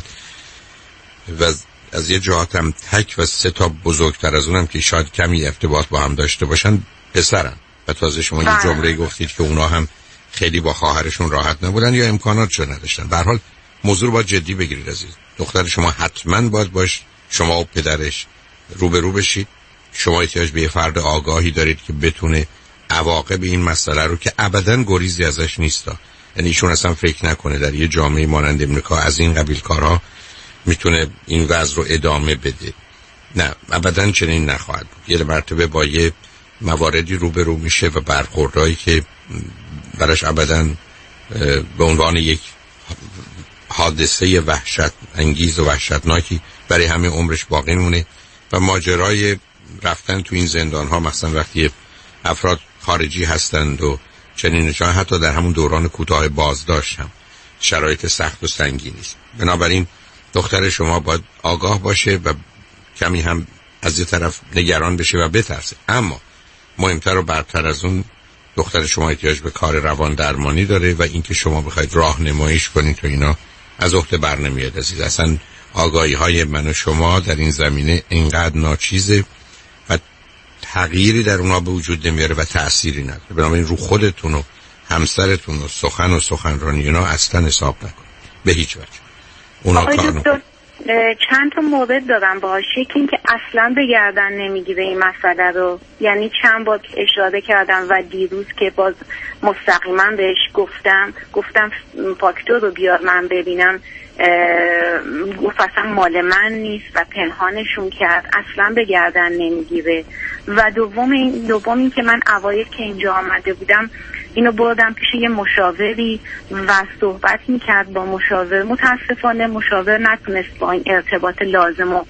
و از یه جهاتم تک و سه تا بزرگتر از اونم که شاید کمی ارتباط با هم داشته باشن پسرن. و تازه شما یه جمله گفتید که اونا هم خیلی با خواهرشون راحت نبودن یا امکاناتشو نداشتن. به هر حال موضوع رو باید جدی بگیرید عزیز. دختر شما حتما باید باش شما و پدرش روبرو بشید. شما احتیاج به یه فرد آگاهی دارید که بتونه عواقب این مسئله رو که ابداً گریزی ازش نیستا، یعنی ایشون اصلا فکر نکنه در یه جامعه مانند امریکا از این قبیل کارها میتونه این وضع رو ادامه بده. نه ابداً چنین نخواهد بود. یه مرتبه با یه مواردی روبرو میشه و برخوردهایی که براش ابداً به عنوان یک حادثه وحشت انگیز و وحشتناکی برای همه عمرش باقی مونه. و ماجرای رفتن تو این زندان ها مثلا وقتی افراد خارجی هستند و چنین جا حتی در همون دوران کوتاه بازداشت هم شرایط سخت و سنگینی است. بنابراین دختر شما باید آگاه باشه و کمی هم از یه طرف نگران بشه و بترسه. اما مهمتر و برتر از اون دختر شما احتیاج به کار روان درمانی داره و اینکه شما بخواید راهنماییش کنید تو اینا از عهده بر نمیاد عزیز. اصلا آگاهی های من و شما در این زمینه اینقدر ناچیزه و تغییری در اونا به وجود نمیاره و تأثیری نداره. بنابراین رو خودتون و همسرتون و سخن و سخنرانی اینا اصلا حساب نکنید به هیچ وجه. اونا کار نکنید. چند تا مورد دارم باهاش. یکی این که اصلا به گردن نمیگیره این مسئله رو، یعنی چند بار اشاره کردم و دیروز که باز مستقیما بهش گفتم گفتم فاکتور رو بیار من ببینم گفت اصلا مال من نیست و پنهانشون کرد، اصلا به گردن نمیگیره. و دوم این دوم این که من اوایل که اینجا آمده بودم اینو بردم پیش یه مشاوری و صحبت میکرد با مشاور. متاسفانه مشاور نتونست با این ارتباط لازم و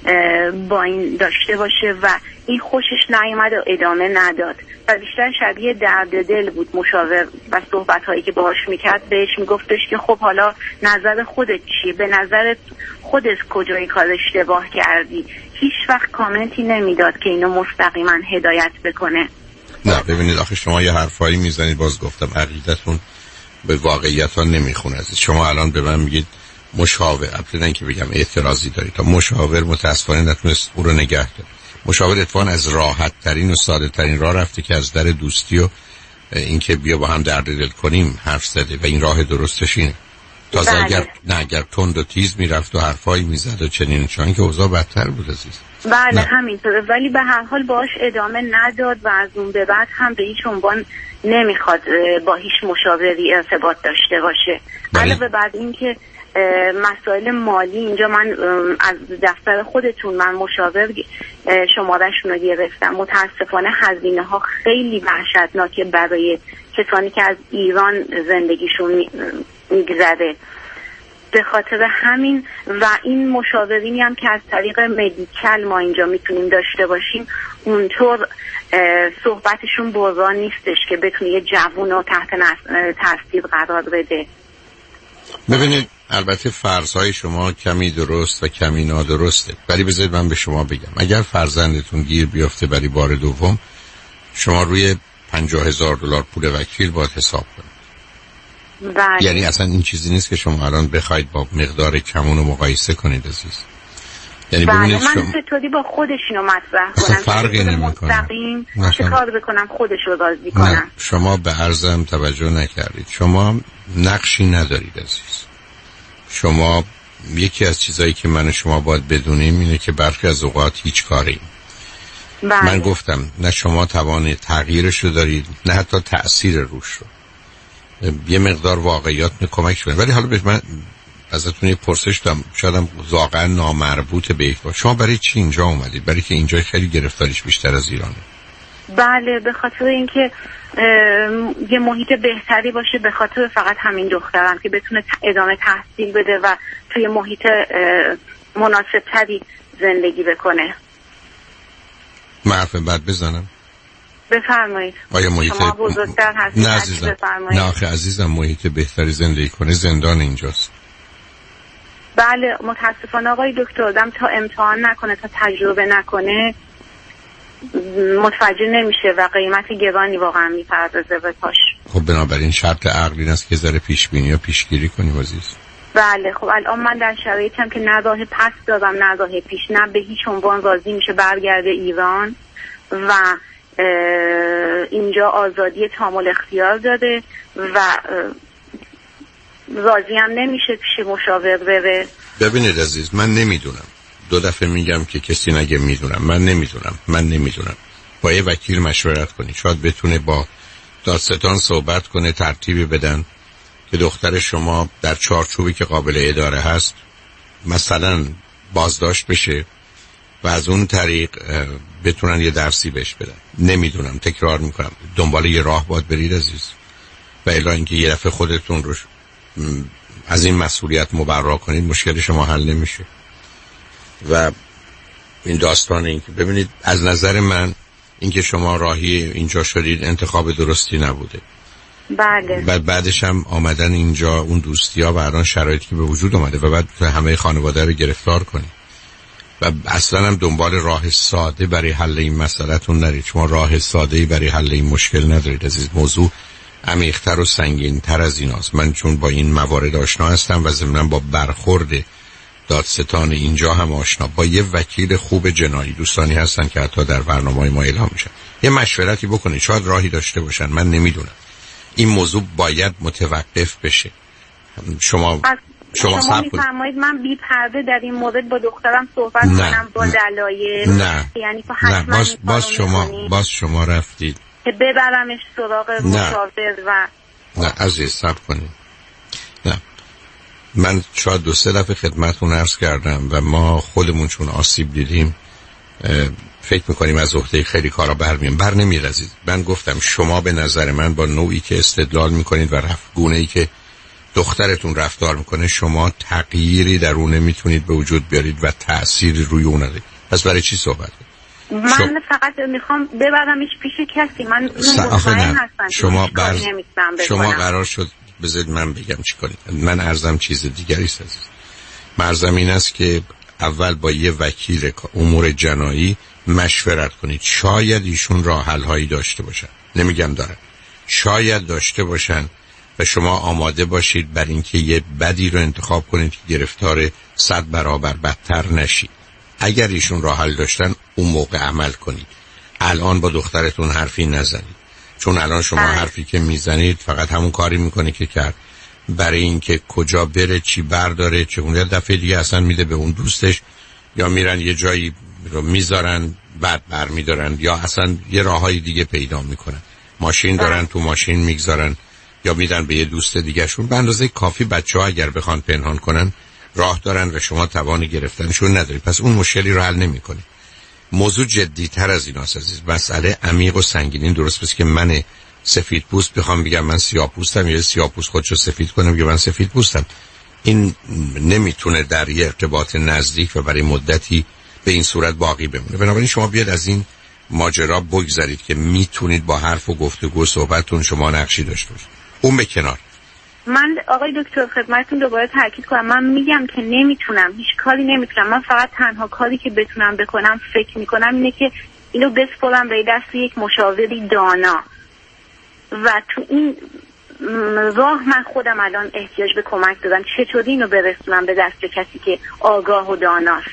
با این داشته باشه و این خوشش نیامد و ادامه نداد و بیشتر شبیه درد دل بود مشاور و صحبت هایی که باهاش میکرد. بهش میگفتش که خب حالا نظر خودت چیه؟ به نظرت خودت کجای کار اشتباه کردی؟ هیچ وقت کامنتی نمیداد که اینو مستقیما هدایت بکنه. نه ببینید آخه شما یه حرفایی میزنید، باز گفتم عقیدتون به واقعیت ها نمیخونه. شما الان به من میگید مشاور، ابتداً که بگم اعتراضی دارید تا مشاور متاسفانه نتونست او رو نگه داره. مشاور اتفاقاً از راحت ترین و ساده ترین راه رفته که از در دوستی و اینکه بیا با هم درد دل کنیم حرف زده و این راه درستش اینه. تازه بله. اگر نه اگر تند و تیز میرفت و حرفایی میزد و چنین چون که اوضاع بدتر بود عزیز. بله همینطوره، ولی به هر حال باهاش ادامه نداد و از اون به بعد هم به هیچ عنوان نمیخواد با هیچ مشاوری ارتباط داشته باشه. علاوه بر این که مسائل مالی اینجا من از دفتر خودتون من مشاور شمارهشون رو گرفتم. متاسفانه هزینه ها خیلی وحشتناکه برای کسانی که از ایران زندگیشون میگذره. به خاطر همین و این مشاورینی هم که از طریق مدیکل ما اینجا میتونیم داشته باشیم اونطور صحبتشون بران نیستش که بتونه یه جوون رو تحت تاثیر قرار بده. ببینید البته فرضهای شما کمی درست و کمی نادرسته، ولی بذارید من به شما بگم اگر فرزندتون گیر بیفته برای بار دوم شما روی پنجاه هزار دلار پول وکیل باید حساب کنید. بله. یعنی اصلا این چیزی نیست که شما الان بخواید با مقدار کمون رو مقایسه کنید عزیز. یعنی بله ببینید من شما... چطوری با خودش اینو مطرح اصلا کنم فرقی نمی‌کنه. چه کار بکنم خودش رو راضی کنم؟ نه شما به عرضم توجه نکردید. شما نقشی ندارید عزیز. شما یکی از چیزایی که من و شما باید بدونیم اینه که برخی از اوقات هیچ کاری بله. من گفتم نه شما توان تغییرش رو دارید نه حتی تأثیر روش رو. یه مقدار واقعیات می کمک شده. ولی حالا به من ازتون یه پرسش دارم، شایدم واقعا نامربوط به یک بار. شما برای چی اینجا اومدید؟ برای که اینجا خیلی گرفتاریش بیشتر از ایرانه. بله به خاطر اینکه یه محیط بهتری باشه، به خاطر فقط همین دخترم که بتونه ادامه تحصیل بده و توی محیط مناسب تری زندگی بکنه. معرف بعد بزنم؟ بفرمایید. آیا محیط شما بزرگتر هستید؟ نه عزیزم. نه آخه عزیزم محیط بهتری زندگی کنه زندان اینجاست. بله متاسفانه آقای دکتر آدم تا امتحان نکنه تا تجربه نکنه متوجه نمیشه و قیمت گرانی واقعا میپردازه به پاش. خب بنابراین شرط عقلی این است که ذره پیش بینی و پیشگیری کنی عزیز. بله خب الان من در شرایطم که نه راه پس دارم نه راه پیش، نه به هیچ عنوان راضی میشه برگرده ایران و اینجا آزادی تامل اختیار داده و راضی هم نمیشه پیش مشاور بره. ببینید عزیز من نمیدونم، دو دفعه میگم که کسی نگه میدونم، من نمیدونم من نمیدونم با یه وکیل مشورت کنی، شاید بتونه با دادستان صحبت کنه ترتیبی بدن که دختر شما در چارچوبی که قابل اداره هست مثلا بازداشت بشه و از اون طریق بتونن یه درسی بهش بدن. نمیدونم، تکرار میکنم دنبال یه راه باید برید عزیز و الا اینکه یه دفعه خودتون رو از این مسئولیت مبرا کنید مشکل شما حل نمیشه. و این داستان این که ببینید از نظر من اینکه شما راهی اینجا شدید انتخاب درستی نبوده. بله. و بعدش هم آمدن اینجا اون دوستی‌ها و الان شرایطی که به وجود اومده و بعد همه خانواده رو گرفتار کنید و اصلا هم دنبال راه ساده برای حل این مسئله‌تون نرید. شما راه ساده‌ای برای حل این مشکل ندارید عزیز. موضوع عمیق‌تر و سنگین‌تر از ایناست. من چون با این موارد آشنا هستم و ضمناً با برخورد دادستان اینجا هم آشنا، با یه وکیل خوب جنایی دوستانی هستن که حتی در برنامه‌های ما اعلام میشن. یه مشورتی بکنید، شاید راهی داشته باشن، من نمیدونم. این موضوع باید متوقف بشه. شما شما, شما میفرمایید من بی پرده در این مورد با دخترم صحبت نه. کنم با دلایل نه. یعنی نه. باز, باز شما باز شما رفتید که ببرمش سراغ مشاور و نه عزیز صبر کنید. نه من شاید دو سه دفعه خدمتتون عرض کردم و ما خودمون چون آسیب دیدیم فکر میکنیم از عهده خیلی کارا برمیم بر نمیرزید. من گفتم شما به نظر من با نوعی که استدلال میکنید و رفت گونه‌ای که دخترتون رفتار میکنه شما تغییری در اون نمیتونید به وجود بیارید و تأثیری روی اون ندارید. پس برای چی صحبت؟ من شما... فقط میخوام ببرمش پیش کسی. من مطمئن هستم شما بر... شما قرار شد بذارید من بگم چی کنید. من عرضم چیز دیگری است. مرزم این است که اول با یه وکیل امور جنایی مشورت کنید. شاید ایشون راه حل هایی داشته باشن، نمیگم دارن، شاید داشته باشن و شما آماده باشید بر اینکه یه بدی رو انتخاب کنید که گرفتار صد برابر بدتر نشید. اگر ایشون راه حل داشتن اون موقع عمل کنید. الان با دخترتون حرفی نزنید، چون الان شما حرفی که میزنید فقط همون کاری میکنه که کرد. برای اینکه کجا بره، چی برداره، چه اون دفعه دیگه اصلا میده به اون دوستش، یا میرن یه جایی رو میذارن بعد برمیدارن، یا اصلا یه راههای دیگه پیدا میکنن. ماشین دارن تو ماشین میگذارن یا میدن به یه دوست دیگه شون. به اندازه کافی بچه‌ها اگر بخوان پنهان کنن راه دارن و شما توان گرفتنشون ندارید. پس اون مشکلی رو حل نمیکنه. موضوع جدی‌تر از ایناست عزیز. مسئله عمیق و سنگین. درست پس که من سفید پوست بخوام بگم من سیاه پوستم یا سیاه پوست خودشو سفید کنم بگم من سفید پوستم، این نمیتونه در یه ارتباط نزدیک و برای مدتی به این صورت باقی بمونه. بنابراین شما بیاد از این ماجرا بگذارید که میتونید با حرف و گفتگو و صحبتتون شما نقشی داشته باشید. اون به کنار. من آقای دکتر خدمتتون دوباره تاکید کنم، من میگم که نمیتونم، هیچ کاری نمیتونم. من فقط تنها کاری که بتونم بکنم فکر میکنم اینه که اینو بسپرم به دست یک مشاوری دانا و تو این راه من خودم الان احتیاج به کمک دارم. چطوری اینو برسونم به دست کسی که آگاه و داناست؟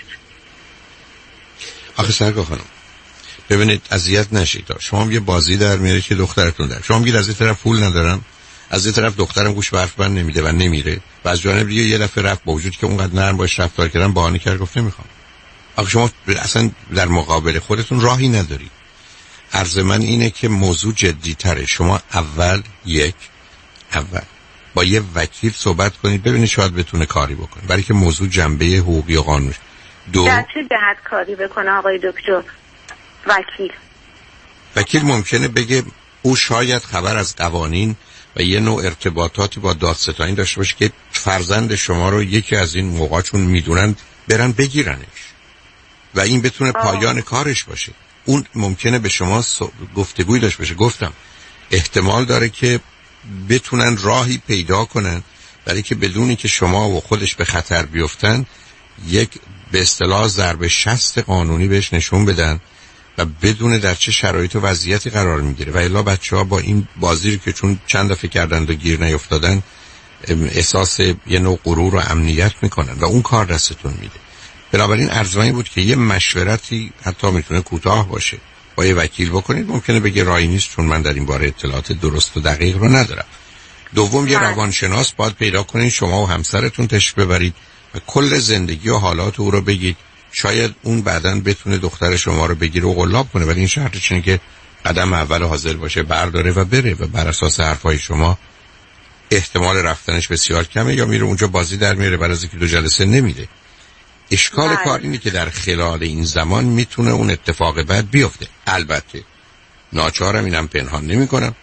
آخه سرگاه خانم ببینید اذیت نشید. شما یه بازی در میاره که دخترتون در شما میگید از این طرف پول ندارم، از این طرف دخترم گوش به حرف من نمیده و نمیره، و از جانب دیگه یه دفعه رفت با وجود که اونقدر نرم باش رفتار کردن بهانه کرد گفت نمیخوام. آخه شما اصلا در مقابل خودتون راهی ندارید. عرض من اینه که موضوع جدی تره. شما اول یک اول با یه وکیل صحبت کنید ببینید شاید بتونه کاری بکنه، برای که موضوع جنبه حقوقی و قانونی. دو در چه جهت کاری بکنه آقای دکتر؟ وکیل وکیل ممکنه بگه او شاید خبر از قوانین و یه نوع ارتباطاتی با دادستانی داشته باشه که فرزند شما رو یکی از این موقعا چون میدونن برن بگیرنش و این بتونه پایان آه. کارش باشه. اون ممکنه به شما گفتگوی داشته باشه. گفتم احتمال داره که بتونن راهی پیدا کنن برای که بدونی که شما و خودش به خطر بیفتن یک به اصطلاح ضرب شست قانونی بهش نشون بدن و بدونه در چه شرایط و وضعیتی قرار میگیره. و الا بچه‌ها با این بازی رو که چون چند دفعه کردند و گیر نیفتادن احساس یه نوع غرور و امنیت میکنن و اون کار دستتون میده. بنابراین ارزمایی بود که یه مشورتی حتی میتونه کوتاه باشه با یه وکیل بکنید. ممکنه بگه راهی نیست چون من در این باره اطلاعات درست و دقیق رو ندارم. دوم یه روانشناس باید پیدا کنید شما و همسرتون تشریف ببرید و کل زندگی و حالات او رو بگید. شاید اون بعداً بتونه دختر شما رو بگیره و قلاب کنه، ولی این شرطش اینه که قدم اول حاضر باشه برداره و بره و بر اساس حرفای شما احتمال رفتنش بسیار کمه یا میره اونجا بازی در میاره برای اینکه دو جلسه نمیده. اشکال آه. کار اینه که در خلال این زمان میتونه اون اتفاق بعد بیفته. البته ناچارم اینم پنهان نمی کنم،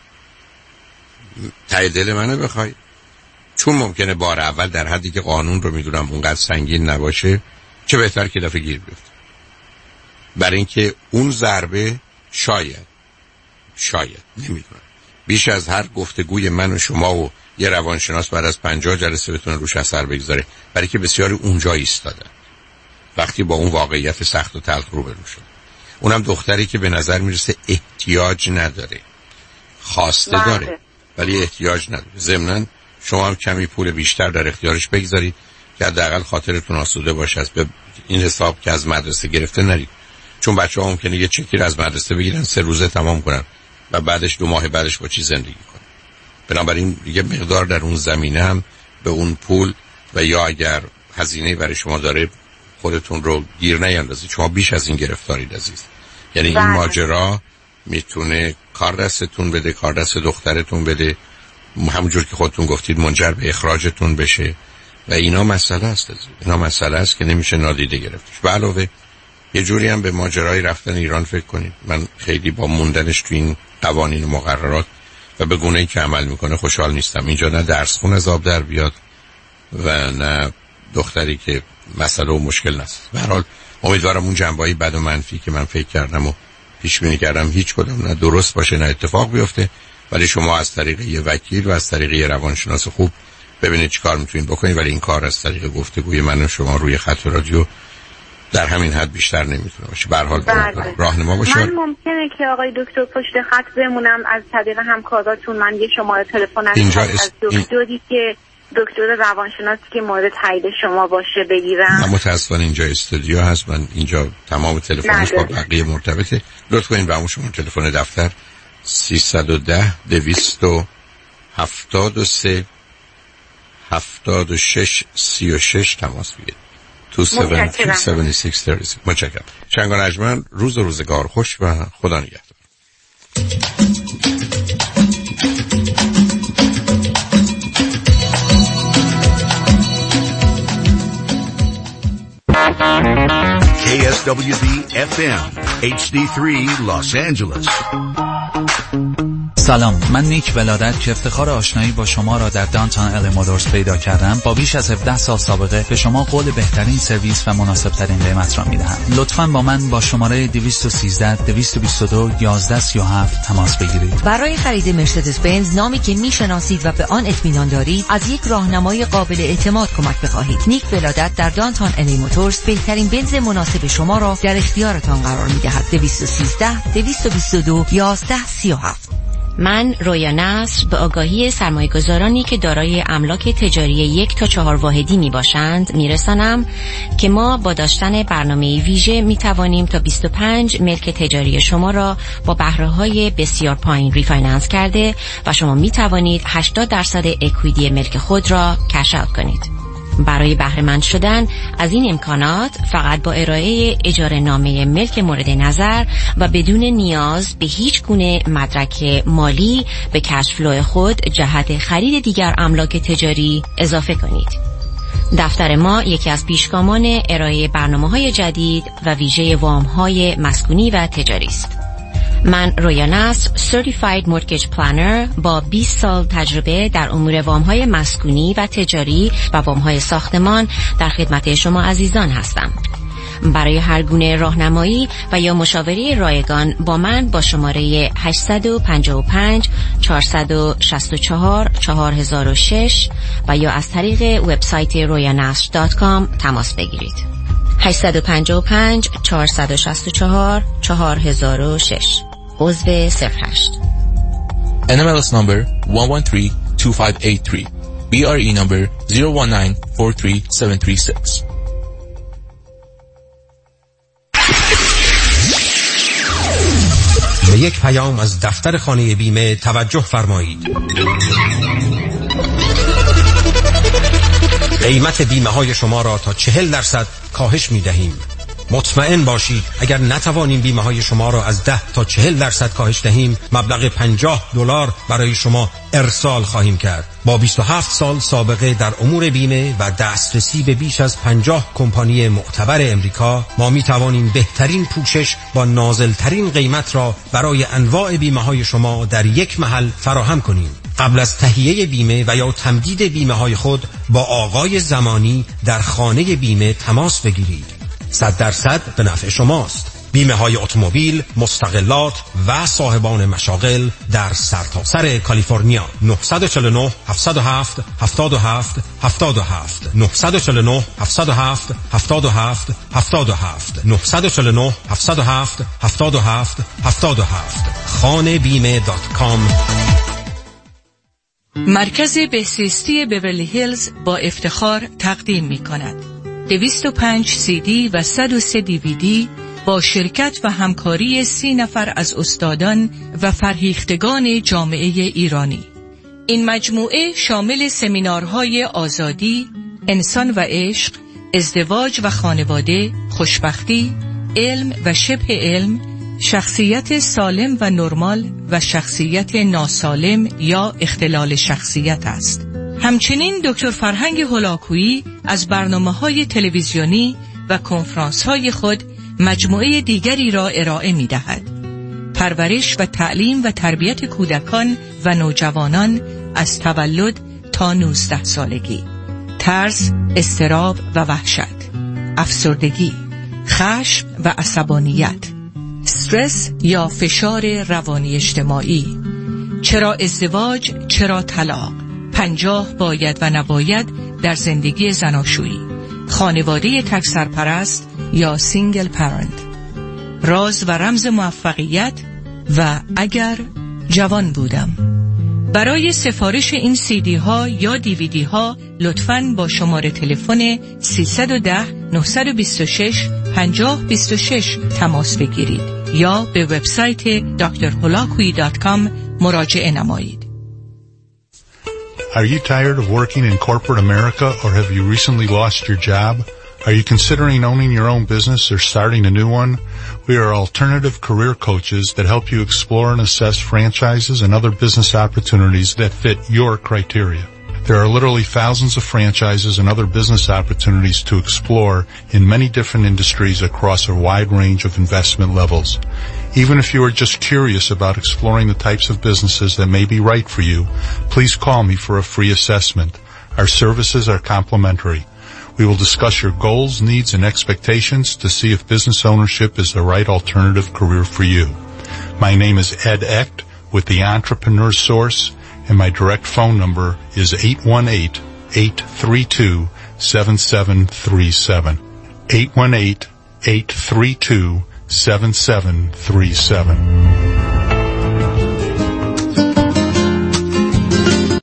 ته دل منو بخوای، چون ممکنه بار اول در حدی که قانون رو میدونم اونقدر سنگین نباشه، چه بهتر که دفعه گیر بیفته. برای اینکه اون ضربه شاید شاید نمیدونم بیش از هر گفتگوی من و شما و یه روانشناس بعد از پنجاه جلسه بتونه روش اثر بگذاره، برای که بسیاری اونجا ایستادن وقتی با اون واقعیت سخت و تلخ روبرو شد. اونم دختری که به نظر میرسه احتیاج نداره، خواسته بله. داره ولی احتیاج نداره. ضمناً شما هم کمی پول بیشتر در اختیارش بگذارید که حداقل خاطرتون آسوده باشه. از به این حساب که از مدرسه گرفته نرید، چون بچه‌ها ممکنه یه چکی رو از مدرسه بگیرن سه روزه تمام کنن و بعدش دو ماه بعدش با چی زندگی کنن. بنابراین یه مقدار در اون زمینه هم به اون پول و یا اگر هزینه برای شما داره خودتون رو گیر نیاندازید. شما بیش از این گرفتارید عزیز. یعنی این ماجرا میتونه کار دستتون بده، کار دست دخترتون بده، همونجور که خودتون گفتید منجر به اخراجتون بشه و اینا مسئله است. اینا مسئله است که نمیشه نادیده گرفتش. به علاوه یه جوری هم به ماجرای رفتن ایران فکر کنید. من خیلی با موندنش تو این قوانین و مقررات و به گونه‌ای که عمل میکنه خوشحال نیستم. اینجا نه درس خون از آب در بیاد و نه دختری که مسئله و مشکل نست. به هر حال امیدوارم اون جنبه‌های بد و منفی که من فکر کردم و پیش بینی کردم هیچ کدوم نه درست باشه نه اتفاق بیفته، ولی شما از طریق یه وکیل و از طریق یه روانشناس خوب ببینید چیکار میتونید بکنید. ولی این کار از طریق گفتگوی من و شما روی خط رادیو در همین حد بیشتر نمیتونه باشه. به هر حال راهنما باشه. من ممکنه که آقای دکتر پشت خط بمونم از طریق همکاراتون. من یه شماره تلفن از دکتری که دکتر روانشناسی که مورد تایید شما باشه بگیرم. من متاسفانه اینجا استودیو هست، من اینجا تمام تلفنش با بقیه مرتبطه. لطف کنید به همون شما تلفن دفتر سیصد و ده دویست و هفتاد و سه هفتاد و شش سی و شش تماس بگیرید. دو هفت دو شش سه شش. متشکرم. شنگان اجمن، روز و روزگار خوش و خدا نگهدار. کی اس دبلیو دی اف ام اچ دی سه Los Angeles. سلام، من نیک ولادت که افتخار آشنایی با شما را در دانتان ال مودرز پیدا کردم با بیش از هفده سال سابقه به شما قول بهترین سرویس و مناسب ترین قیمت را میدهم. لطفاً با من با شماره دویست و سیزده دویست و بیست و دو یازده سی و هفت تماس بگیرید. برای خرید مرسدس بنز، نامی که میشناسید و به آن اطمینان دارید، از یک راهنمای قابل اعتماد کمک بخواهید. نیک ولادت در دانتان ال موتورز بهترین بنز مناسب شما را در اختیارتان قرار میدهد. دویست و سیزده دویست و بیست و دو یازده سی و هفت. من رویا نصر به آگاهی سرمایه‌گذارانی که دارای املاک تجاری یک تا چهار واحدی می باشند می رسانم که ما با داشتن برنامه ویژه می توانیم تا بیست و پنج ملک تجاری شما را با بهره‌های بسیار پایین ریفایننس کرده و شما می توانید هشتاد درصد اکویتی ملک خود را کش اوت کنید. برای بهره مند شدن از این امکانات فقط با ارائه اجاره نامه ملک مورد نظر و بدون نیاز به هیچ گونه مدرک مالی به کش فلو خود جهت خرید دیگر املاک تجاری اضافه کنید. دفتر ما یکی از پیشگامان ارائه برنامه‌های جدید و ویژه وام‌های مسکونی و تجاری است. من رویا نصر Certified Mortgage Planner با بیست سال تجربه در امور وام‌های مسکونی و تجاری و وام‌های ساختمان در خدمت شما عزیزان هستم. برای هر گونه راهنمایی و یا مشاوره رایگان با من با شماره هشت پنج پنج چهار شش چهار چهار صفر صفر شش و یا از طریق وبسایت رویا نصر دات کام تماس بگیرید. هشت پنج پنج چهار شش چهار چهار صفر صفر شش عضو صفر هشت. ان ام ال اس number one one three two five eight three. بی آر ای number zero one nine four three seven three six. به یک پیام از دفتر خانه بیمه توجه فرمایید. قیمت بیمه های شما را تا چهل درصد کاهش می دهیم. مطمئن باشید اگر نتوانیم بیمه های شما را از ده تا چهل درصد کاهش دهیم، مبلغ پنجاه دلار برای شما ارسال خواهیم کرد. با بیست و هفت سال سابقه در امور بیمه و دسترسی به بیش از پنجاه کمپانی معتبر امریکا، ما می توانیم بهترین پوشش با نازلترین قیمت را برای انواع بیمه های شما در یک محل فراهم کنیم. قبل از تهیه بیمه و یا تمدید بیمه های خود با آقای زمانی در خانه بیمه تماس بگیرید. صد درصد به نفع شماست. بیمه های اتومبیل، مستقلات و صاحبان مشاغل در سرتاسر کالیفرنیا. نه چهار نه هفت صفر هفت هفت هفت هفت هفت نه چهار نه هفت صفر هفت هفت هفت هفت هفت نه چهار نه هفت صفر هفت هفت هفت هفت هفت خانه بیمه دات کام. مرکز بهزیستی بیورلی هیلز با افتخار تقدیم می کند دویست و پنج سی دی و صد و سه دی وی دی با شرکت و همکاری سی نفر از استادان و فرهیختگان جامعه ایرانی. این مجموعه شامل سمینارهای آزادی، انسان و عشق، ازدواج و خانواده، خوشبختی، علم و شبه علم، شخصیت سالم و نرمال و شخصیت ناسالم یا اختلال شخصیت است. همچنین دکتر فرهنگ هولاکویی از برنامه‌های تلویزیونی و کنفرانس‌های خود مجموعه دیگری را ارائه می‌دهد. پرورش و تعلیم و تربیت کودکان و نوجوانان از تولد تا نوزده سالگی، ترس، اضطراب و وحشت، افسردگی، خشم و عصبانیت، استرس یا فشار روانی اجتماعی، چرا ازدواج، چرا طلاق، پنجاه باید و نباید در زندگی زناشویی، خانواده تک سرپرست یا سینگل پرنت، راز و رمز موفقیت و اگر جوان بودم. برای سفارش این سی دی ها یا دی وی دی ها لطفاً با شماره تلفن سیصد و ده نهصد و بیست و شش پنجاه بیست و شش تماس بگیرید یا به وبسایت دکتر هولاکویی دات کام مراجعه نمایید. Are you tired of working in corporate America, or have you recently lost your job? Are you considering owning your own business or starting a new one? We are alternative career coaches that help you explore and assess franchises and other business opportunities that fit your criteria. There are literally thousands of franchises and other business opportunities to explore in many different industries across a wide range of investment levels. Even if you are just curious about exploring the types of businesses that may be right for you, please call me for a free assessment. Our services are complimentary. We will discuss your goals, needs, and expectations to see if business ownership is the right alternative career for you. My name is Ed Echt with the Entrepreneur Source, and my direct phone number is eight one eight, eight three two, seven seven three seven. eight one eight, eight three two, seven seven three seven.